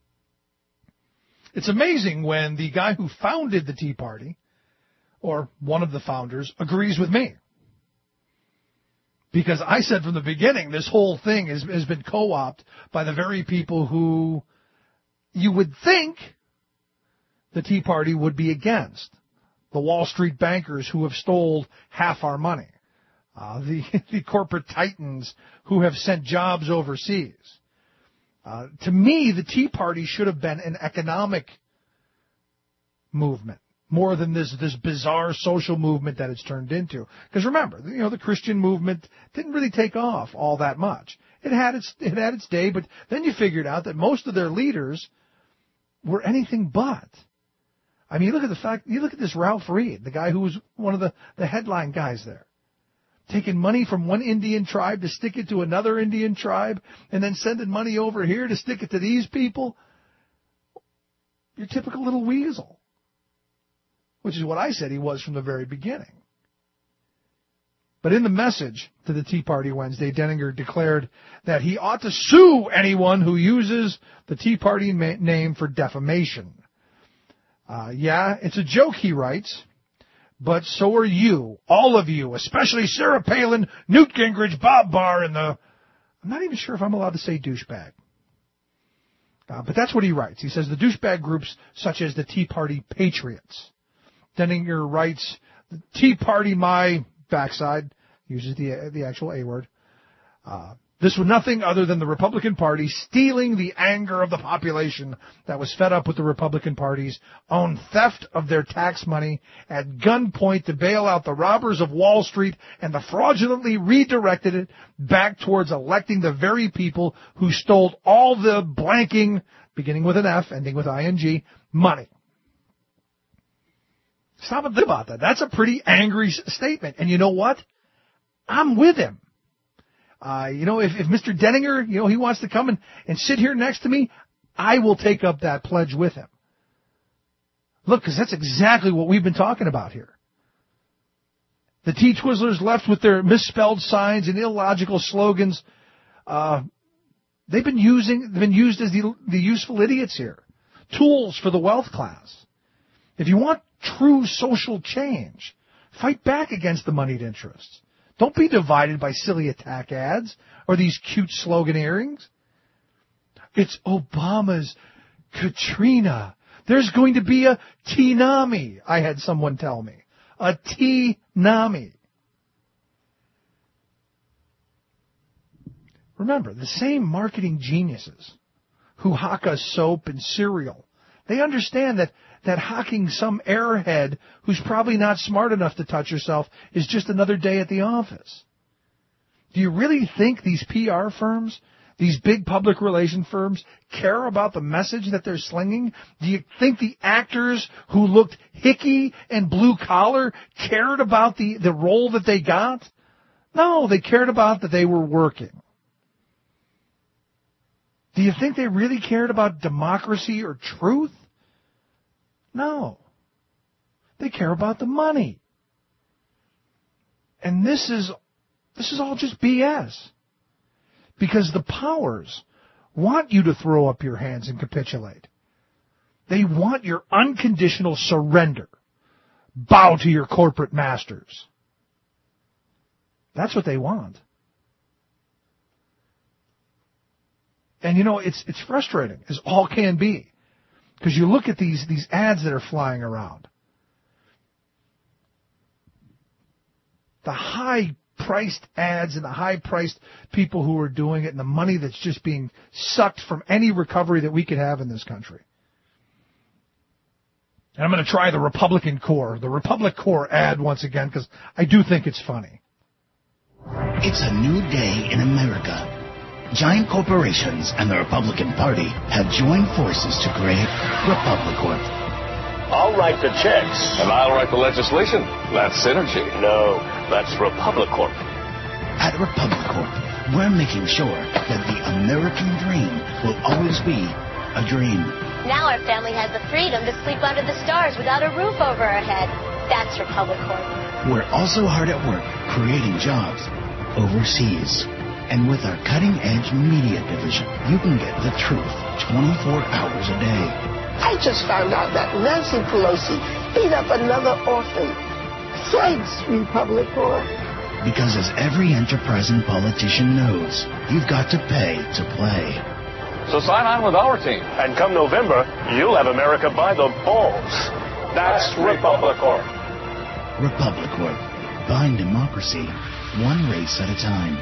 It's amazing when the guy who founded the Tea Party, or one of the founders, agrees with me. Because I said from the beginning, this whole thing has been co-opted by the very people who you would think the Tea Party would be against. The Wall Street bankers who have stole half our money. The corporate titans who have sent jobs overseas. To me, the Tea Party should have been an economic movement more than this bizarre social movement that it's turned into. Because remember, the Christian movement didn't really take off all that much. It had its day, but then you figured out that most of their leaders were anything but. I mean, you look at this Ralph Reed, the guy who was one of the headline guys there. Taking money from one Indian tribe to stick it to another Indian tribe, and then sending money over here to stick it to these people. Your typical little weasel. Which is what I said he was from the very beginning. But in the message to the Tea Party Wednesday, Denninger declared that he ought to sue anyone who uses the Tea Party name for defamation. Yeah, it's a joke, he writes. But so are you, all of you, especially Sarah Palin, Newt Gingrich, Bob Barr, and I'm not even sure if I'm allowed to say douchebag. But that's what he writes. He says the douchebag groups such as the Tea Party Patriots. Denninger writes, the Tea Party, my backside, uses the actual A word. This was nothing other than the Republican Party stealing the anger of the population that was fed up with the Republican Party's own theft of their tax money at gunpoint to bail out the robbers of Wall Street and the fraudulently redirected it back towards electing the very people who stole all the blanking, beginning with an F, ending with ing, money. Stop and think about that. That's a pretty angry statement. And you know what? I'm with him. If Mr. Denninger, he wants to come and sit here next to me, I will take up that pledge with him. Look, because that's exactly what we've been talking about here. The T-Twizzlers left with their misspelled signs and illogical slogans. They've been used as the useful idiots here. Tools for the wealth class. If you want true social change, fight back against the moneyed interests. Don't be divided by silly attack ads or these cute sloganeerings. It's Obama's Katrina. There's going to be a T-nami, I had someone tell me. A T-nami. Remember, the same marketing geniuses who hawk us soap and cereal, they understand that hawking some airhead who's probably not smart enough to touch herself is just another day at the office. Do you really think these PR firms, these big public relation firms, care about the message that they're slinging? Do you think the actors who looked hicky and blue-collar cared about the role that they got? No, they cared about that they were working. Do you think they really cared about democracy or truth? No. They care about the money. And this is all just BS. Because the powers want you to throw up your hands and capitulate. They want your unconditional surrender. Bow to your corporate masters. That's what they want. And it's frustrating, as all can be. Because you look at these ads that are flying around. The high-priced ads and the high-priced people who are doing it and the money that's just being sucked from any recovery that we could have in this country. And I'm going to try the Republic Corps ad once again because I do think it's funny. It's a new day in America. Giant corporations and the Republican Party have joined forces to create Republic Corp. I'll write the checks. And I'll write the legislation. That's synergy. No, that's Republic Corp. At Republic Corp, we're making sure that the American dream will always be a dream. Now our family has the freedom to sleep under the stars without a roof over our head. That's Republic Corp. We're also hard at work creating jobs overseas. And with our cutting-edge media division, you can get the truth 24 hours a day. I just found out that Nancy Pelosi beat up another orphan. Thanks, Republic Corp. Because as every enterprising politician knows, you've got to pay to play. So sign on with our team. And come November, you'll have America by the balls. That's Republic Corp. Republic Corp. Buying democracy, one race at a time.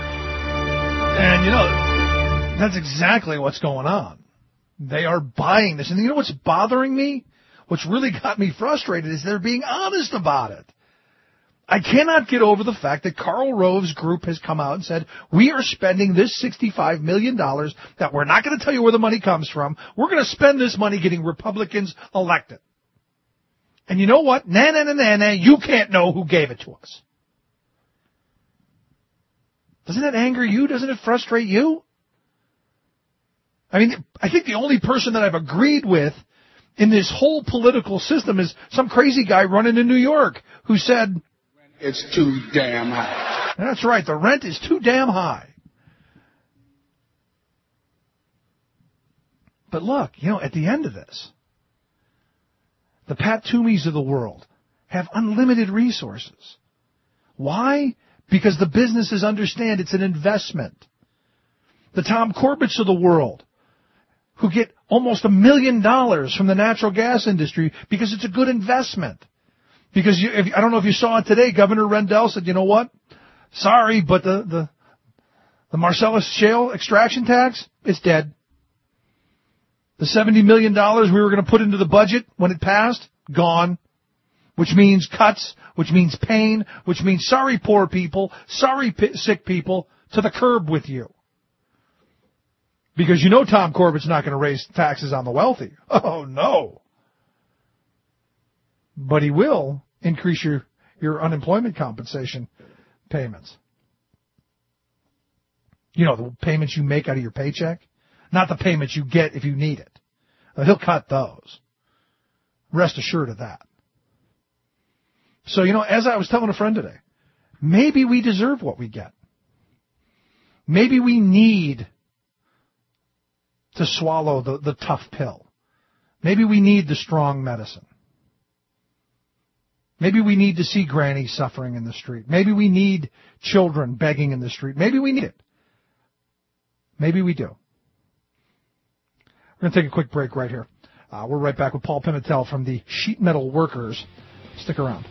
And, that's exactly what's going on. They are buying this. And you know what's bothering me? What's really got me frustrated is they're being honest about it. I cannot get over the fact that Karl Rove's group has come out and said, we are spending this $65 million that we're not going to tell you where the money comes from. We're going to spend this money getting Republicans elected. And you know what? You can't know who gave it to us. Doesn't that anger you? Doesn't it frustrate you? I mean, I think the only person that I've agreed with in this whole political system is some crazy guy running in New York who said, it's too damn high. That's right. The rent is too damn high. But look, at the end of this, the Pat Toomeys of the world have unlimited resources. Why? Because the businesses understand it's an investment. The Tom Corbett's of the world, who get almost $1 million from the natural gas industry because it's a good investment. Because I don't know if you saw it today, Governor Rendell said, you know what? Sorry, but the The Marcellus Shale extraction tax, it's dead. The $70 million we were going to put into the budget when it passed, gone. Which means cuts, which means pain, which means sorry poor people, sorry sick people, to the curb with you. Because you know Tom Corbett's not going to raise taxes on the wealthy. Oh, no. But he will increase your unemployment compensation payments. You know, the payments you make out of your paycheck, not the payments you get if you need it. He'll cut those. Rest assured of that. So, you know, as I was telling a friend today, maybe we deserve what we get. Maybe we need to swallow the tough pill. Maybe we need the strong medicine. Maybe we need to see grannies suffering in the street. Maybe we need children begging in the street. Maybe we need it. Maybe we do. We're going to take a quick break right here. We're right back with Paul Pimentel from the Sheet Metal Workers. Stick around.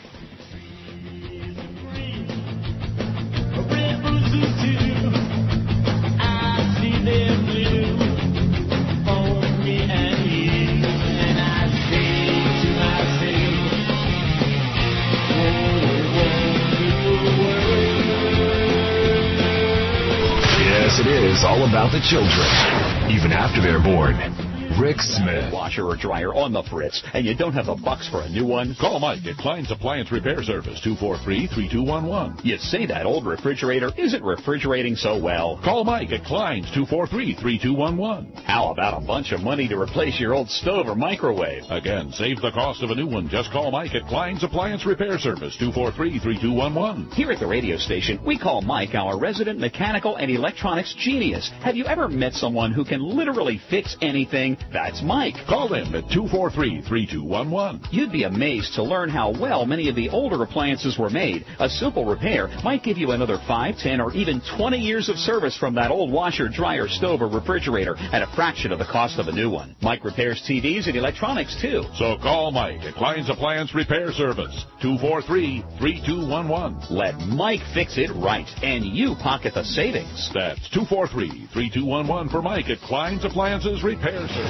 Yes, it is all about the children, even after they're born. Rick Smith. Washer or dryer on the fritz, and you don't have the bucks for a new one? Call Mike at Klein's Appliance Repair Service, 243-3211. You'd say that old refrigerator isn't refrigerating so well. Call Mike at Klein's, 243-3211. How about a bunch of money to replace your old stove or microwave? Again, save the cost of a new one. Just call Mike at Klein's Appliance Repair Service, 243-3211. Here at the radio station, we call Mike our resident mechanical and electronics genius. Have you ever met someone who can literally fix anything? That's Mike. Call them at 243-3211. You'd be amazed to learn how well many of the older appliances were made. A simple repair might give you another 5, 10, or even 20 years of service from that old washer, dryer, stove, or refrigerator at a fraction of the cost of a new one. Mike repairs TVs and electronics, too. So call Mike at Klein's Appliance Repair Service, 243-3211. Let Mike fix it right, and you pocket the savings. That's 243-3211 for Mike at Klein's Appliances Repair Service.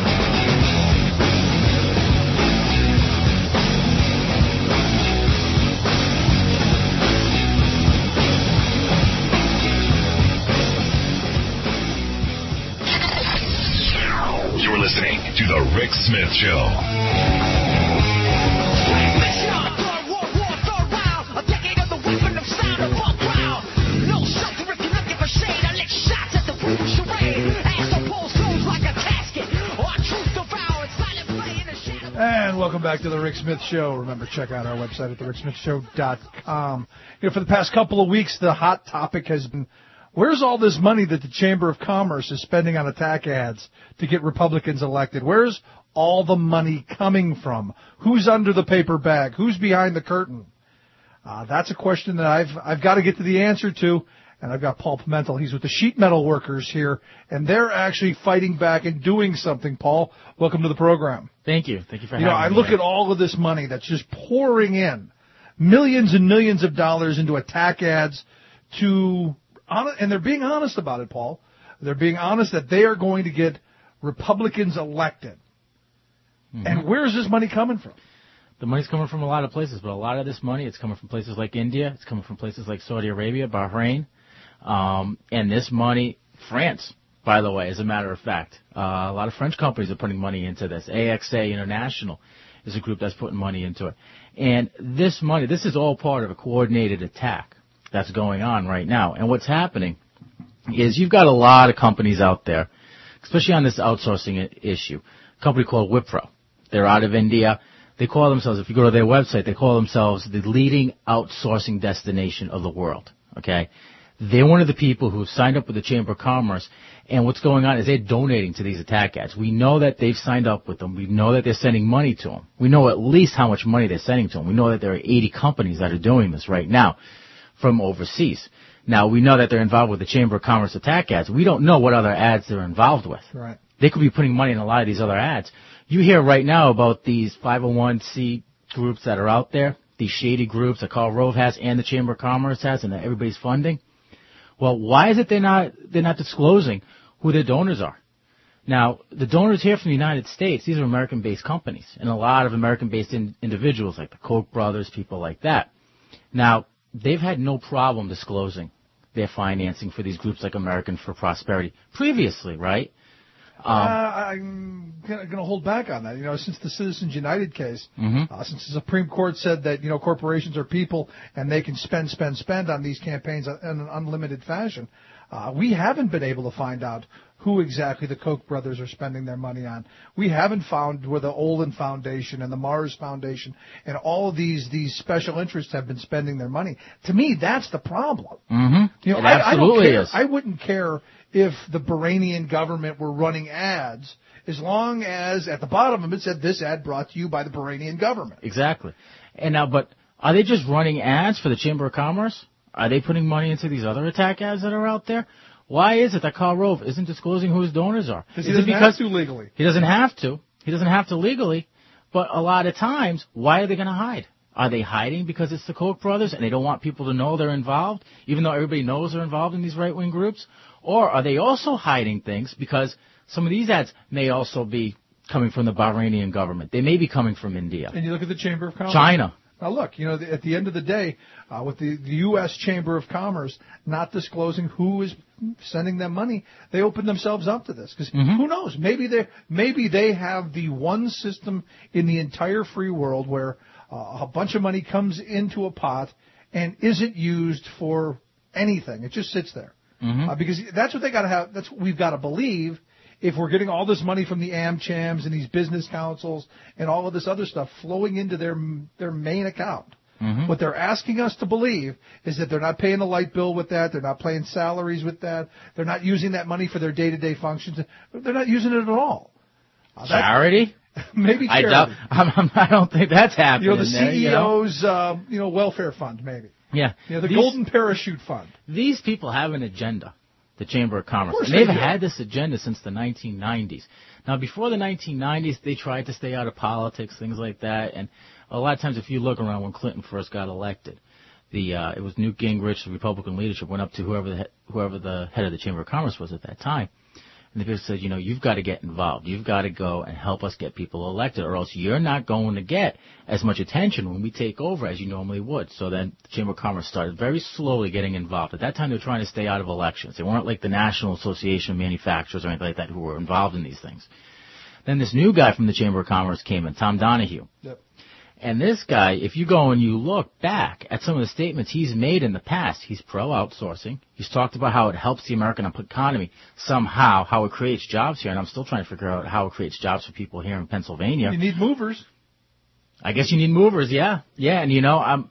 You're listening to The Rick Smith Show. And welcome back to the Rick Smith Show. Remember, check out our website at thericksmithshow.com. You know, for the past couple of weeks, the hot topic has been, where's all this money that the Chamber of Commerce is spending on attack ads to get Republicans elected? Where's all the money coming from? Who's under the paper bag? Who's behind the curtain? That's a question that I've got to get to the answer to. And I've got Paul Pimentel. He's with the Sheet Metal Workers here, and they're actually fighting back and doing something. Paul, welcome to the program. Thank you. Thank you for having me. I look at all of this money that's just pouring in, millions and millions of dollars into attack ads and they're being honest about it, Paul. They're being honest that they are going to get Republicans elected. Mm-hmm. And where is this money coming from? The money's coming from a lot of places, but a lot of this money, it's coming from places like India. It's coming from places like Saudi Arabia, Bahrain. And this money, France, by the way, as a matter of fact, a lot of French companies are putting money into this. AXA International is a group that's putting money into it. And this money, this is all part of a coordinated attack that's going on right now. And what's happening is you've got a lot of companies out there, especially on this outsourcing issue. A company called Wipro. They're out of India. They call themselves, if you go to their website, they call themselves the leading outsourcing destination of the world. Okay? They're one of the people who have signed up with the Chamber of Commerce, and what's going on is they're donating to these attack ads. We know that they've signed up with them. We know that they're sending money to them. We know at least how much money they're sending to them. We know that there are 80 companies that are doing this right now from overseas. Now, we know that they're involved with the Chamber of Commerce attack ads. We don't know what other ads they're involved with. Right. They could be putting money in a lot of these other ads. You hear right now about these 501c groups that are out there, these shady groups that Karl Rove has and the Chamber of Commerce has and that everybody's funding. Well, why is it they're not disclosing who their donors are? Now, the donors here from the United States, these are American-based companies, and a lot of American-based individuals like the Koch brothers, people like that. Now, they've had no problem disclosing their financing for these groups like American for Prosperity previously, right? I'm going to hold back on that. You know, since the Citizens United case, since the Supreme Court said that, you know, corporations are people and they can spend on these campaigns in an unlimited fashion, we haven't been able to find out who exactly the Koch brothers are spending their money on. We haven't found where the Olin Foundation and the Mars Foundation and all of these special interests have been spending their money. To me, that's the problem. You know, It absolutely I don't care. is. I wouldn't care if the Bahrainian government were running ads, as long as at the bottom of it said, this ad brought to you by the Bahrainian government. Exactly. And now, but are they just running ads for the Chamber of Commerce? Are they putting money into these other attack ads that are out there? Why is it that Karl Rove isn't disclosing who his donors are? Because he doesn't have to legally. He doesn't have to. He doesn't have to legally. But a lot of times, why are they going to hide? Are they hiding because it's the Koch brothers and they don't want people to know they're involved, even though everybody knows they're involved in these right-wing groups? Or are they also hiding things because some of these ads may also be coming from the Bahrainian government? They may be coming from India. And you look at the Chamber of Commerce. China. Now, look, you know, at the end of the day, with the U.S. Chamber of Commerce not disclosing who is sending them money, they open themselves up to this. Because who knows? Maybe they have the one system in the entire free world where a bunch of money comes into a pot and isn't used for anything. It just sits there. Because that's what they got to have. That's what we've got to believe. If we're getting all this money from the AmChams and these business councils and all of this other stuff flowing into their main account, what they're asking us to believe is that they're not paying the light bill with that, they're not paying salaries with that, they're not using that money for their day-to-day functions, they're not using it at all. Charity? Maybe charity. I don't think that's happening. You know, the CEO's welfare fund, maybe. Yeah. The Golden Parachute Fund. These people have an agenda, the Chamber of Commerce. Of course and they've they do. had this agenda since the 1990s. Now, before the 1990s, they tried to stay out of politics, things like that. And a lot of times, if you look around when Clinton first got elected, it was Newt Gingrich, the Republican leadership, went up to whoever the head of the Chamber of Commerce was at that time. And the people said, you know, you've got to get involved. You've got to go and help us get people elected, or else you're not going to get as much attention when we take over as you normally would. So then the Chamber of Commerce started very slowly getting involved. At that time, they were trying to stay out of elections. They weren't like the National Association of Manufacturers or anything like that who were involved in these things. Then this new guy from the Chamber of Commerce came in, Tom Donahue. Yep. And this guy, if you go and you look back at some of the statements he's made in the past, he's pro-outsourcing. He's talked about how it helps the American economy somehow, how it creates jobs here. And I'm still trying to figure out how it creates jobs for people here in Pennsylvania. You need movers. I guess you need movers, yeah. Yeah, and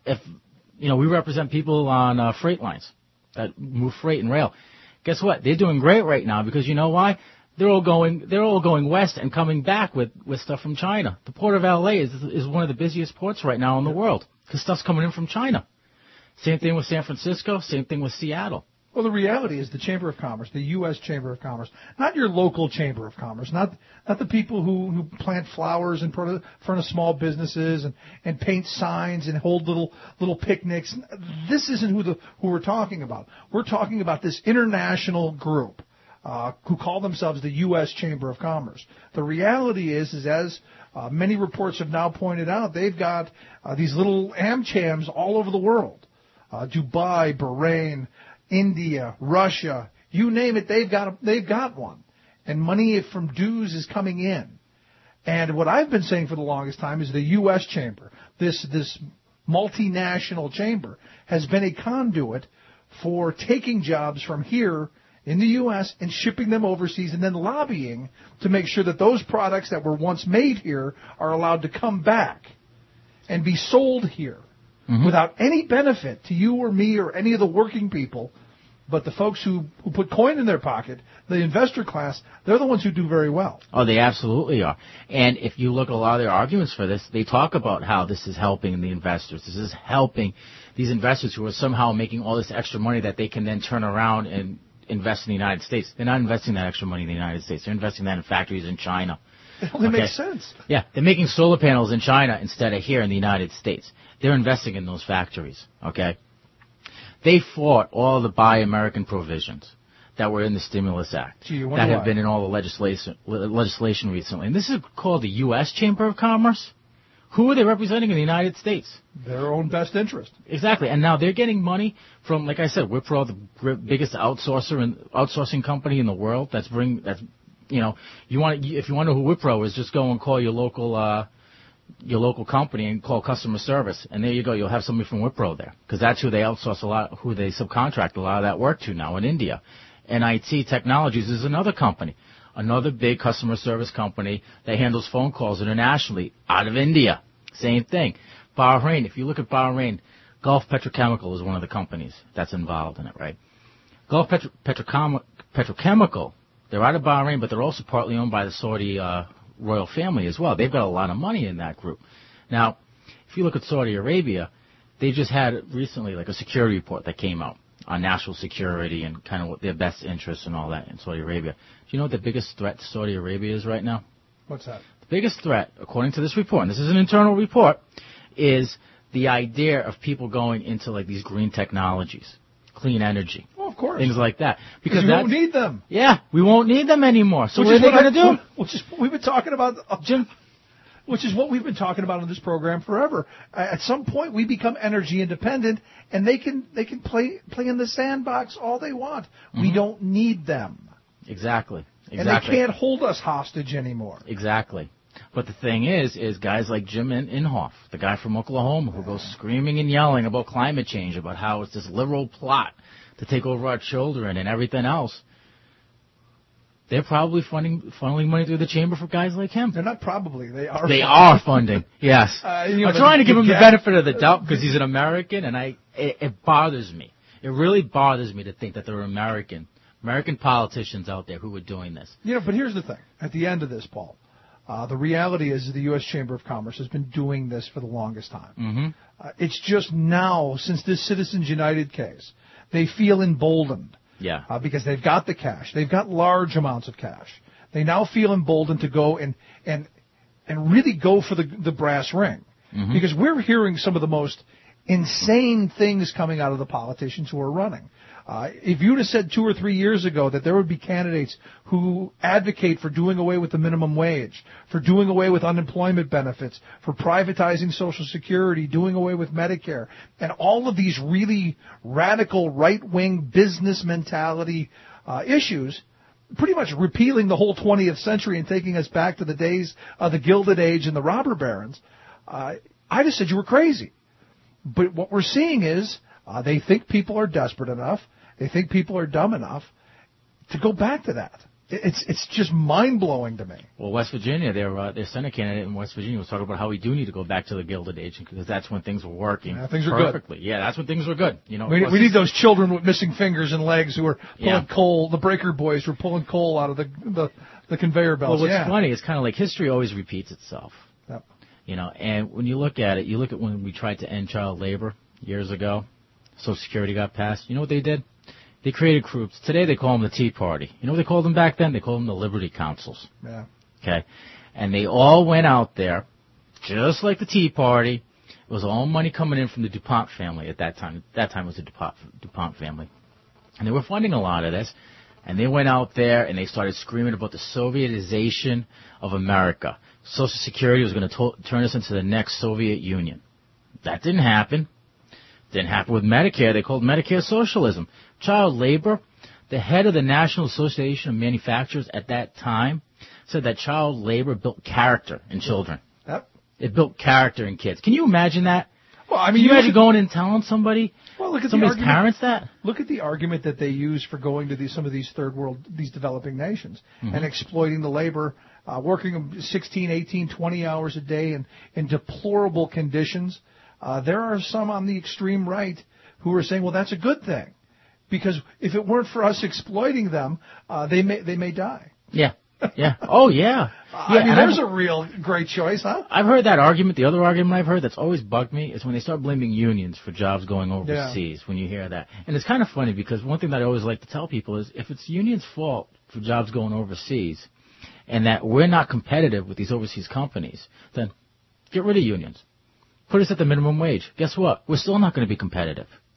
we represent people on freight lines that move freight and rail. Guess what? They're doing great right now because you know why? They're all going west and coming back with stuff from China. The port of L.A. is one of the busiest ports right now in the world because stuff's coming in from China. Same thing with San Francisco. Same thing with Seattle. Well, the reality is the Chamber of Commerce, the U.S. Chamber of Commerce, not your local Chamber of Commerce, not the people who plant flowers in front of small businesses and paint signs and hold little picnics. This isn't who we're talking about. We're talking about this international group. Who call themselves the U.S. Chamber of Commerce. The reality is as many reports have now pointed out, they've got these little AmChams all over the world. Dubai, Bahrain, India, Russia, you name it, they've got one. And money from dues is coming in. And what I've been saying for the longest time is the U.S. Chamber, this multinational chamber, has been a conduit for taking jobs from here in the U.S. and shipping them overseas and then lobbying to make sure that those products that were once made here are allowed to come back and be sold here without any benefit to you or me or any of the working people. But the folks who put coin in their pocket, the investor class, they're the ones who do very well. Oh, they absolutely are. And if you look at a lot of their arguments for this, they talk about how this is helping the investors. This is helping these investors who are somehow making all this extra money that they can then turn around and invest in the United States. They're not investing that extra money in the United States. They're investing that in factories in China. It only makes sense. Yeah, they're making solar panels in China instead of here in the United States. They're investing in those factories, okay? They fought all the Buy American provisions that were in the Stimulus Act that have been in all the legislation recently. And this is called the U.S. Chamber of Commerce. Who are they representing in the United States? Their own best interest. Exactly. And now they're getting money from, like I said, Wipro, the biggest outsourcing company in the world. If you want to know who Wipro is, just go and call your local company and call customer service, and there you go. You'll have somebody from Wipro there, because that's who they outsource who they subcontract a lot of that work to now in India. NIT Technologies is another company, another big customer service company that handles phone calls internationally out of India. Same thing. Bahrain, if you look at Bahrain, Gulf Petrochemical is one of the companies that's involved in it, right? Gulf Petrochemical, they're out of Bahrain, but they're also partly owned by the Saudi royal family as well. They've got a lot of money in that group. Now, if you look at Saudi Arabia, they just had recently like a security report that came out on national security and kind of what their best interests and all that in Saudi Arabia. Do you know what the biggest threat to Saudi Arabia is right now? What's that? The biggest threat, according to this report, and this is an internal report, is the idea of people going into like these green technologies, clean energy. Well, of course. Things like that. Because we won't need them. Yeah, we won't need them anymore. So what are they going to do? Which is what we've been talking about, Jim. Which is what we've been talking about on this program forever. At some point, we become energy independent, and they can play in the sandbox all they want. Mm-hmm. We don't need them. Exactly. And they can't hold us hostage anymore. Exactly. But the thing is guys like Jim Inhofe, the guy from Oklahoma, who goes screaming and yelling about climate change, about how it's this liberal plot to take over our children and everything else. They're probably funneling money through the chamber for guys like him. They're not probably. They are. They are funding. Yes. I'm trying to give him the benefit of the doubt because he's an American, and it bothers me. It really bothers me to think that there are American politicians out there who are doing this. But here's the thing. At the end of this, Paul, the reality is the U.S. Chamber of Commerce has been doing this for the longest time. Mm-hmm. It's just now, since this Citizens United case, they feel emboldened. Yeah. Because they've got the cash. They've got large amounts of cash. They now feel emboldened to go and really go for the brass ring. Mm-hmm. Because we're hearing some of the most insane things coming out of the politicians who are running. If you'd have said 2 or 3 years ago that there would be candidates who advocate for doing away with the minimum wage, for doing away with unemployment benefits, for privatizing Social Security, doing away with Medicare, and all of these really radical right-wing business mentality issues, pretty much repealing the whole 20th century and taking us back to the days of the Gilded Age and the robber barons, I just said you were crazy. But what we're seeing is they think people are desperate enough. They think people are dumb enough to go back to that. It's just mind-blowing to me. Well, West Virginia, their Senate candidate in West Virginia was talking about how we do need to go back to the Gilded Age because that's when things were working things are perfectly. Good. Yeah, that's when things were good. We need those children with missing fingers and legs who are pulling coal. The breaker boys who are pulling coal out of the conveyor belts. Well, what's funny is kind of like history always repeats itself. Yep. And when you look at it, when we tried to end child labor years ago, Social Security got passed. You know what they did? They created groups. Today they call them the Tea Party. You know what they called them back then? They called them the Liberty Councils. Yeah. Okay? And they all went out there, just like the Tea Party. It was all money coming in from the DuPont family at that time. That time it was the DuPont family. And they were funding a lot of this. And they went out there and they started screaming about the Sovietization of America. Social Security was going to turn us into the next Soviet Union. That didn't happen. Didn't happen with Medicare. They called Medicare socialism. Child labor, the head of the National Association of Manufacturers at that time said that child labor built character in children. Yep. It built character in kids. Can you imagine that? Well, I mean, can you imagine going and telling somebody's parents that? Look at the argument that they use for going to some of these third world, these developing nations, mm-hmm. and exploiting the labor, working 16, 18, 20 hours a day in deplorable conditions. There are some on the extreme right who are saying, well, that's a good thing. Because if it weren't for us exploiting them, they may die. Yeah. Yeah. Oh, yeah. I mean, there's a real great choice, huh? I've heard that argument. The other argument I've heard that's always bugged me is when they start blaming unions for jobs going overseas, when you hear that. And it's kind of funny because one thing that I always like to tell people is if it's unions' fault for jobs going overseas and that we're not competitive with these overseas companies, then get rid of unions. Put us at the minimum wage. Guess what? We're still not going to be competitive.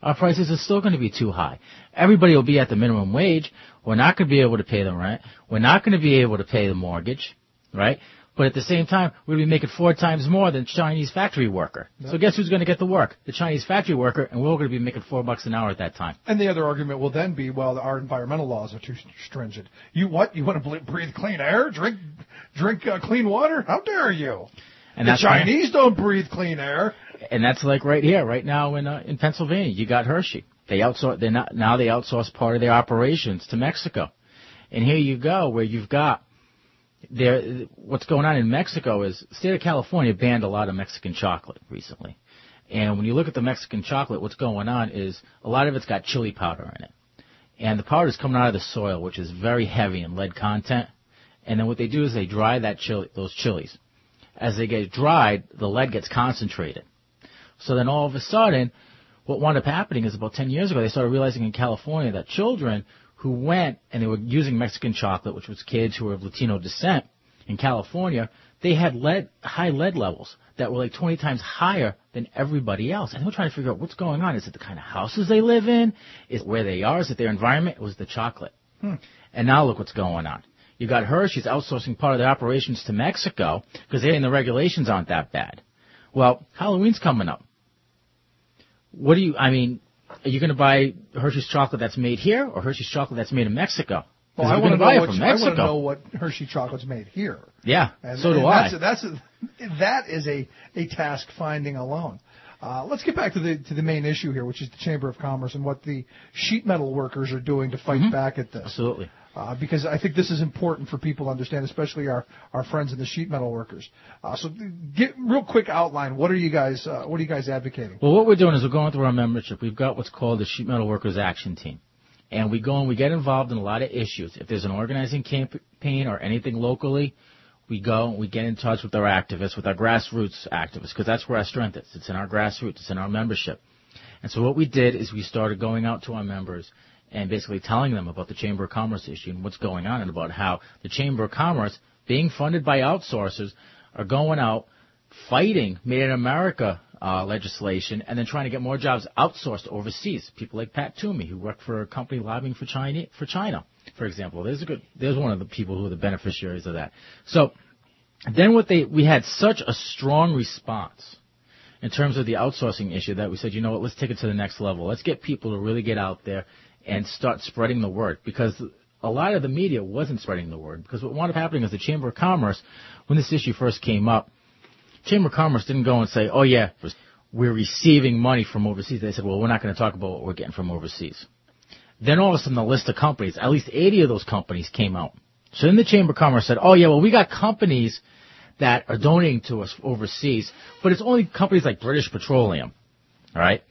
our prices are still going to be too high. Everybody will be at the minimum wage. We're not going to be able to pay the rent. We're not going to be able to pay the mortgage, right? But at the same time, we're going to be making 4 times more than Chinese factory worker. Yep. So guess who's going to get the work? The Chinese factory worker, and we're going to be making $4 an hour at that time. And the other argument will then be, well, our environmental laws are too stringent. You want to breathe clean air, drink clean water? How dare you? And the Chinese don't breathe clean air. And that's like right here, right now in Pennsylvania. You got Hershey. They outsource part of their operations to Mexico. And here you go, where you've got what's going on in Mexico is the state of California banned a lot of Mexican chocolate recently. And when you look at the Mexican chocolate, what's going on is a lot of it's got chili powder in it. And the powder is coming out of the soil, which is very heavy in lead content. And then what they do is they dry those chilies. As they get dried, the lead gets concentrated. So then all of a sudden, what wound up happening is about 10 years ago, they started realizing in California that children who went and they were using Mexican chocolate, which was kids who were of Latino descent in California, they had high lead levels that were like 20 times higher than everybody else. And they were trying to figure out what's going on. Is it the kind of houses they live in? Is it where they are? Is it their environment? It was the chocolate. And now look what's going on. You got Hershey's outsourcing part of their operations to Mexico because the regulations aren't that bad. Well, Halloween's coming up. Are you going to buy Hershey's chocolate that's made here or Hershey's chocolate that's made in Mexico? Well, I want to know what Hershey chocolate's made here. Yeah, so do I. That is a task finding alone. Let's get back to the main issue here, which is the Chamber of Commerce and what the sheet metal workers are doing to fight back at this. Absolutely. Because I think this is important for people to understand, especially our friends in the sheet metal workers. So, get real quick outline. What are you guys advocating? Well, what we're doing is we're going through our membership. We've got what's called the Sheet Metal Workers Action Team, and we go and we get involved in a lot of issues. If there's an organizing campaign or anything locally, we go and we get in touch with our activists, with our grassroots activists, because that's where our strength is. It's in our grassroots. It's in our membership. And so what we did is we started going out to our members and basically telling them about the Chamber of Commerce issue and what's going on and about how the Chamber of Commerce, being funded by outsourcers, are going out fighting Made in America legislation and then trying to get more jobs outsourced overseas. People like Pat Toomey, who work for a company lobbying for China, for example. There's one of the people who are the beneficiaries of that. So then we had such a strong response in terms of the outsourcing issue that we said, you know what, let's take it to the next level. Let's get people to really get out there and start spreading the word, because a lot of the media wasn't spreading the word. Because what wound up happening is the Chamber of Commerce, when this issue first came up, Chamber of Commerce didn't go and say, oh yeah, we're receiving money from overseas. They said, well, we're not going to talk about what we're getting from overseas. Then all of a sudden the list of companies, at least 80 of those companies came out. So then the Chamber of Commerce said, oh yeah, well, we got companies that are donating to us overseas, but it's only companies like British Petroleum, all right?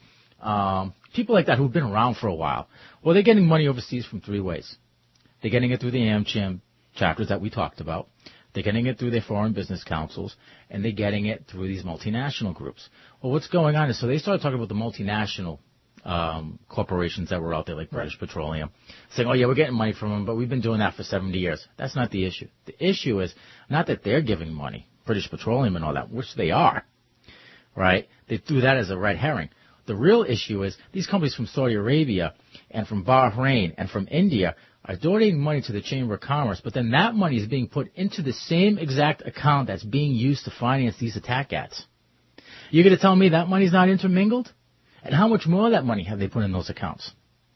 People like that who've been around for a while. Well, they're getting money overseas from 3 ways. They're getting it through the AmCham chapters that we talked about. They're getting it through their foreign business councils, and they're getting it through these multinational groups. Well, what's going on is, so they started talking about the multinational corporations that were out there, like British Petroleum, saying, oh yeah, we're getting money from them, but we've been doing that for 70 years. That's not the issue. The issue is not that they're giving money, British Petroleum and all that, which they are, right? They threw that as a red herring. The real issue is these companies from Saudi Arabia and from Bahrain and from India are donating money to the Chamber of Commerce, but then that money is being put into the same exact account that's being used to finance these attack ads. You're going to tell me that money's not intermingled? And how much more of that money have they put in those accounts?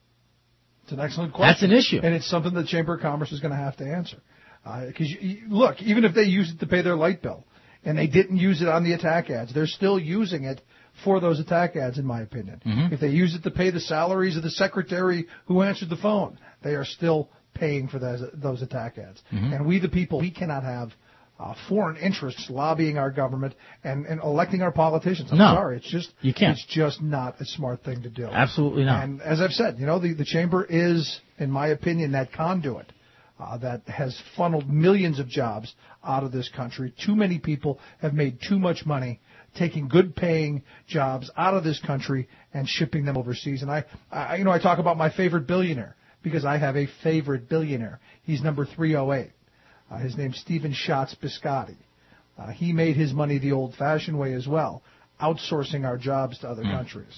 It's an excellent question. That's an issue. And it's something the Chamber of Commerce is going to have to answer. Because, look, even if they use it to pay their light bill, and they didn't use it on the attack ads, they're still using it for those attack ads, in my opinion. Mm-hmm. If they use it to pay the salaries of the secretary who answered the phone, they are still paying for those attack ads. Mm-hmm. And we, the people, we cannot have foreign interests lobbying our government and electing our politicians. I'm sorry. It's just, you can't. It's just not a smart thing to do. Absolutely not. And as I've said, the Chamber is, in my opinion, that conduit that has funneled millions of jobs out of this country. Too many people have made too much money taking good-paying jobs out of this country and shipping them overseas. And I talk about my favorite billionaire because I have a favorite billionaire. He's number 308. His name's Stephen Schatz Biscotti. He made his money the old-fashioned way as well, outsourcing our jobs to other countries.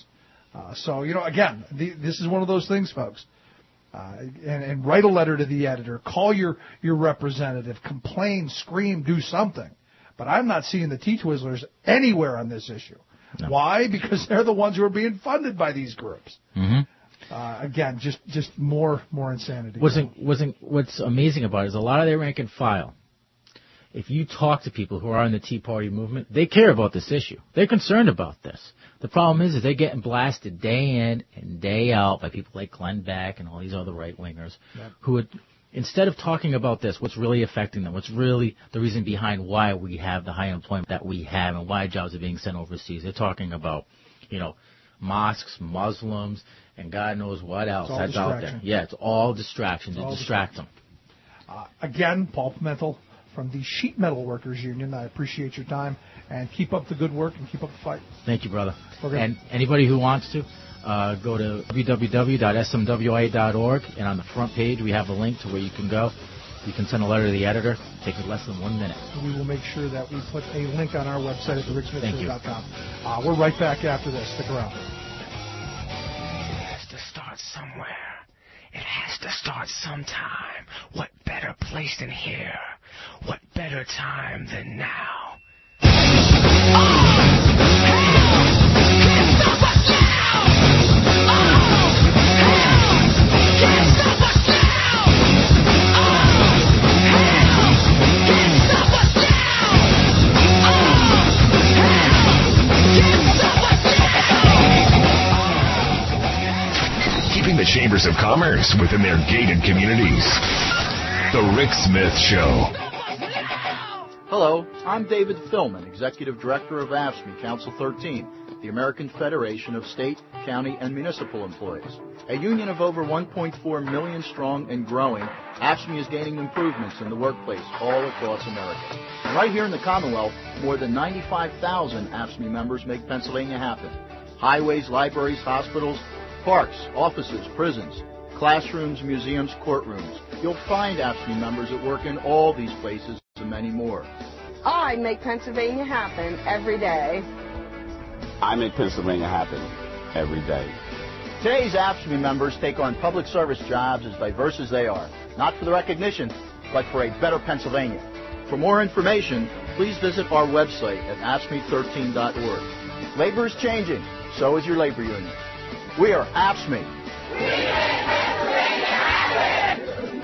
So, again, this is one of those things, folks. And write a letter to the editor. Call your representative. Complain, scream, do something. But I'm not seeing the T-Twizzlers anywhere on this issue. No. Why? Because they're the ones who are being funded by these groups. Mm-hmm. Again, just more insanity. What's amazing about it is a lot of their rank and file. If you talk to people who are in the Tea Party movement, they care about this issue. They're concerned about this. The problem is they're getting blasted day in and day out by people like Glenn Beck and all these other right-wingers who would, instead of talking about this, what's really affecting them, what's really the reason behind why we have the high unemployment that we have and why jobs are being sent overseas. They're talking about, mosques, Muslims, and God knows what else that's out there. Yeah, it's all distraction to distract them. Again, Paul Pimentel from the Sheet Metal Workers Union. I appreciate your time, and keep up the good work and keep up the fight. Thank you, brother. And anybody who wants to, go to www.smwa.org, and on the front page we have a link to where you can go. You can send a letter to the editor. It takes less than 1 minute. We will make sure that we put a link on our website at thericksmithshow.com. We're right back after this. Stick around. It has to start somewhere. It has to start sometime. What better place than here? What better time than now? Keeping the chambers of commerce within their gated communities. The Rick Smith Show. Hello, I'm David Philman, Executive Director of AFSCME Council 13, the American Federation of State, County, and Municipal Employees. A union of over 1.4 million strong and growing, AFSCME is gaining improvements in the workplace all across America. And right here in the Commonwealth, more than 95,000 AFSCME members make Pennsylvania happen. Highways, libraries, hospitals, parks, offices, prisons, classrooms, museums, courtrooms. You'll find AFSCME members at work in all these places and many more. I make Pennsylvania happen every day. I make Pennsylvania happen every day. Today's AFSCME members take on public service jobs as diverse as they are, not for the recognition, but for a better Pennsylvania. For more information, please visit our website at AFSCME13.org. Labor is changing, so is your labor union. We are AFSCME. We make Pennsylvania happen!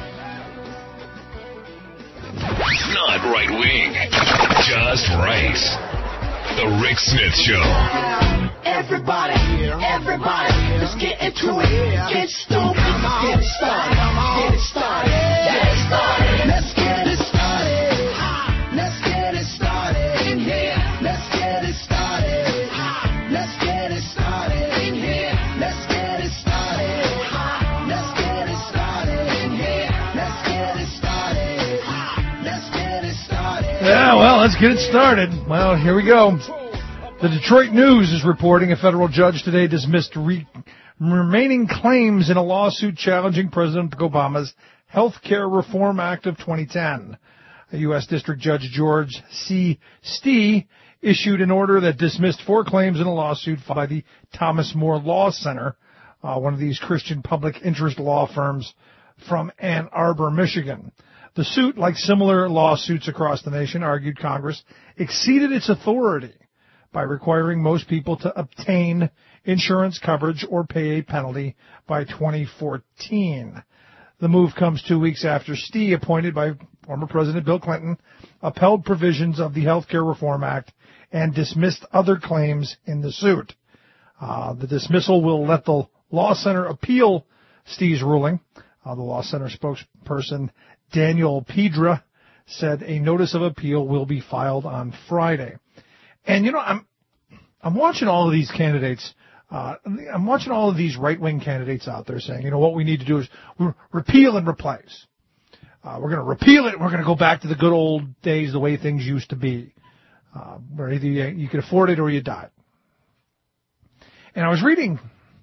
Not right wing, just right. The Rick Smith Show. Everybody, let's get into it. Get stupid, get it started, get it started, get it started. Let's get it started. Let's get it started in here. Let's get it started. Let's get it started in here. Let's get it started. Let's get it started in here. Let's get it started. Let's get it started. Yeah, well, let's get it started. Well, here we go. The Detroit News is reporting a federal judge today dismissed remaining claims in a lawsuit challenging President Obama's Health Care Reform Act of 2010. A U.S. District Judge George C. Stee issued an order that dismissed 4 claims in a lawsuit filed by the Thomas More Law Center, one of these Christian public interest law firms from Ann Arbor, Michigan. The suit, like similar lawsuits across the nation, argued Congress exceeded its authority by requiring most people to obtain insurance coverage or pay a penalty by 2014. The move comes 2 weeks after Stee, appointed by former President Bill Clinton, upheld provisions of the Health Care Reform Act and dismissed other claims in the suit. The dismissal will let the Law Center appeal Stee's ruling. The Law Center spokesperson Daniel Pedra said a notice of appeal will be filed on Friday. And, I'm watching all of these candidates. I'm watching all of these right-wing candidates out there saying, what we need to do is repeal and replace. We're going to repeal it. We're going to go back to the good old days, the way things used to be, where either you could afford it or you died. And I was reading.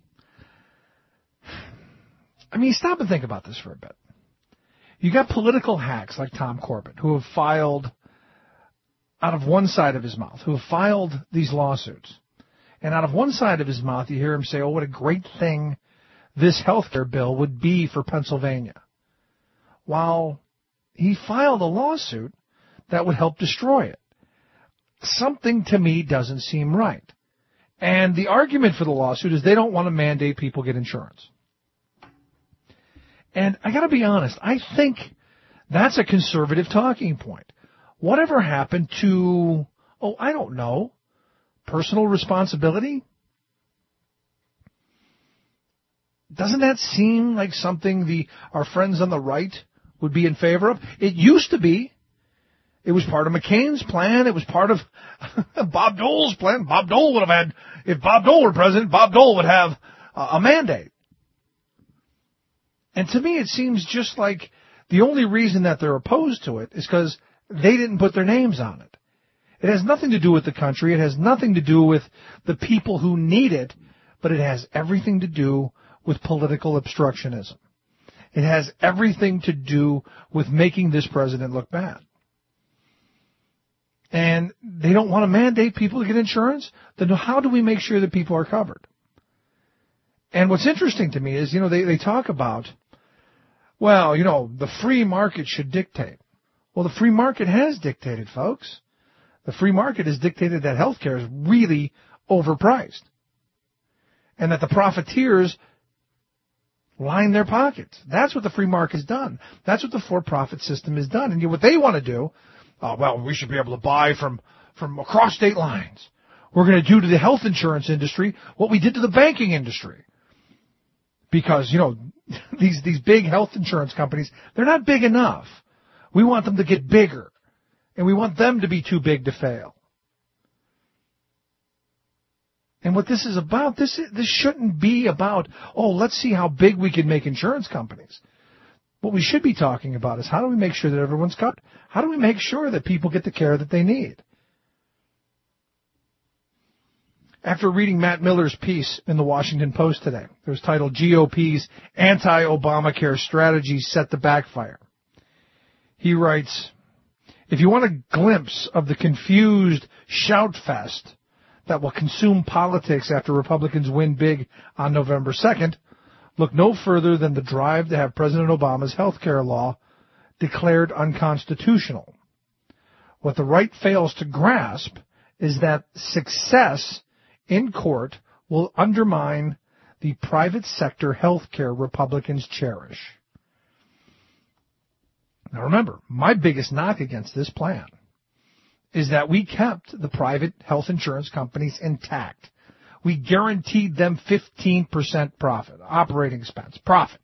Stop and think about this for a bit. You got political hacks like Tom Corbett who have filed out of one side of his mouth, who have filed these lawsuits. And out of one side of his mouth, you hear him say, oh, what a great thing this health care bill would be for Pennsylvania, while he filed a lawsuit that would help destroy it. Something to me doesn't seem right. And the argument for the lawsuit is they don't want to mandate people get insurance. And I got to be honest, I think that's a conservative talking point. Whatever happened to, I don't know, personal responsibility? Doesn't that seem like something our friends on the right would be in favor of? It used to be. It was part of McCain's plan. It was part of Bob Dole's plan. Bob Dole would have had, if Bob Dole were president, Bob Dole would have a mandate. And to me, it seems just like the only reason that they're opposed to it is because they didn't put their names on it. It has nothing to do with the country. It has nothing to do with the people who need it, but it has everything to do with political obstructionism. It has everything to do with making this president look bad. And they don't want to mandate people to get insurance? Then how do we make sure that people are covered? And what's interesting to me is, they talk about, the free market should dictate. Well, the free market has dictated, folks. The free market has dictated that healthcare is really overpriced. And that the profiteers line their pockets. That's what the free market has done. That's what the for-profit system has done. And what they want to do, we should be able to buy from across state lines. We're going to do to the health insurance industry what we did to the banking industry. Because, these big health insurance companies, they're not big enough. We want them to get bigger. And we want them to be too big to fail. And what this is about, this shouldn't be about, let's see how big we can make insurance companies. What we should be talking about is how do we make sure that everyone's covered? How do we make sure that people get the care that they need? After reading Matt Miller's piece in the Washington Post today, it was titled GOP's Anti-Obamacare Strategy Set to Backfire. He writes, if you want a glimpse of the confused shout fest that will consume politics after Republicans win big on November 2nd, look no further than the drive to have President Obama's health care law declared unconstitutional. What the right fails to grasp is that success in court will undermine the private sector health care Republicans cherish. Now remember, my biggest knock against this plan is that we kept the private health insurance companies intact. We guaranteed them 15% profit, operating expense, profit.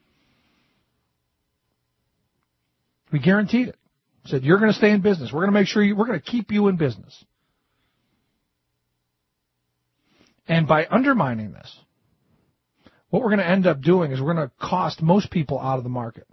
We guaranteed it. Said, you're going to stay in business. We're going to make sure we're going to keep you in business. And by undermining this, what we're going to end up doing is we're going to cost most people out of the market.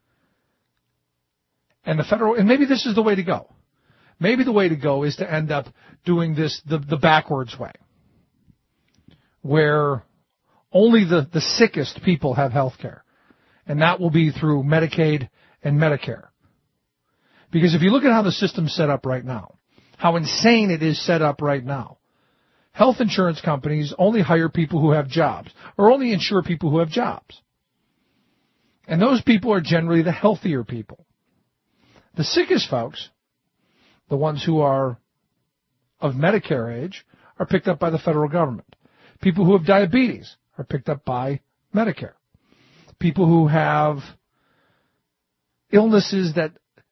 And maybe this is the way to go. Maybe the way to go is to end up doing this the backwards way, where only the sickest people have health care. And that will be through Medicaid and Medicare. Because if you look at how the system's set up right now, how insane it is set up right now, health insurance companies only hire people who have jobs, or only insure people who have jobs. And those people are generally the healthier people. The sickest folks, the ones who are of Medicare age, are picked up by the federal government. People who have diabetes are picked up by Medicare. People who have illnesses that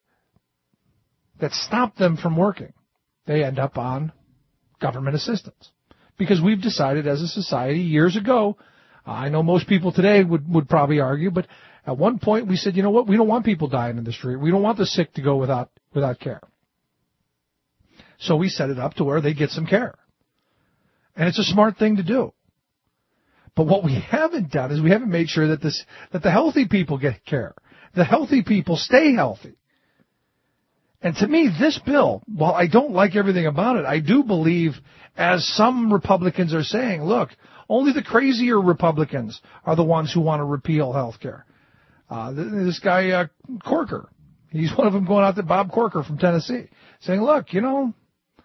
stop them from working, they end up on government assistance. Because we've decided as a society years ago, I know most people today would probably argue, but at one point we said, you know what, we don't want people dying in the street. We don't want the sick to go without care. So we set it up to where they get some care. And it's a smart thing to do. But what we haven't done is we haven't made sure that the healthy people get care. The healthy people stay healthy. And to me, this bill, while I don't like everything about it, I do believe, as some Republicans are saying, look, only the crazier Republicans are the ones who want to repeal health care. This guy, Corker, he's one of them going out to Bob Corker from Tennessee, saying, look,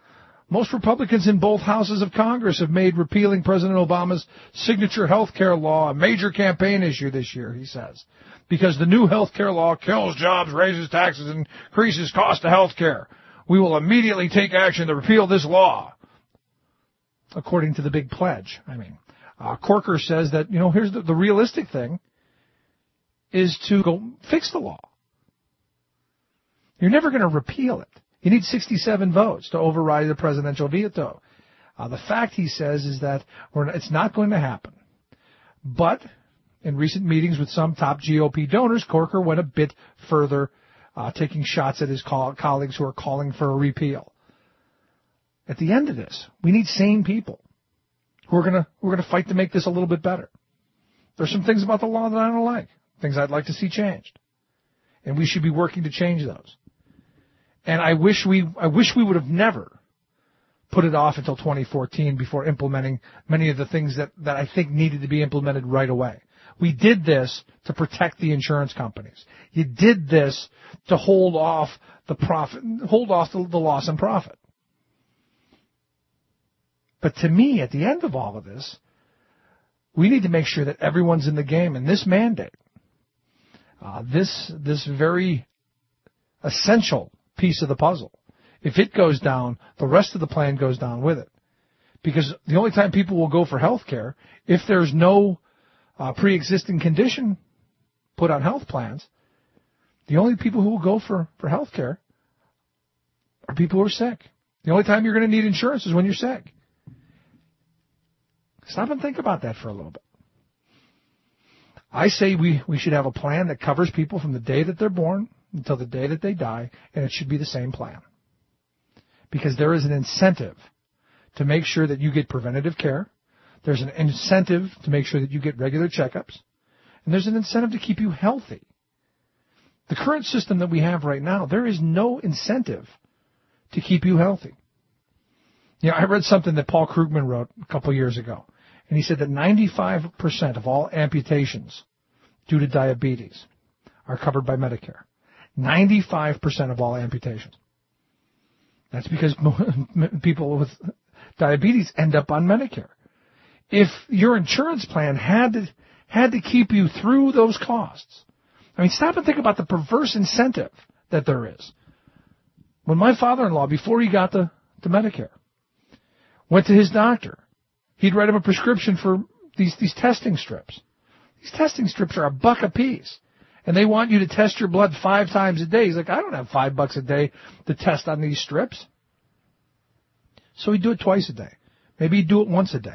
Most Republicans in both houses of Congress have made repealing President Obama's signature health care law a major campaign issue this year, he says, because the new health care law kills jobs, raises taxes, and increases cost of health care. We will immediately take action to repeal this law, according to the big pledge. Corker says that, here's the realistic thing is to go fix the law. You're never going to repeal it. You need 67 votes to override the presidential veto. The fact, he says, is that it's not going to happen. But in recent meetings with some top GOP donors, Corker went a bit further, taking shots at his colleagues who are calling for a repeal. At the end of this, we need sane people who are going to fight to make this a little bit better. There's some things about the law that I don't like, things I'd like to see changed, and we should be working to change those. And I wish we would have never put it off until 2014 before implementing many of the things that I think needed to be implemented right away. We did this to protect the insurance companies. You did this to hold off the loss in profit. But to me, at the end of all of this, we need to make sure that everyone's in the game. And this mandate, this very essential piece of the puzzle, if it goes down, the rest of the plan goes down with it. Because the only time people will go for health care, if there's no pre-existing condition put on health plans, the only people who will go for health care are people who are sick. The only time you're going to need insurance is when you're sick. Stop and think about that for a little bit. I say we should have a plan that covers people from the day that they're born until the day that they die, and it should be the same plan. Because there is an incentive to make sure that you get preventative care. There's an incentive to make sure that you get regular checkups. And there's an incentive to keep you healthy. The current system that we have right now, there is no incentive to keep you healthy. I read something that Paul Krugman wrote a couple years ago, and he said that 95% of all amputations due to diabetes are covered by Medicare. 95% of all amputations. That's because people with diabetes end up on Medicare. If your insurance plan had to keep you through those costs, stop and think about the perverse incentive that there is. When my father-in-law, before he got to Medicare, went to his doctor, he'd write him a prescription for these testing strips. These testing strips are $1 a piece. And they want you to test your blood 5 times a day. He's like, I don't have $5 a day to test on these strips. So he'd do it twice a day. Maybe he'd do it once a day.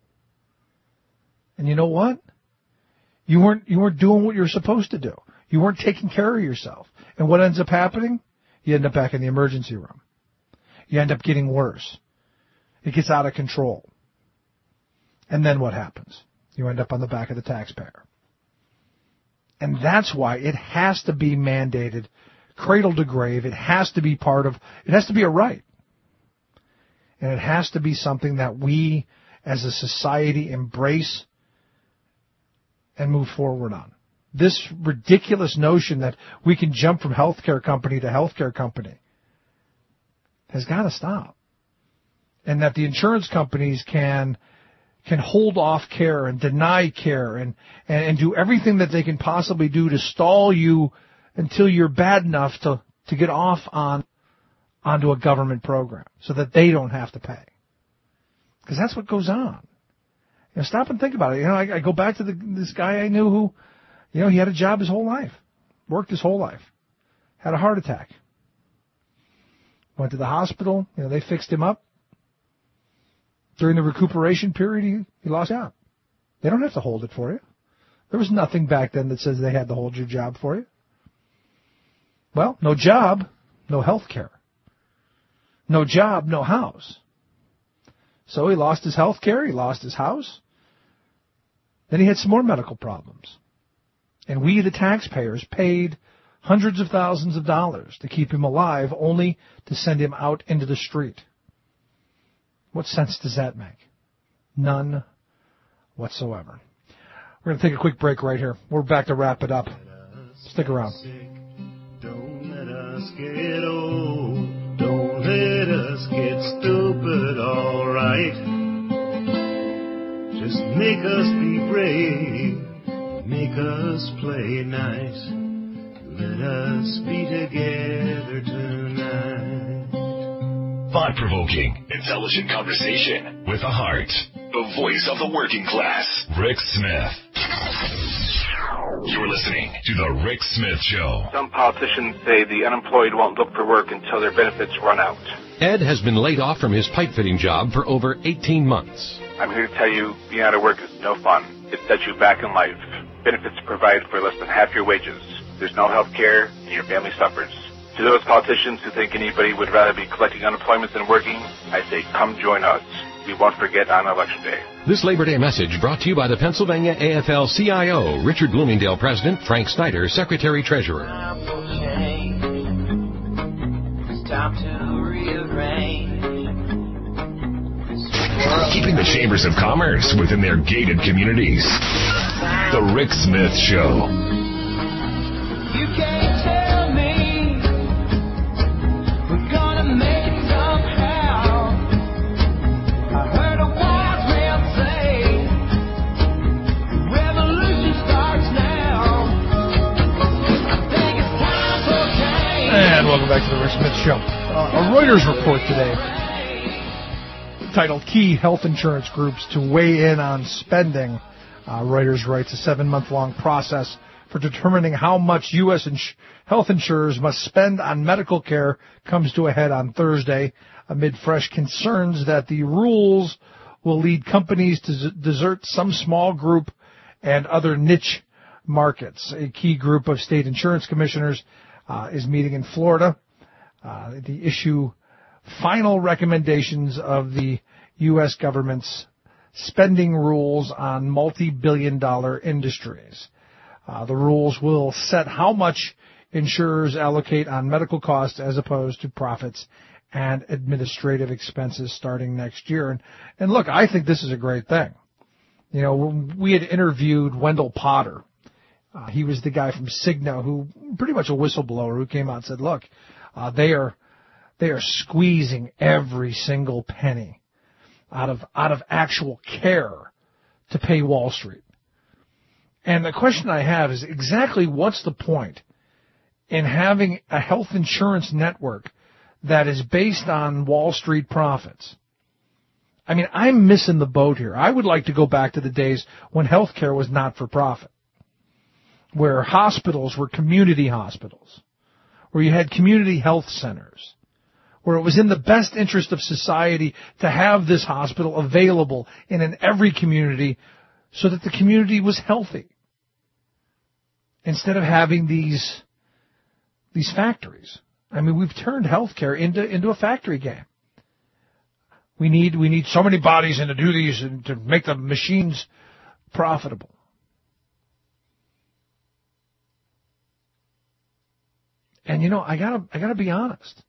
And you know what? You weren't doing what you're supposed to do. You weren't taking care of yourself. And what ends up happening? You end up back in the emergency room. You end up getting worse. It gets out of control. And then what happens? You end up on the back of the taxpayer. And that's why it has to be mandated, cradle to grave. It has to be it has to be a right. And it has to be something that we as a society embrace and move forward on. This ridiculous notion that we can jump from healthcare company to healthcare company has got to stop. And that the insurance companies can hold off care and deny care and do everything that they can possibly do to stall you until you're bad enough to get off onto a government program so that they don't have to pay. Because that's what goes on. Stop and think about it. I go back to this guy I knew who, he had a job his whole life, worked his whole life, had a heart attack, went to the hospital, they fixed him up. During the recuperation period, he lost out. They don't have to hold it for you. There was nothing back then that says they had to hold your job for you. Well, no job, no health care. No job, no house. So he lost his health care, he lost his house. Then he had some more medical problems. And we, the taxpayers, paid hundreds of thousands of dollars to keep him alive, only to send him out into the street. What sense does that make? None whatsoever. We're going to take a quick break right here. We're back to wrap it up. Stick around. Don't let us get old. Don't let us get stupid. Make us be brave, make us play nice. Let us be together tonight. Thought-provoking, intelligent conversation with a heart. The voice of the working class, Rick Smith. You're listening to The Rick Smith Show. Some politicians say the unemployed won't look for work until their benefits run out. Ed has been laid off from his pipe fitting job for over 18 months. I'm here to tell you, being out of work is no fun. It sets you back in life. Benefits provide for less than half your wages. There's no health care, and your family suffers. To those politicians who think anybody would rather be collecting unemployment than working, I say come join us. We won't forget on Election Day. This Labor Day message brought to you by the Pennsylvania AFL-CIO, Richard Bloomingdale President, Frank Snyder, Secretary-Treasurer. It's time to rearrange. Keeping the chambers of commerce within their gated communities. The Rick Smith Show. You can't tell me we're gonna make it somehow. I heard a wise man say revolution starts now. I think it's time for change. And welcome back to the Rick Smith Show. A Reuters report today titled Key Health Insurance Groups to Weigh In on Spending. Reuters writes a 7-month-long process for determining how much U.S. health insurers must spend on medical care comes to a head on Thursday amid fresh concerns that the rules will lead companies to desert some small group and other niche markets. A key group of state insurance commissioners is meeting in Florida to issue final recommendations of the U.S. government's spending rules on multi-billion-dollar industries. The rules will set how much insurers allocate on medical costs as opposed to profits and administrative expenses starting next year. And look, I think this is a great thing. You know, we had interviewed Wendell Potter. He was the guy from Cigna, who pretty much a whistleblower, who came out and said, look, they are squeezing every single penny out of actual care to pay Wall Street. And the question I have is exactly what's the point in having a health insurance network that is based on Wall Street profits? I mean, I'm missing the boat here. I would like to go back to the days when healthcare was not for profit, where hospitals were community hospitals, where you had community health centers, where it was in the best interest of society to have this hospital available in every community so that the community was healthy, instead of having these factories. I mean, we've turned healthcare into a factory game. We need so many bodies in to do these and to make the machines profitable. And you know, I gotta be honest.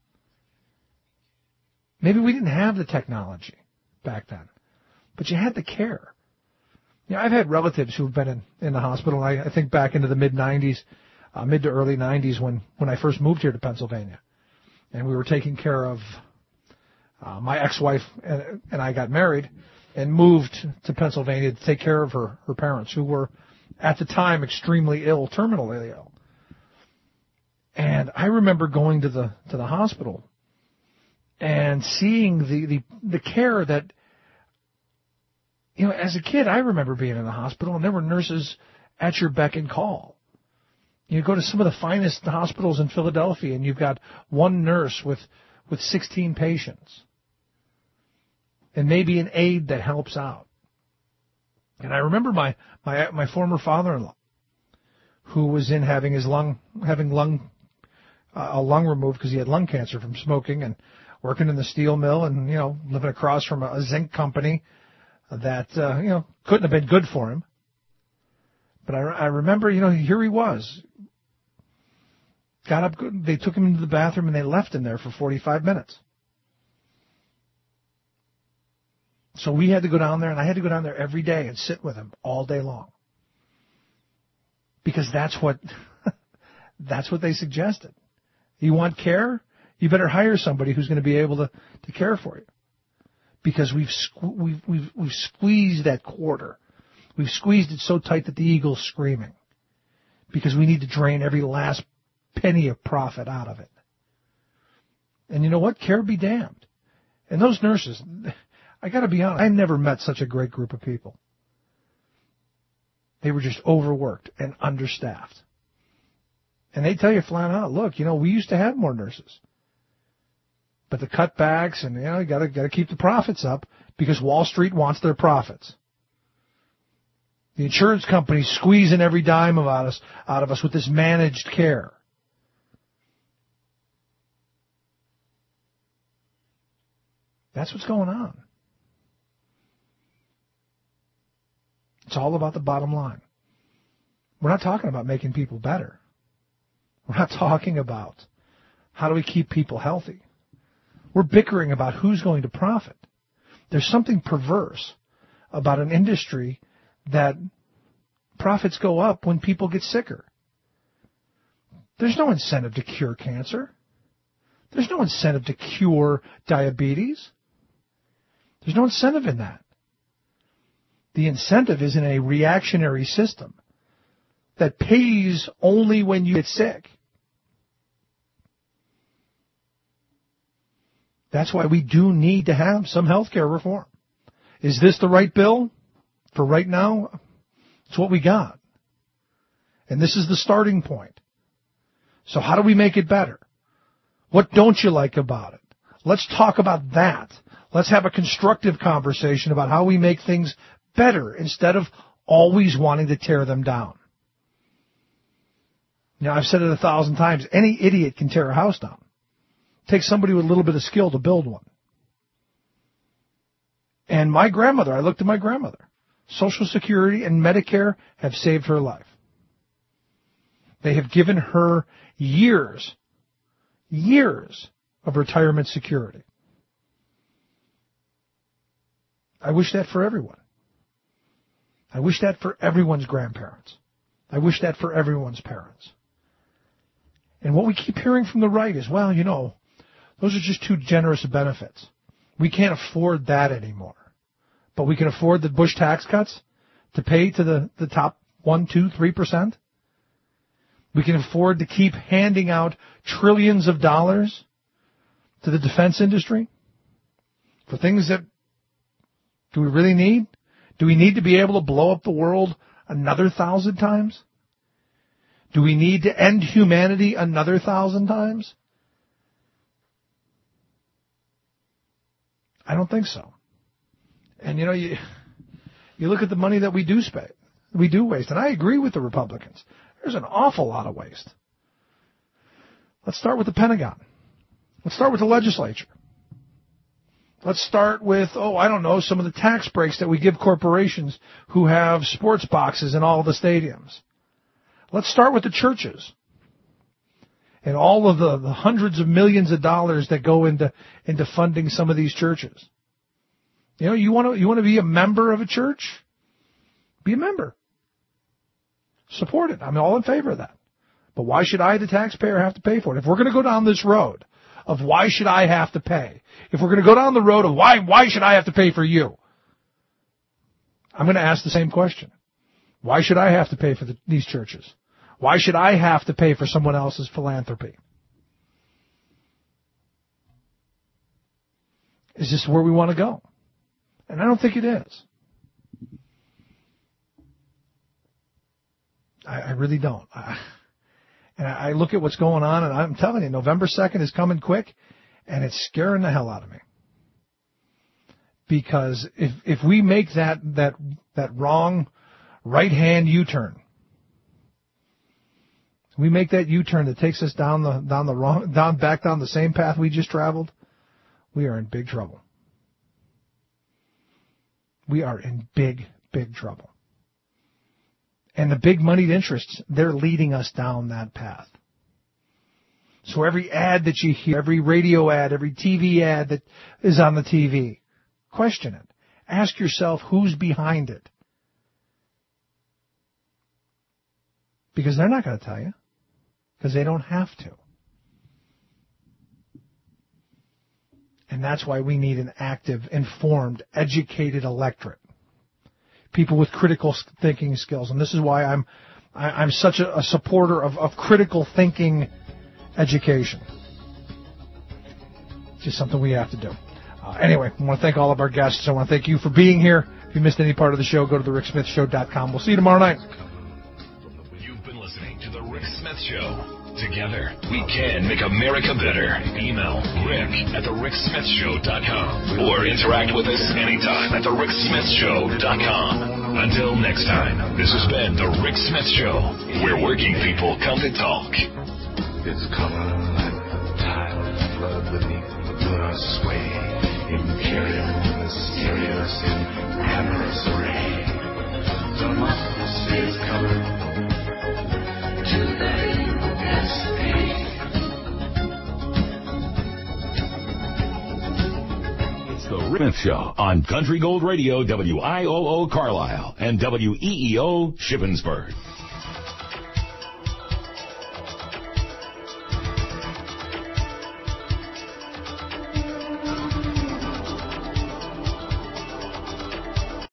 Maybe we didn't have the technology back then, but you had the care. You know, I've had relatives who've been in the hospital. I think back into the mid to early 90s when I first moved here to Pennsylvania, and we were taking care of my ex-wife and I got married and moved to Pennsylvania to take care of her parents, who were at the time extremely ill, terminally ill. And I remember going to the hospital and seeing the care that, you know, as a kid, I remember being in the hospital and there were nurses at your beck and call. You go to some of the finest hospitals in Philadelphia and you've got one nurse with 16 patients and maybe an aide that helps out. And I remember my former father-in-law, who was in having a lung removed because he had lung cancer from smoking and working in the steel mill and, you know, living across from a zinc company that, you know, couldn't have been good for him. But I remember, you know, here he was. Got up, they took him into the bathroom and they left him there for 45 minutes. So we had to go down there, and I had to go down there every day and sit with him all day long. Because that's what they suggested. You want care? You better hire somebody who's going to be able to care for you. Because we've squeezed that quarter We've squeezed it so tight that the eagle's screaming because we need to drain every last penny of profit out of it. And you know what? Care be damned. And those nurses, I got to be honest, I never met such a great group of people. They were just overworked and understaffed. And they tell you flat out, look, we used to have more nurses. But the cutbacks and, you got to keep the profits up because Wall Street wants their profits. The insurance companies squeezing every dime out of us with this managed care. That's what's going on. It's all about the bottom line. We're not talking about making people better. We're not talking about how do we keep people healthy. We're bickering about who's going to profit. There's something perverse about an industry that profits go up when people get sicker. There's no incentive to cure cancer. There's no incentive to cure diabetes. There's no incentive in that. The incentive is in a reactionary system that pays only when you get sick. That's why we do need to have some health care reform. Is this the right bill? For right now, it's what we got. And this is the starting point. So how do we make it better? What don't you like about it? Let's talk about that. Let's have a constructive conversation about how we make things better instead of always wanting to tear them down. Now, I've said it 1,000 times. Any idiot can tear a house down. It takes somebody with a little bit of skill to build one. And my grandmother, I looked at my grandmother. Social Security and Medicare have saved her life. They have given her years of retirement security. I wish that for everyone. I wish that for everyone's grandparents. I wish that for everyone's parents. And what we keep hearing from the right is, well, those are just too generous of benefits. We can't afford that anymore. But we can afford the Bush tax cuts to pay to the top 1, 2, 3%. We can afford to keep handing out trillions of dollars to the defense industry for things that do we really need? Do we need to be able to blow up the world another 1,000 times? Do we need to end humanity another 1,000 times? I don't think so. And you look at the money that we do waste, and I agree with the Republicans. There's an awful lot of waste. Let's start with the Pentagon. Let's start with the legislature. Let's start with, some of the tax breaks that we give corporations who have sports boxes in all the stadiums. Let's start with the churches and all of the hundreds of millions of dollars that go into funding some of these churches. You want to be a member of a church? Be a member. Support it. I'm all in favor of that. But why should I, the taxpayer, have to pay for it? If we're going to go down this road of why should I have to pay, if we're going to go down the road of why should I have to pay for you, I'm going to ask the same question. Why should I have to pay for these churches? Why should I have to pay for someone else's philanthropy? Is this where we want to go? And I don't think it is. I really don't. And I look at what's going on, and I'm telling you, November 2nd is coming quick, and it's scaring the hell out of me. Because if we make that wrong right-hand U-turn, we make that U-turn that takes us back down the same path we just traveled, we are in big trouble. We are in big, big trouble. And the big moneyed interests, they're leading us down that path. So every ad that you hear, every radio ad, every TV ad that is on the TV, question it. Ask yourself who's behind it. Because they're not going to tell you. Because they don't have to. And that's why we need an active, informed, educated electorate. people with critical thinking skills. And this is why I'm such a supporter of critical thinking education. It's just something we have to do. Anyway, I want to thank all of our guests. I want to thank you for being here. If you missed any part of the show, go to thericksmithshow.com. We'll see you tomorrow night. You've been listening to The Rick Smith Show. Together, we can make America better. Email rick@thericksmithshow.com or interact with us anytime at thericksmithshow.com. Until next time, this has been The Rick Smith Show, where working people come to talk. It's color like the tide of flood beneath the blur sway. Imperial, mysterious, in amorous array. Democracy is colored to the USA. It's The Rick Smith Show on Country Gold Radio, WIOO Carlisle, and WEEO Shippensburg.